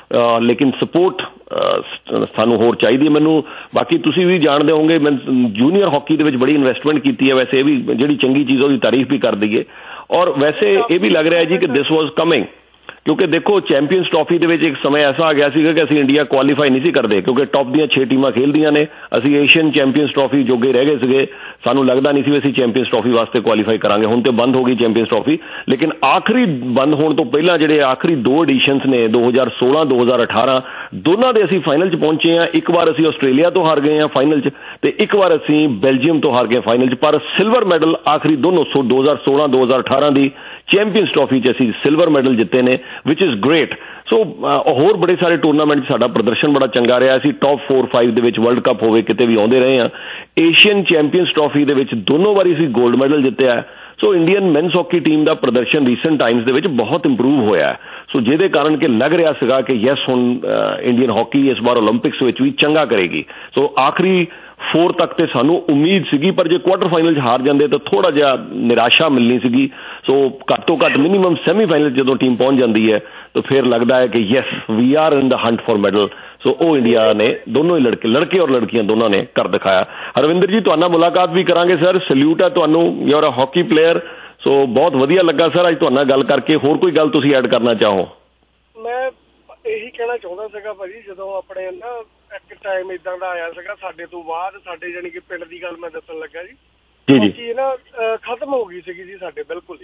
ਲੇਕਿਨ ਸਪੋਰਟ ਸਾਨੂੰ ਹੋਰ ਚਾਹੀਦੀ ਹੈ ਮੈਨੂੰ। ਬਾਕੀ ਤੁਸੀਂ ਵੀ ਜਾਣਦੇ ਹੋਵੋਗੇ ਮੈਂ ਜੂਨੀਅਰ ਹਾਕੀ ਦੇ ਵਿੱਚ ਬੜੀ ਇਨਵੈਸਟਮੈਂਟ ਕੀਤੀ ਹੈ, ਵੈਸੇ ਇਹ ਵੀ ਜਿਹੜੀ ਚੰਗੀ ਚੀਜ਼ ਉਹਦੀ ਤਾਰੀਫ ਵੀ ਕਰ ਦਈਏ। ਔਰ ਵੈਸੇ ਇਹ ਵੀ ਲੱਗ ਰਿਹਾ ਜੀ ਕਿ ਦਿਸ ਵਾਜ਼ ਕਮਿੰਗ, ਕਿਉਂਕਿ ਦੇਖੋ ਚੈਂਪੀਅਨਸ ਟਰਾਫੀ ਦੇ ਵਿੱਚ ਇੱਕ ਸਮੇਂ ਐਸਾ ਆ ਗਿਆ ਸੀਗਾ ਕਿ ਅਸੀਂ ਇੰਡੀਆ ਕੁਆਲੀਫਾਈ ਨਹੀਂ ਸੀ ਕਰਦੇ, ਕਿਉਂਕਿ ਟੌਪ ਦੀਆਂ ਛੇ ਟੀਮਾਂ ਖੇਡਦੀਆਂ ਨੇ, ਅਸੀਂ ਏਸ਼ੀਅਨ ਚੈਂਪੀਅਨਸ ਟਰਾਫੀ ਜੋਗੇ ਰਹਿ ਗਏ ਸੀਗੇ, ਸਾਨੂੰ ਲੱਗਦਾ ਨਹੀਂ ਸੀ ਵੀ ਅਸੀਂ ਚੈਂਪੀਅਨਸ ਟਰਾਫੀ ਵਾਸਤੇ ਕੁਆਲੀਫਾਈ ਕਰਾਂਗੇ। ਹੁਣ ਤੇ ਬੰਦ ਹੋ ਗਈ ਚੈਂਪੀਅਨਸ ਟਰਾਫੀ, ਲੇਕਿਨ ਆਖਰੀ ਬੰਦ ਹੋਣ ਤੋਂ ਪਹਿਲਾਂ ਜਿਹੜੇ ਆਖਰੀ ਦੋ ਐਡੀਸ਼ਨਸ ਨੇ ਦੋ ਹਜ਼ਾਰ ਸੋਲਾਂ ਦੋ ਹਜ਼ਾਰ ਅਠਾਰਾਂ ਦੋਨਾਂ ਦੇ ਅਸੀਂ ਫਾਈਨਲ 'ਚ ਪਹੁੰਚੇ ਹਾਂ। ਇੱਕ ਵਾਰ ਅਸੀਂ ਆਸਟ੍ਰੇਲੀਆ ਤੋਂ ਹਾਰ ਗਏ ਹਾਂ ਫਾਈਨਲ 'ਚ, ਤੇ ਇੱਕ ਵਾਰ ਅਸੀਂ ਬੈਲਜੀਅਮ ਤੋਂ ਹਾਰ ਗਏ ਫਾਈਨਲ 'ਚ, ਪਰ ਸਿਲਵਰ ਮੈਡਲ ਆਖਰੀ ਦੋਨੋਂ ਸੋ ਦੋ ਹਜ਼ਾਰ ਸੋਲਾਂ ਦੋ ਹਜ਼ਾਰ ਅਠਾਰਾਂ ਦੀ ਚੈਂਪੀਅਨਸ ਟਰਾਫੀ 'ਚ ਅਸੀਂ ਸਿਲਵਰ ਮੈਡਲ ਜਿੱਤੇ ਨੇ, ਵਿਚ ਇਜ਼ ਗ੍ਰੇਟ। ਸੋ ਹੋਰ ਬੜੇ ਸਾਰੇ ਟੂਰਨਾਮੈਂਟ 'ਚ ਸਾਡਾ ਪ੍ਰਦਰਸ਼ਨ ਬੜਾ ਚੰਗਾ ਰਿਹਾ, ਅਸੀਂ ਟੌਪ ਫੋਰ ਫਾਈਵ ਦੇ ਵਿੱਚ ਵਰਲਡ ਕੱਪ ਹੋਵੇ ਕਿਤੇ ਵੀ ਆਉਂਦੇ ਰਹੇ ਹਾਂ। ਏਸ਼ੀਅਨ ਚੈਂਪੀਅਨਸ ਟਰਾਫੀ ਦੇ ਵਿੱਚ ਦੋਨੋਂ ਵਾਰੀ ਅਸੀਂ ਗੋਲਡ ਮੈਡਲ ਜਿੱਤਿਆ। So Indian men's hockey team ਦਾ ਪ੍ਰਦਰਸ਼ਨ ਰੀਸੈਂਟ ਟਾਈਮਸ ਦੇ ਵਿੱਚ ਬਹੁਤ ਇੰਪਰੂਵ ਹੋਇਆ। ਸੋ ਜਿਹਦੇ ਕਾਰਨ ਕਿ ਲੱਗ ਰਿਹਾ ਸੀਗਾ ਕਿ ਯੈਸ ਹੁਣ ਇੰਡੀਅਨ ਹਾਕੀ ਇਸ ਵਾਰ ਓਲੰਪਿਕਸ ਵਿੱਚ ਵੀ ਚੰਗਾ ਕਰੇਗੀ। ਸੋ ਆਖਰੀ ਫੋਰ ਤੱਕ ਤੇ ਸਾਨੂੰ ਉਮੀਦ ਸੀਗੀ, ਪਰ ਜੇ ਕੁਆਟਰ ਫਾਈਨਲ 'ਚ ਹਾਰ ਜਾਂਦੇ ਤਾਂ ਥੋੜ੍ਹਾ ਜਿਹਾ ਨਿਰਾਸ਼ਾ ਮਿਲਣੀ ਸੀਗੀ। ਸੋ ਘੱਟ ਤੋਂ ਘੱਟ ਮਿਨੀਮਮ ਸੈਮੀ ਫਾਈਨਲ ਜਦੋਂ ਟੀਮ ਪਹੁੰਚ ਜਾਂਦੀ ਹੈ ਤਾਂ ਫਿਰ ਲੱਗਦਾ ਹੈ ਕਿ yes we are in the hunt for medal. So ਉਹ ਇੰਡੀਆ ਨੇ ਦੋਨੋਂ ਹੀ ਲੜਕੇ ਲੜਕੇ ਔਰ ਲੜਕੀਆਂ ਦੋਨਾਂ ਨੇ ਕਰ ਦਿਖਾਇਆ। ਹਰਵਿੰਦਰ ਜੀ ਤੁਹਾਡੇ ਨਾਲ ਮੁਲਾਕਾਤ ਵੀ ਕਰਾਂਗੇ ਸਰ, ਸਲੂਟ ਹੈ ਤੁਹਾਨੂੰ, you are a hockey player. So ਬਹੁਤ ਵਧੀਆ ਲੱਗਾ ਸਰ ਅੱਜ ਤੁਹਾਡੇ ਨਾਲ ਗੱਲ ਕਰਕੇ। ਹੋਰ ਕੋਈ ਗੱਲ ਤੁਸੀਂ ਐਡ ਕਰਨਾ ਚਾਹੋ? ਮੈਂ ਇਹੀ ਕਹਿਣਾ ਚਾਹੁੰਦਾ ਸੀਗਾ ਭਾਜੀ, ਜਦੋਂ ਆਪਣੇ ਨਾ ਇੱਕ ਟਾਈਮ ਇਦਾਂ ਦਾ ਆਇਆ ਸੀਗਾ ਸਾਡੇ ਤੋਂ ਬਾਅਦ, ਸਾਡੇ ਜਾਣੀ ਕਿ ਪਿੰਡ ਦੀ ਗੱਲ ਮੈਂ ਦੱਸਣ ਲੱਗਾ ਜੀ, ਹਾਕੀ ਨਾ ਖਤਮ ਹੋ ਗਈ ਸੀਗੀ ਜੀ ਸਾਡੇ ਬਿਲਕੁਲ ਹੀ।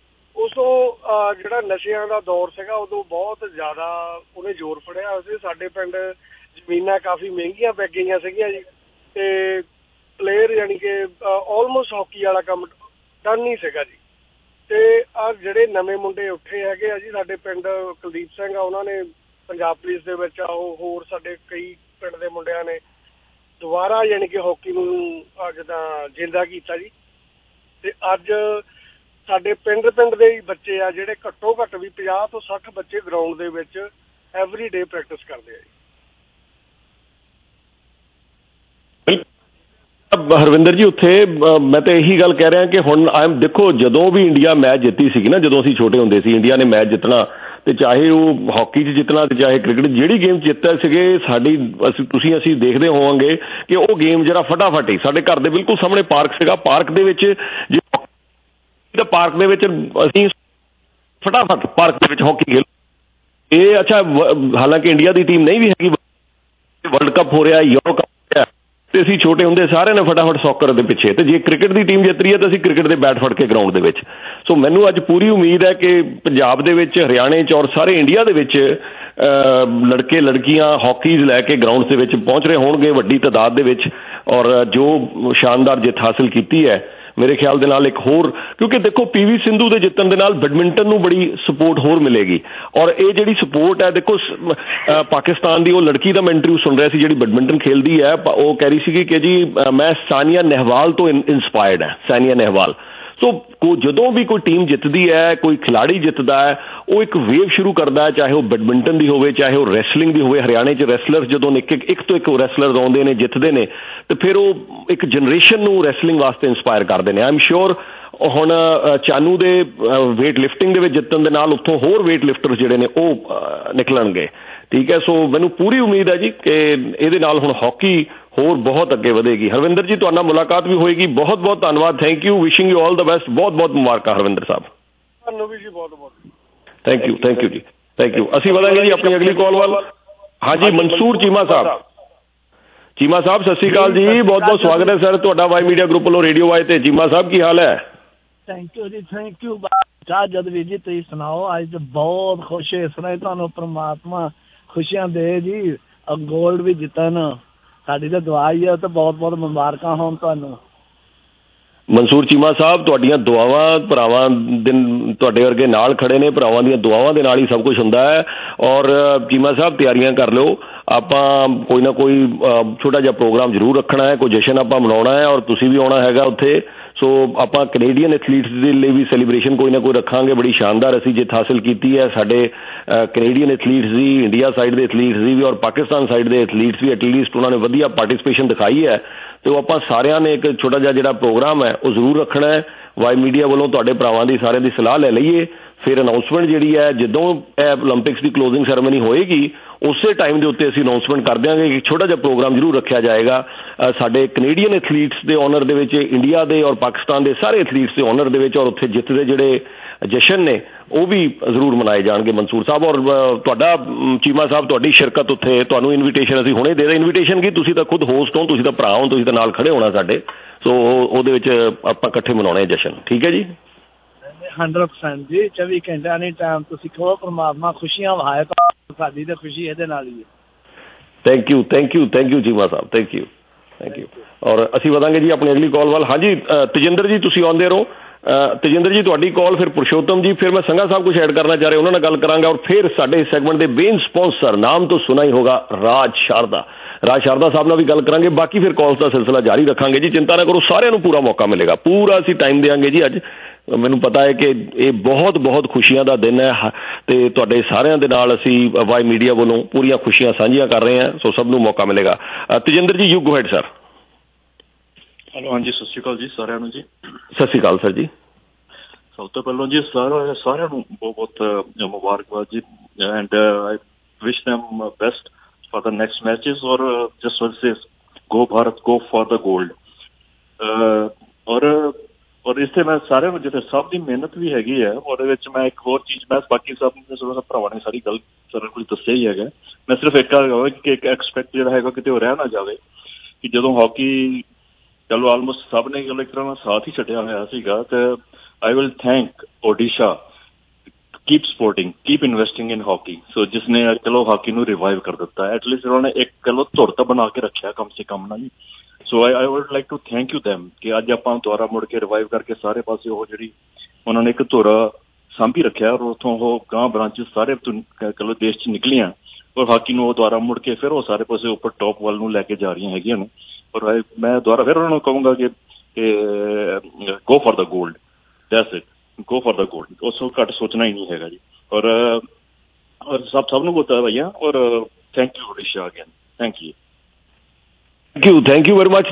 ਉਸੋਂ ਜਿਹੜਾ ਨਸ਼ਿਆਂ ਦਾ ਦੌਰ ਸੀਗਾ ਉਦੋਂ ਬਹੁਤ ਜ਼ਿਆਦਾ ਉਹਨੇ ਜ਼ੋਰ ਫੜਿਆ ਹੋਇਆ ਸੀ। ਸਾਡੇ ਪਿੰਡ ਜ਼ਮੀਨਾਂ ਕਾਫੀ ਮਹਿੰਗੀਆਂ ਪੈ ਗਈਆਂ ਸੀਗੀਆਂ ਜੀ, ਤੇ ਪਲੇਅਰ ਯਾਨੀ ਕਿ ਆਲਮੋਸਟ ਹਾਕੀ ਵਾਲਾ ਕੰਮ ਡਨ ਨਹੀਂ ਸੀਗਾ ਜੀ। ਤੇ ਆ ਜਿਹੜੇ ਨਵੇਂ ਮੁੰਡੇ ਉੱਠੇ ਹੈਗੇ ਆ ਜੀ ਸਾਡੇ ਪਿੰਡ, ਕੁਲਦੀਪ ਸਿੰਘ ਆ, ਉਹਨਾਂ ਨੇ ਪੰਜਾਬ ਪੁਲਿਸ ਦੇ ਵਿੱਚ ਆ, ਉਹ ਹੋਰ ਸਾਡੇ ਕਈ ਪਿੰਡ ਦੇ ਮੁੰਡਿਆਂ ਨੇ ਦੁਬਾਰਾ ਯਾਨੀ ਕਿ ਹਾਕੀ ਨੂੰ ਜਿੱਦਾਂ ਜਿੰਦਾ ਕੀਤਾ ਜੀ। ਤੇ ਅੱਜ ਸਾਡੇ ਪਿੰਡ ਪਿੰਡ ਦੇ ਹੀ ਬੱਚੇ ਆ ਜਿਹੜੇ ਘੱਟੋ ਘੱਟ ਵੀ ਪੰਜਾਹ ਤੋਂ ਸੱਠ ਬੱਚੇ ਗਰਾਊਂਡ ਦੇ ਵਿੱਚ ਐਵਰੀ ਡੇ ਪ੍ਰੈਕਟਿਸ ਕਰਦੇ ਆ ਜੀ। ਹਰਵਿੰਦਰ ਜੀ ਉੱਥੇ ਮੈਂ ਤਾਂ ਇਹੀ ਗੱਲ ਕਹਿ ਰਿਹਾ ਕਿ ਹੁਣ ਆਇਮ ਦੇਖੋ ਜਦੋਂ ਵੀ ਇੰਡੀਆ ਮੈਚ ਜਿੱਤੀ ਸੀਗੀ ਨਾ, ਜਦੋਂ ਅਸੀਂ ਛੋਟੇ ਹੁੰਦੇ ਸੀ ਇੰਡੀਆ ਨੇ ਮੈਚ ਜਿੱਤਣਾ, ਤੇ ਚਾਹੇ ਉਹ ਹਾਕੀ 'ਚ ਜਿੱਤਣਾ ਤੇ ਚਾਹੇ ਕ੍ਰਿਕਟ, ਜਿਹੜੀ ਗੇਮ 'ਚ ਜਿੱਤੇ ਸੀਗੇ ਸਾਡੀ ਅਸੀਂ ਤੁਸੀਂ ਅਸੀਂ ਦੇਖਦੇ ਹੋਵਾਂਗੇ ਕਿ ਉਹ ਗੇਮ ਜਿਹੜਾ ਫਟਾਫਟ ਹੀ ਸਾਡੇ ਘਰ ਦੇ ਬਿਲਕੁਲ ਸਾਹਮਣੇ ਪਾਰਕ ਸੀਗਾ, ਪਾਰਕ ਦੇ ਵਿੱਚ ਜੇ ਤਾਂ ਪਾਰਕ ਦੇ ਵਿੱਚ ਅਸੀਂ ਫਟਾਫਟ ਪਾਰਕ ਦੇ ਵਿੱਚ ਹਾਕੀ ਖੇਲ ਇਹ ਅੱਛਾ। ਹਾਲਾਂਕਿ ਇੰਡੀਆ ਦੀ ਟੀਮ ਨਹੀਂ ਵੀ ਹੈਗੀ, ਵਰਲਡ ਕੱਪ ਹੋ ਰਿਹਾ, ਯੂਰੋ ਕੱਪ ਹੋ ਰਿਹਾ, ਤੇ ਅਸੀਂ ਛੋਟੇ ਹੁੰਦੇ ਸਾਰਿਆਂ ਨੇ ਫਟਾਫਟ ਸੌਕਰ ਦੇ ਪਿੱਛੇ, ਤੇ ਜੇ ਕ੍ਰਿਕਟ ਦੀ ਟੀਮ ਜਿੱਤ ਰਹੀ ਹੈ ਤਾਂ ਅਸੀਂ ਕ੍ਰਿਕਟ ਦੇ ਬੈਟ ਫੜ ਕੇ ਗਰਾਊਂਡ ਦੇ ਵਿੱਚ। ਸੋ ਮੈਨੂੰ ਅੱਜ ਪੂਰੀ ਉਮੀਦ ਹੈ ਕਿ ਪੰਜਾਬ ਦੇ ਵਿੱਚ, ਹਰਿਆਣੇ 'ਚ ਔਰ ਸਾਰੇ ਇੰਡੀਆ ਦੇ ਵਿੱਚ ਲੜਕੇ ਲੜਕੀਆਂ ਹਾਕੀਜ਼ ਲੈ ਕੇ ਗਰਾਊਂਡ ਦੇ ਵਿੱਚ ਪਹੁੰਚ ਰਹੇ ਹੋਣਗੇ ਵੱਡੀ ਤਾਦਾਦ ਦੇ ਵਿੱਚ, ਔਰ ਜੋ ਸ਼ਾਨਦਾਰ ਜਿੱਤ ਹਾਸਿਲ ਕੀਤੀ ਹੈ ਮੇਰੇ ਖਿਆਲ ਦੇ ਨਾਲ ਇੱਕ ਹੋਰ, ਕਿਉਂਕਿ ਦੇਖੋ ਪੀ ਵੀ ਸਿੰਧੂ ਦੇ ਜਿੱਤਣ ਦੇ ਨਾਲ ਬੈਡਮਿੰਟਨ ਨੂੰ ਬੜੀ ਸਪੋਰਟ ਹੋਰ ਮਿਲੇਗੀ। ਔਰ ਇਹ ਜਿਹੜੀ ਸਪੋਰਟ ਹੈ ਦੇਖੋ ਪਾਕਿਸਤਾਨ ਦੀ ਉਹ ਲੜਕੀ ਦਾ ਮੈਂ ਇੰਟਰਵਿਊ ਸੁਣ ਰਿਹਾ ਸੀ ਜਿਹੜੀ ਬੈਡਮਿੰਟਨ ਖੇਲਦੀ ਹੈ, ਉਹ ਕਹਿ ਰਹੀ ਸੀਗੀ ਕਿ ਜੀ ਮੈਂ ਸਾਨੀਆ ਨੇਹਵਾਲ ਤੋਂ ਇੰਸਪਾਇਰਡ ਹੈ, ਸਾਨੀਆ ਨੇਹਵਾਲ। ਸੋ ਕੋ ਜਦੋਂ ਵੀ ਕੋਈ ਟੀਮ ਜਿੱਤਦੀ ਹੈ, ਕੋਈ ਖਿਲਾੜੀ ਜਿੱਤਦਾ ਹੈ, ਉਹ ਇੱਕ ਵੇਵ ਸ਼ੁਰੂ ਕਰਦਾ ਹੈ, ਚਾਹੇ ਉਹ ਬੈਡਮਿੰਟਨ ਦੀ ਹੋਵੇ ਚਾਹੇ ਉਹ ਰੈਸਲਿੰਗ ਦੀ ਹੋਵੇ। ਹਰਿਆਣੇ 'ਚ ਰੈਸਲਰ ਜਦੋਂ ਇੱਕ ਇੱਕ ਇੱਕ ਤੋਂ ਇੱਕ ਰੈਸਲਰ ਆਉਂਦੇ ਨੇ ਜਿੱਤਦੇ ਨੇ, ਤੇ ਫਿਰ ਉਹ ਇੱਕ ਜਨਰੇਸ਼ਨ ਨੂੰ ਰੈਸਲਿੰਗ ਵਾਸਤੇ ਇੰਸਪਾਇਰ ਕਰਦੇ ਨੇ। ਆਈ ਐਮ ਸ਼ੋਰ ਹੁਣ ਚਾਨੂ ਦੇ ਵੇਟ ਲਿਫਟਿੰਗ ਦੇ ਵਿੱਚ ਜਿੱਤਣ ਦੇ ਨਾਲ ਉੱਥੋਂ ਹੋਰ ਵੇਟ ਲਿਫਟਰ ਜਿਹੜੇ ਨੇ ਉਹ ਨਿਕਲਣਗੇ। ਠੀਕ ਹੈ, ਸੋ ਮੈਨੂੰ ਪੂਰੀ ਉਮੀਦ ਹੈ ਜੀ ਕਿ ਇਹਦੇ ਨਾਲ ਹੁਣ ਹਾਕੀ ਹੋਰ ਬਹੁਤ ਅੱਗੇ ਵਧੇਗੀ। ਹਰਵਿੰਦਰ ਜੀ ਤੁਹਾਡੇ ਨਾਲ ਮੁਲਾਕਾਤ ਵੀ ਹੋਏਗੀ। ਬਹੁਤ ਬਹੁਤ ਧੰਨਵਾਦ, thank you, wishing you all the best. ਬਹੁਤ ਬਹੁਤ ਮੁਬਾਰਕਾਂ ਹਰਵਿੰਦਰ ਸਾਹਿਬ। ਤੁਹਾਨੂੰ ਵੀ ਜੀ ਬਹੁਤ ਬਹੁਤ ਥੈਂਕ ਯੂ, ਥੈਂਕ ਯੂ ਜੀ, ਥੈਂਕ ਯੂ। ਅਸੀਂ ਵਧਾਂਗੇ ਜੀ ਆਪਣੀ ਅਗਲੀ ਕਾਲ ਵੱਲ। ਹਾਂਜੀ ਮਨਸੂਰ ਚੀਮਾ ਸਾਹਿਬ, ਚੀਮਾ ਸਾਹਿਬ ਸਤਿ ਸ਼੍ਰੀ ਅਕਾਲ ਜੀ, ਬਹੁਤ ਬਹੁਤ ਸਵਾਗਤ ਹੈ ਸਰ ਤੁਹਾਡਾ ਵਾਈ ਮੀਡੀਆ ਗਰੁੱਪ ਵੱਲੋਂ ਰੇਡੀਓ ਵਾਈ ਤੇ। ਚੀਮਾ ਸਾਹਿਬ ਕੀ ਹਾਲ ਹੈ? ਥੈਂਕ ਯੂ ਜੀ, ਥੈਂਕ ਯੂ ਜਦ ਵੀਰ ਜੀ, ਤੁਸੀਂ ਸੁਣਾਓ? ਅੱਜ ਤਾਂ ਬਹੁਤ ਖੁਸ਼ ਇਸ ਤਰ੍ਹਾਂ ਤੁਹਾਨੂੰ ਪਰਮਾਤਮਾ ਖੁਸ਼ੀਆਂ ਦੇ ਜੀ, ਗੋਲਡ ਵੀ ਜਿੱਤਣ, ਸਾਡੀ ਤਾਂ ਦੁਆ ਹੀ ਹੈ, ਤੇ ਬਹੁਤ ਬਹੁਤ ਮੁਬਾਰਕਾਂ ਹੋਣ ਤੁਹਾਨੂੰ। ਮਨਸੂਰ ਚੀਮਾ ਸਾਹਿਬ ਤੁਹਾਡੀਆਂ ਦੁਆਵਾਂ, ਭਰਾਵਾਂ ਦੇ ਤੁਹਾਡੇ ਵਰਗੇ ਨਾਲ ਖੜੇ ਨੇ, ਭਰਾਵਾਂ ਦੀਆਂ ਦੁਆਵਾਂ ਦੇ ਨਾਲ ਹੀ ਸਭ ਕੁਝ ਹੁੰਦਾ ਹੈ। ਔਰ ਚੀਮਾ ਸਾਹਿਬ ਤਿਆਰੀਆਂ ਕਰ ਲਓ, ਆਪਾਂ ਕੋਈ ਨਾ ਕੋਈ ਛੋਟਾ ਜਿਹਾ ਪ੍ਰੋਗਰਾਮ ਜ਼ਰੂਰ ਰੱਖਣਾ ਹੈ, ਕੋਈ ਜਸ਼ਨ ਆਪਾਂ ਮਨਾਉਣਾ ਹੈ, ਔਰ ਤੁਸੀਂ ਵੀ ਆਉਣਾ ਹੈਗਾ ਉੱਥੇ। ਸੋ ਆਪਾਂ ਕੈਨੇਡੀਅਨ ਐਥਲੀਟਸ ਦੇ ਲਈ ਵੀ ਸੈਲੀਬ੍ਰੇਸ਼ਨ ਕੋਈ ਨਾ ਕੋਈ ਰੱਖਾਂਗੇ। ਬੜੀ ਸ਼ਾਨਦਾਰ ਅਸੀਂ ਜਿੱਤ ਹਾਸਿਲ ਕੀਤੀ ਹੈ, ਸਾਡੇ ਕੈਨੇਡੀਅਨ ਐਥਲੀਟਸ ਦੀ, ਇੰਡੀਆ ਸਾਈਡ ਦੇ ਐਥਲੀਟਸ ਦੀ ਵੀ, ਔਰ ਪਾਕਿਸਤਾਨ ਸਾਈਡ ਦੇ ਐਥਲੀਟਸ ਵੀ ਐਟਲੀਸਟ ਉਹਨਾਂ ਨੇ ਵਧੀਆ ਪਾਰਟੀਸਪੇਸ਼ਨ ਦਿਖਾਈ ਹੈ। ਤੇ ਉਹ ਆਪਾਂ ਸਾਰਿਆਂ ਨੇ ਇੱਕ ਛੋਟਾ ਜਿਹਾ ਜਿਹੜਾ ਪ੍ਰੋਗਰਾਮ ਹੈ ਉਹ ਜ਼ਰੂਰ ਰੱਖਣਾ ਹੈ। ਵਾਈ ਮੀਡੀਆ ਵੱਲੋਂ ਤੁਹਾਡੇ ਭਰਾਵਾਂ ਦੀ ਸਾਰਿਆਂ ਦੀ ਸਲਾਹ ਲੈ ਲਈਏ, ਫਿਰ ਅਨਾਊਂਸਮੈਂਟ ਜਿਹੜੀ ਹੈ ਜਦੋਂ ਇਹ ਓਲੰਪਿਕਸ ਦੀ ਕਲੋਜ਼ਿੰਗ ਸੈਰੇਮਨੀ ਹੋਏਗੀ ਉਸੇ ਟਾਈਮ ਦੇ ਉੱਤੇ ਅਸੀਂ ਅਨਾਊਂਸਮੈਂਟ ਕਰ ਦਿਆਂਗੇ ਕਿ ਛੋਟਾ ਜਿਹਾ ਪ੍ਰੋਗਰਾਮ ਜ਼ਰੂਰ ਰੱਖਿਆ ਜਾਏਗਾ ਸਾਡੇ ਕੈਨੇਡੀਅਨ ਐਥਲੀਟਸ ਦੇ ਆਨਰ ਦੇ ਵਿੱਚ, ਇੰਡੀਆ ਦੇ ਔਰ ਪਾਕਿਸਤਾਨ ਦੇ ਸਾਰੇ ਐਥਲੀਟਸ ਦੇ ਆਨਰ ਦੇ ਵਿੱਚ, ਔਰ ਉੱਥੇ ਜਿੱਤ ਦੇ ਜਿਹੜੇ ਜਸ਼ਨ ਨੇ ਉਹ ਵੀ ਜ਼ਰੂਰ ਮਨਾਏ ਜਾਣਗੇ ਮਨਸੂਰ ਸਾਹਿਬ। ਔਰ ਤੁਹਾਡਾ ਚੀਮਾ ਸਾਹਿਬ, ਤੁਹਾਡੀ ਸ਼ਿਰਕਤ ਉੱਥੇ, ਤੁਹਾਨੂੰ ਇਨਵੀਟੇਸ਼ਨ ਅਸੀਂ ਹੁਣੇ ਦੇ ਰਹੇ। ਇਨਵੀਟੇਸ਼ਨ ਕੀ, ਤੁਸੀਂ ਤਾਂ ਖੁਦ ਹੋਸਟ ਹੋ, ਤੁਸੀਂ ਤਾਂ ਭਰਾ ਹੋ, ਤੁਸੀਂ ਤਾਂ ਨਾਲ ਖੜੇ ਹੋਣਾ ਸਾਡੇ, ਸੋ ਉਹਦੇ ਵਿੱਚ ਆਪਾਂ ਇਕੱਠੇ ਮਨਾਉਣੇ ਜਸ਼ਨ, ਠੀਕ ਹੈ ਜੀ। ਹੰਡਰਡ ਪਰਸੈਂਟ ਜੀ, ਚੌਵੀ ਘੰਟੇ ਐਨੀ ਟਾਈਮ ਤੁਸੀਂ ਕਹੋ ਪਰਮਾਤਮਾ ਖੁਸ਼ੀਆਂ ਵਹਾਏ, ਤਾਂ ਸਾਡੀ ਤਾਂ ਖੁਸ਼ੀ ਇਹਦੇ ਨਾਲ ਹੀ ਹੈ। Thank you thank you thank you Cheema Sahib, thank you thank you. ਔਰ ਅਸੀਂ ਵਧਾਂਗੇ ਜੀ ਆਪਣੀ ਅਗਲੀ ਕਾਲ ਵੱਲ। ਹਾਂਜੀ ਤਜਿੰਦਰ ਜੀ ਤੁਸੀਂ ਆਉਂਦੇ ਰਹੋ। ਤਜਿੰਦਰ ਜੀ ਤੁਹਾਡੀ ਕਾਲ, ਫਿਰ ਪੁਰਸ਼ੋਤਮ ਜੀ, ਫਿਰ ਮੈਂ ਸੰਘਾ ਸਾਹਿਬ ਕੁਛ ਐਡ ਕਰਨਾ ਚਾਹ ਰਹੇ, ਉਹਨਾਂ ਨਾਲ ਗੱਲ ਕਰਾਂਗਾ, ਔਰ ਫਿਰ ਸਾਡੇ ਸੈਗਮੈਂਟ ਦੇ ਮੇਨ ਸਪਾਂਸਰ, ਨਾਮ ਤੋਂ ਸੁਣਾ ਹੀ ਹੋਗਾ, ਰਾਜ ਸ਼ਾਰਦਾ, ਰਾਜ ਸ਼ਾਰਦਾ ਸਾਹਿਬ ਨਾਲ ਵੀ ਗੱਲ ਕਰਾਂਗੇ। ਬਾਕੀ ਫਿਰ ਕਾਲਸ ਦਾ ਸਿਲਸਿਲਾ ਜਾਰੀ ਰੱਖਾਂਗੇ ਜੀ, ਚਿੰਤਾ ਨਾ ਕਰੋ, ਸਾਰਿਆਂ ਨੂੰ ਪੂਰਾ ਮੌਕਾ ਮਿਲੇਗਾ, ਪੂਰਾ ਅਸੀਂ ਟਾਈਮ ਦੇਵਾਂਗੇ ਜੀ। ਅੱਜ ਮੈਨੂੰ ਪਤਾ ਹੈ ਕਿ ਇਹ ਬਹੁਤ ਬਹੁਤ ਖੁਸ਼ੀਆਂ ਦਾ ਦਿਨ ਹੈ ਅਤੇ ਤੁਹਾਡੇ ਸਾਰਿਆਂ ਦੇ ਨਾਲ ਅਸੀਂ ਵਾਈ ਮੀਡੀਆ ਵੱਲੋਂ ਪੂਰੀਆਂ ਖੁਸ਼ੀਆਂ ਸਾਂਝੀਆਂ ਕਰ ਰਹੇ ਹਾਂ, ਸੋ ਸਭ ਨੂੰ ਮੌਕਾ ਮਿਲੇਗਾ। Tajinder ji you go ahead sir. Hello, ਹਾਂਜੀ ਸਤਿ ਸ਼੍ਰੀ ਅਕਾਲ ਜੀ ਸਾਰਿਆਂ ਨੂੰ ਜੀ। ਸਤਿ ਸ਼੍ਰੀ ਅਕਾਲ ਸਰ ਜੀ। ਸਭ ਤੋਂ ਪਹਿਲਾਂ ਜੀ ਸਾਰਾ ਸਾਰਿਆਂ ਨੂੰ ਬਹੁਤ ਬਹੁਤ ਮੁਬਾਰਕਬਾਦ ਜੀ, and I wish them best for the next matches, और just one say go Bharat go for the gold. और और इससे मैं सारे जिथे सब की मेहनत भी हैगी है, और मैं एक होर चीज़, मैं बाकी सब थोड़ा भरावां ने सारी गल सारा कुछ दस्सिया ही है, मैं सिर्फ एक कि एक एक्सपैक्ट जो है कितने वो रह ना जाए कि जो हॉकी चलो आलमोस्ट सब ने एक तरह साथ ही छड्डिया होया सीगा, ते I will thank Odisha, keep supporting, keep investing in hockey. So जिसने चलो हॉकी नू रिवाइव कर दिता है, एटलीस्ट उन्होंने एक चलो धुर तो बना के रखा कम से कम ना जी। So I I would like to thank you them कि अज आप दोबारा मुड़ के रिवाइव करके सारे पासे वो जी उन्होंने एक धुर सांभी रखा, और उतों वो गांह ब्रांचेस सारे चलो देश च निकलियां, और हॉकी नू दोबारा मुड़ के फिर वो सारे पासे उपर टॉप वाल नू लैके जा रही हैगियां ने। और मैं दोबारा फिर उन्होंने कहूँगा कि go for the gold, that's it, go for the gold, उस घट सोचना ही नहीं है जी। और और सब सब होता है भैया, और thank you Odisha again, thank you thank you thank you very much.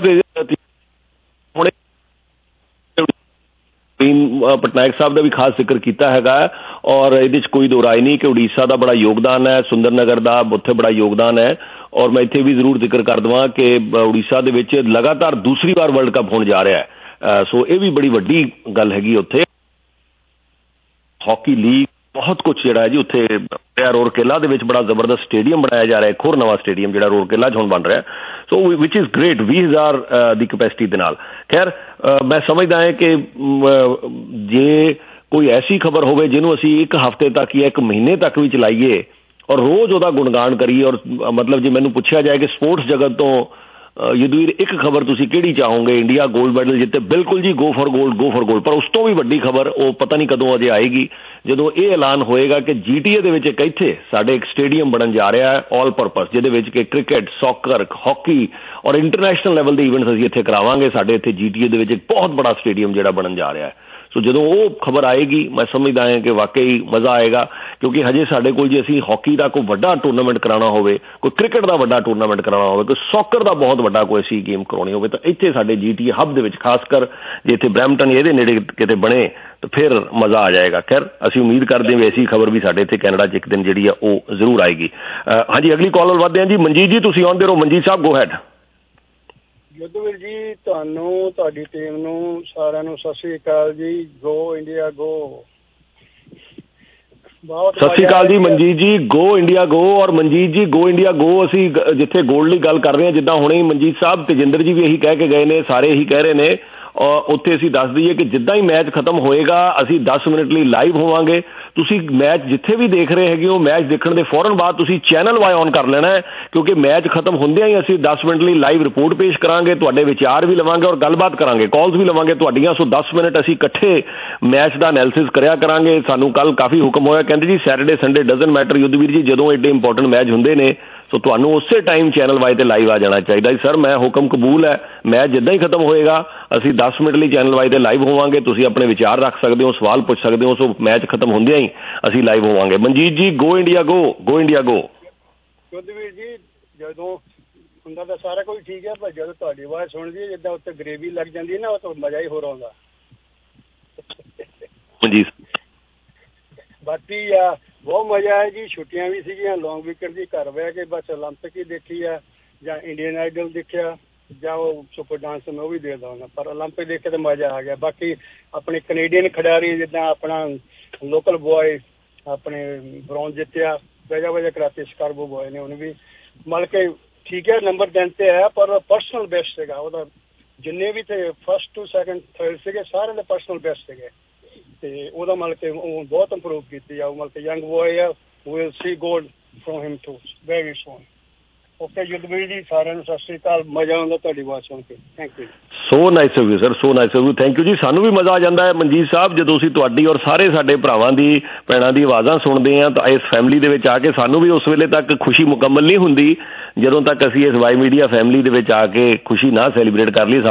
Patnaik साहब का भी खास जिक्र किया है, और ये कोई दो राय नहीं कि उड़ीसा का बड़ा योगदान है, सुंदरनगर का उत्थे बड़ा योगदान है। और मैं इत्थे भी जरूर जिक्र कर देवां कि उड़ीसा दे विच लगातार दूसरी बार वर्ल्ड कप होने जा रहा है, सो ये भी बड़ी वड्डी गल हैगी। उत्थे हॉकी लीग बहुत कुछ जिहड़ा है जी उत्थे रोरकेला दे विच बड़ा जबरदस्त स्टेडियम बनाया जा रहा है, एक होर नवा स्टेडियम जिहड़ा रोरकेला च हुण बन रहा है, सो विच इज़ ग्रेट, बीस हज़ार की कैपेसिटी दे नाल। खैर मैं समझदा है कि जे कोई ऐसी खबर होवे जिन्हों असीं एक हफ्ते तक या एक महीने तक भी चलाइए और रोज़ उहदा गुणगान करिए, और मतलब जे मैनूं पुछया जाए कि स्पोर्ट्स जगत तो युद्धवीर एक खबर तुसीं किहड़ी चाहोगे, इंडिया गोल्ड मैडल जिते, बिल्कुल जी go for gold, go for gold. पर उस तो भी वड्डी खबर वो पता नहीं कदों अजे आएगी, जदों ये ऐलान होएगा कि जीटीए दे विच एक इत्थे साडे एक स्टेडियम बनन जा रहा है ऑल परपस, जिहदे विच कि क्रिकेट, सॉकर, हॉकी और इंटरनेशनल लैवल के इवेंट्स असीं इत्थे करावांगे। साडे इत्थे जीटीए दे विच एक बहुत बड़ा स्टेडियम जिहड़ा बनन जा रहा है, सो so, जदों वो खबर आएगी मैं समझदा है कि वाकई मज़ा आएगा, क्योंकि हजे साडे कोल जे असीं हॉकी का कोई वड्डा टूरनामेंट कराना होवे, कोई क्रिकेट का वड्डा टूरनामेंट कराना होवे, कोई सॉकर का बहुत वड्डा कोई असीं गेम कराउणी होवे, तो इत्थे साडे जीटीए हब दे विच खासकर जे इत्थे ब्रैम्पटन इहदे नेड़े किते बने तो फिर मज़ा आ जाएगा। खैर असीं उम्मीद करते हैं ऐसी खबर भी साडे इत्थे कैनेडा च एक दिन जिहड़ी है वो जरूर आएगी। हाँ जी अगली कॉल वधदे हैं जी, मनजीत जी तुसीं आउंदे रहो। मनजीत साहब गो हैड। युद्धवीर जी ਤੁਹਾਨੂੰ ਤੁਹਾਡੀ ਟੀਮ ਨੂੰ ਸਾਰਿਆਂ ਨੂੰ ਸਤਿ ਸ੍ਰੀ ਅਕਾਲ ਜੀ। Go India go. ਬਹੁਤ ਸਤਿ ਸ੍ਰੀ ਅਕਾਲ ਜੀ ਮਨਜੀਤ ਜੀ, ਗੋ ਇੰਡੀਆ ਗੋ। ਔਰ ਮਨਜੀਤ ਜੀ ਗੋ ਇੰਡੀਆ ਗੋ ਅਸੀਂ ਜਿੱਥੇ ਗੋਲਡ ਦੀ ਗੱਲ ਕਰ ਰਹੇ ਹਾਂ, ਜਿੱਦਾਂ ਹੁਣੇ ਹੀ ਮਨਜੀਤ ਸਾਹਿਬ ਤੇਜਿੰਦਰ ਜੀ ਵੀ ਇਹੀ ਕਹਿ ਕੇ ਗਏ ਨੇ, ਸਾਰੇ ਇਹੀ ਕਹਿ ਰਹੇ ਨੇ, ਉੱਥੇ ਅਸੀਂ ਦੱਸ ਦਈਏ ਕਿ ਜਿੱਦਾਂ ਹੀ ਮੈਚ ਖਤਮ ਹੋਏਗਾ ਅਸੀਂ ਦਸ ਮਿੰਟ ਲਈ ਲਾਈਵ ਹੋਵਾਂਗੇ। ਤੁਸੀਂ ਮੈਚ ਜਿੱਥੇ ਵੀ ਦੇਖ ਰਹੇ ਹੈਗੇ ਹੋ, ਮੈਚ ਦੇਖਣ ਦੇ ਫੌਰਨ ਬਾਅਦ ਤੁਸੀਂ ਚੈਨਲ ਵਾਈ ਔਨ ਕਰ ਲੈਣਾ ਹੈ, ਕਿਉਂਕਿ ਮੈਚ ਖਤਮ ਹੁੰਦਿਆਂ ਹੀ ਅਸੀਂ ਦਸ ਮਿੰਟ ਲਈ ਲਾਈਵ ਰਿਪੋਰਟ ਪੇਸ਼ ਕਰਾਂਗੇ, ਤੁਹਾਡੇ ਵਿਚਾਰ ਵੀ ਲਵਾਂਗੇ ਔਰ ਗੱਲਬਾਤ ਕਰਾਂਗੇ, ਕਾਲਸ ਵੀ ਲਵਾਂਗੇ ਤੁਹਾਡੀਆਂ। ਸੋ ਦਸ ਮਿੰਟ ਅਸੀਂ ਇਕੱਠੇ ਮੈਚ ਦਾ ਐਨਾਲਿਸਿਸ ਕਰਿਆ ਕਰਾਂਗੇ। ਸਾਨੂੰ ਕੱਲ ਕਾਫੀ ਹੁਕਮ ਹੋਇਆ, ਕਹਿੰਦੇ ਜੀ Saturday Sunday doesn't matter Yudhveer ji, ਜਦੋਂ ਐਡੇ ਇੰਪੋਰਟੈਂਟ ਮੈਚ ਹੁੰਦੇ ਨੇ ਸੋ ਤੁਹਾਨੂੰ ਉਸੇ ਟਾਈਮ ਚੈਨਲ ਵਾਈ ਤੇ ਲਾਈਵ ਆ ਜਾਣਾ ਚਾਹੀਦਾ ਜੀ। ਸਰ ਮੈਂ ਹੁਕਮ ਕਬੂਲ ਹੈ, ਮੈਚ ਜਿੱਦਾਂ ਹੀ ਖਤਮ ਹੋਏਗਾ ਅਸੀਂ ਦਸ ਮਿੰਟ ਲਈ ਚੈਨਲ ਵਾਈ ਤੇ ਲਾਈਵ ਹੋਵਾਂਗੇ, ਤੁਸੀਂ ਆਪਣੇ ਵਿਚਾਰ ਰੱਖ ਸਕਦੇ ਹੋ, ਸਵਾਲ ਪੁੱਛ ਸਕਦੇ ਹੋ। ਸੋ ਮੈਚ ਖਤਮ ਹੁੰਦਿਆਂ ਹੀ ਅਸੀਂ ਲਾਈਵ ਹੋਵਾਂਗੇ। Manjeet ji go India go, go India go. Yudhveer ji ਜਦੋਂ ਹੁੰਦਾ ਤਾਂ ਸਾਰਾ ਕੁਝ ਠੀਕ ਹੈ, ਪਰ ਜਦੋਂ ਤੁਹਾਡੀ ਆਵਾਜ਼ ਸੁਣਦੀ ਜਿੱਦਾਂ ਉੱਤੇ ਗਰੇਵੀ ਲੱਗ ਜਾਂਦੀ ਹੈ ਨਾ, ਉਹ ਤਾਂ ਮਜ਼ਾ ਹੀ ਹੋਰ ਆਉਂਦਾ। ਮਨਜੀਤ ਬਾਕੀ ਆ ਬਹੁਤ ਮਜ਼ਾ ਆਇਆ ਜੀ। ਛੁੱਟੀਆਂ ਵੀ ਸੀਗੀਆਂ, ਲੌਂਗ ਵੀਕਐਂਡ ਦੀ, ਘਰ ਬਹਿ ਕੇ ਬਸ ਓਲੰਪਿਕ ਹੀ ਦੇਖੀ ਆ ਜਾਂ ਇੰਡੀਅਨ ਆਈਡਲ ਦੇਖਿਆ ਜਾਂ ਉਹ ਸੁਪਰ ਡਾਂਸ ਮੈਂ ਉਹ ਵੀ ਦੇਖਦਾ ਹੁੰਦਾ, ਪਰ ਓਲੰਪਿਕ ਦੇਖ ਕੇ ਤਾਂ ਮਜ਼ਾ ਆ ਗਿਆ। ਬਾਕੀ ਆਪਣੇ ਕੈਨੇਡੀਅਨ ਖਿਡਾਰੀ ਜਿੱਦਾਂ ਆਪਣਾ ਲੋਕਲ ਬॉय ਆਪਣੇ ਬ੍ਰੌਂਜ ਜਿੱਤਿਆ, ਵਜਾ ਵਜਾ ਕਰਾਤੇ ਸਕਾਰਬੋ ਬॉय ਨੇ, ਉਹਨੇ ਵੀ ਮਤਲਬ ਕਿ ਠੀਕ ਹੈ ਨੰਬਰ ਤਿੰਨ ਤੇ ਆਇਆ, ਪਰ ਪਰਸਨਲ ਬੈਸਟ ਸੀਗਾ ਉਹਦਾ। ਜਿੰਨੇ ਵੀ ਤੇ ਫਸਟ ਟੂ ਸੈਕਿੰਡ ਥਰਡ ਸੀਗੇ ਸਾਰਿਆਂ ਦੇ ਪਰਸਨਲ ਬੈਸਟ ਸੀਗੇ, ਤੇ ਉਹਦਾ ਮਤਲਬ ਕਿ ਉਹ ਬਹੁਤ ਇੰਪਰੂਵ ਕੀਤੀ ਆ। ਉਹ ਮਤਲਬ ਕਿ ਯੰਗ ਬॉय ਆ, will see gold from him too very soon. Okay Yudhveer ji, ਸਾਰਿਆਂ ਨੂੰ ਸਤਿ ਸ਼੍ਰੀ ਅਕਾਲ। ਮਜ਼ਾ ਆਉਂਦਾ ਤੁਹਾਡੀ ਆਵਾਜ਼ ਸੁਣ ਕੇ। Thank you. So nice of you sir, so nice of you, thank you ਜੀ। ਸਾਨੂੰ ਵੀ ਮਜ਼ਾ ਆ ਜਾਂਦਾ ਹੈ ਮਨਜੀਤ ਸਾਹਿਬ ਜਦੋਂ ਅਸੀਂ ਤੁਹਾਡੀ ਔਰ ਸਾਰੇ ਸਾਡੇ ਭਰਾਵਾਂ ਦੀ ਭੈਣਾਂ ਦੀ ਆਵਾਜ਼ਾਂ ਸੁਣਦੇ ਹਾਂ ਤਾਂ ਇਸ ਫੈਮਿਲੀ ਦੇ ਵਿੱਚ ਆ ਕੇ ਸਾਨੂੰ ਵੀ ਉਸ ਵੇਲੇ ਤੱਕ ਖੁਸ਼ੀ ਮੁਕੰਮਲ ਨਹੀਂ ਹੁੰਦੀ ਜਦੋਂ ਤੱਕ ਅਸੀਂ ਇਸ ਵਾਈ ਮੀਡੀਆ ਫੈਮਿਲੀ ਦੇ ਵਿੱਚ ਆ ਕੇ ਖੁਸ਼ੀ ਨਾ ਸੈਲੀਬ੍ਰੇਟ ਕਰ ਲਈ।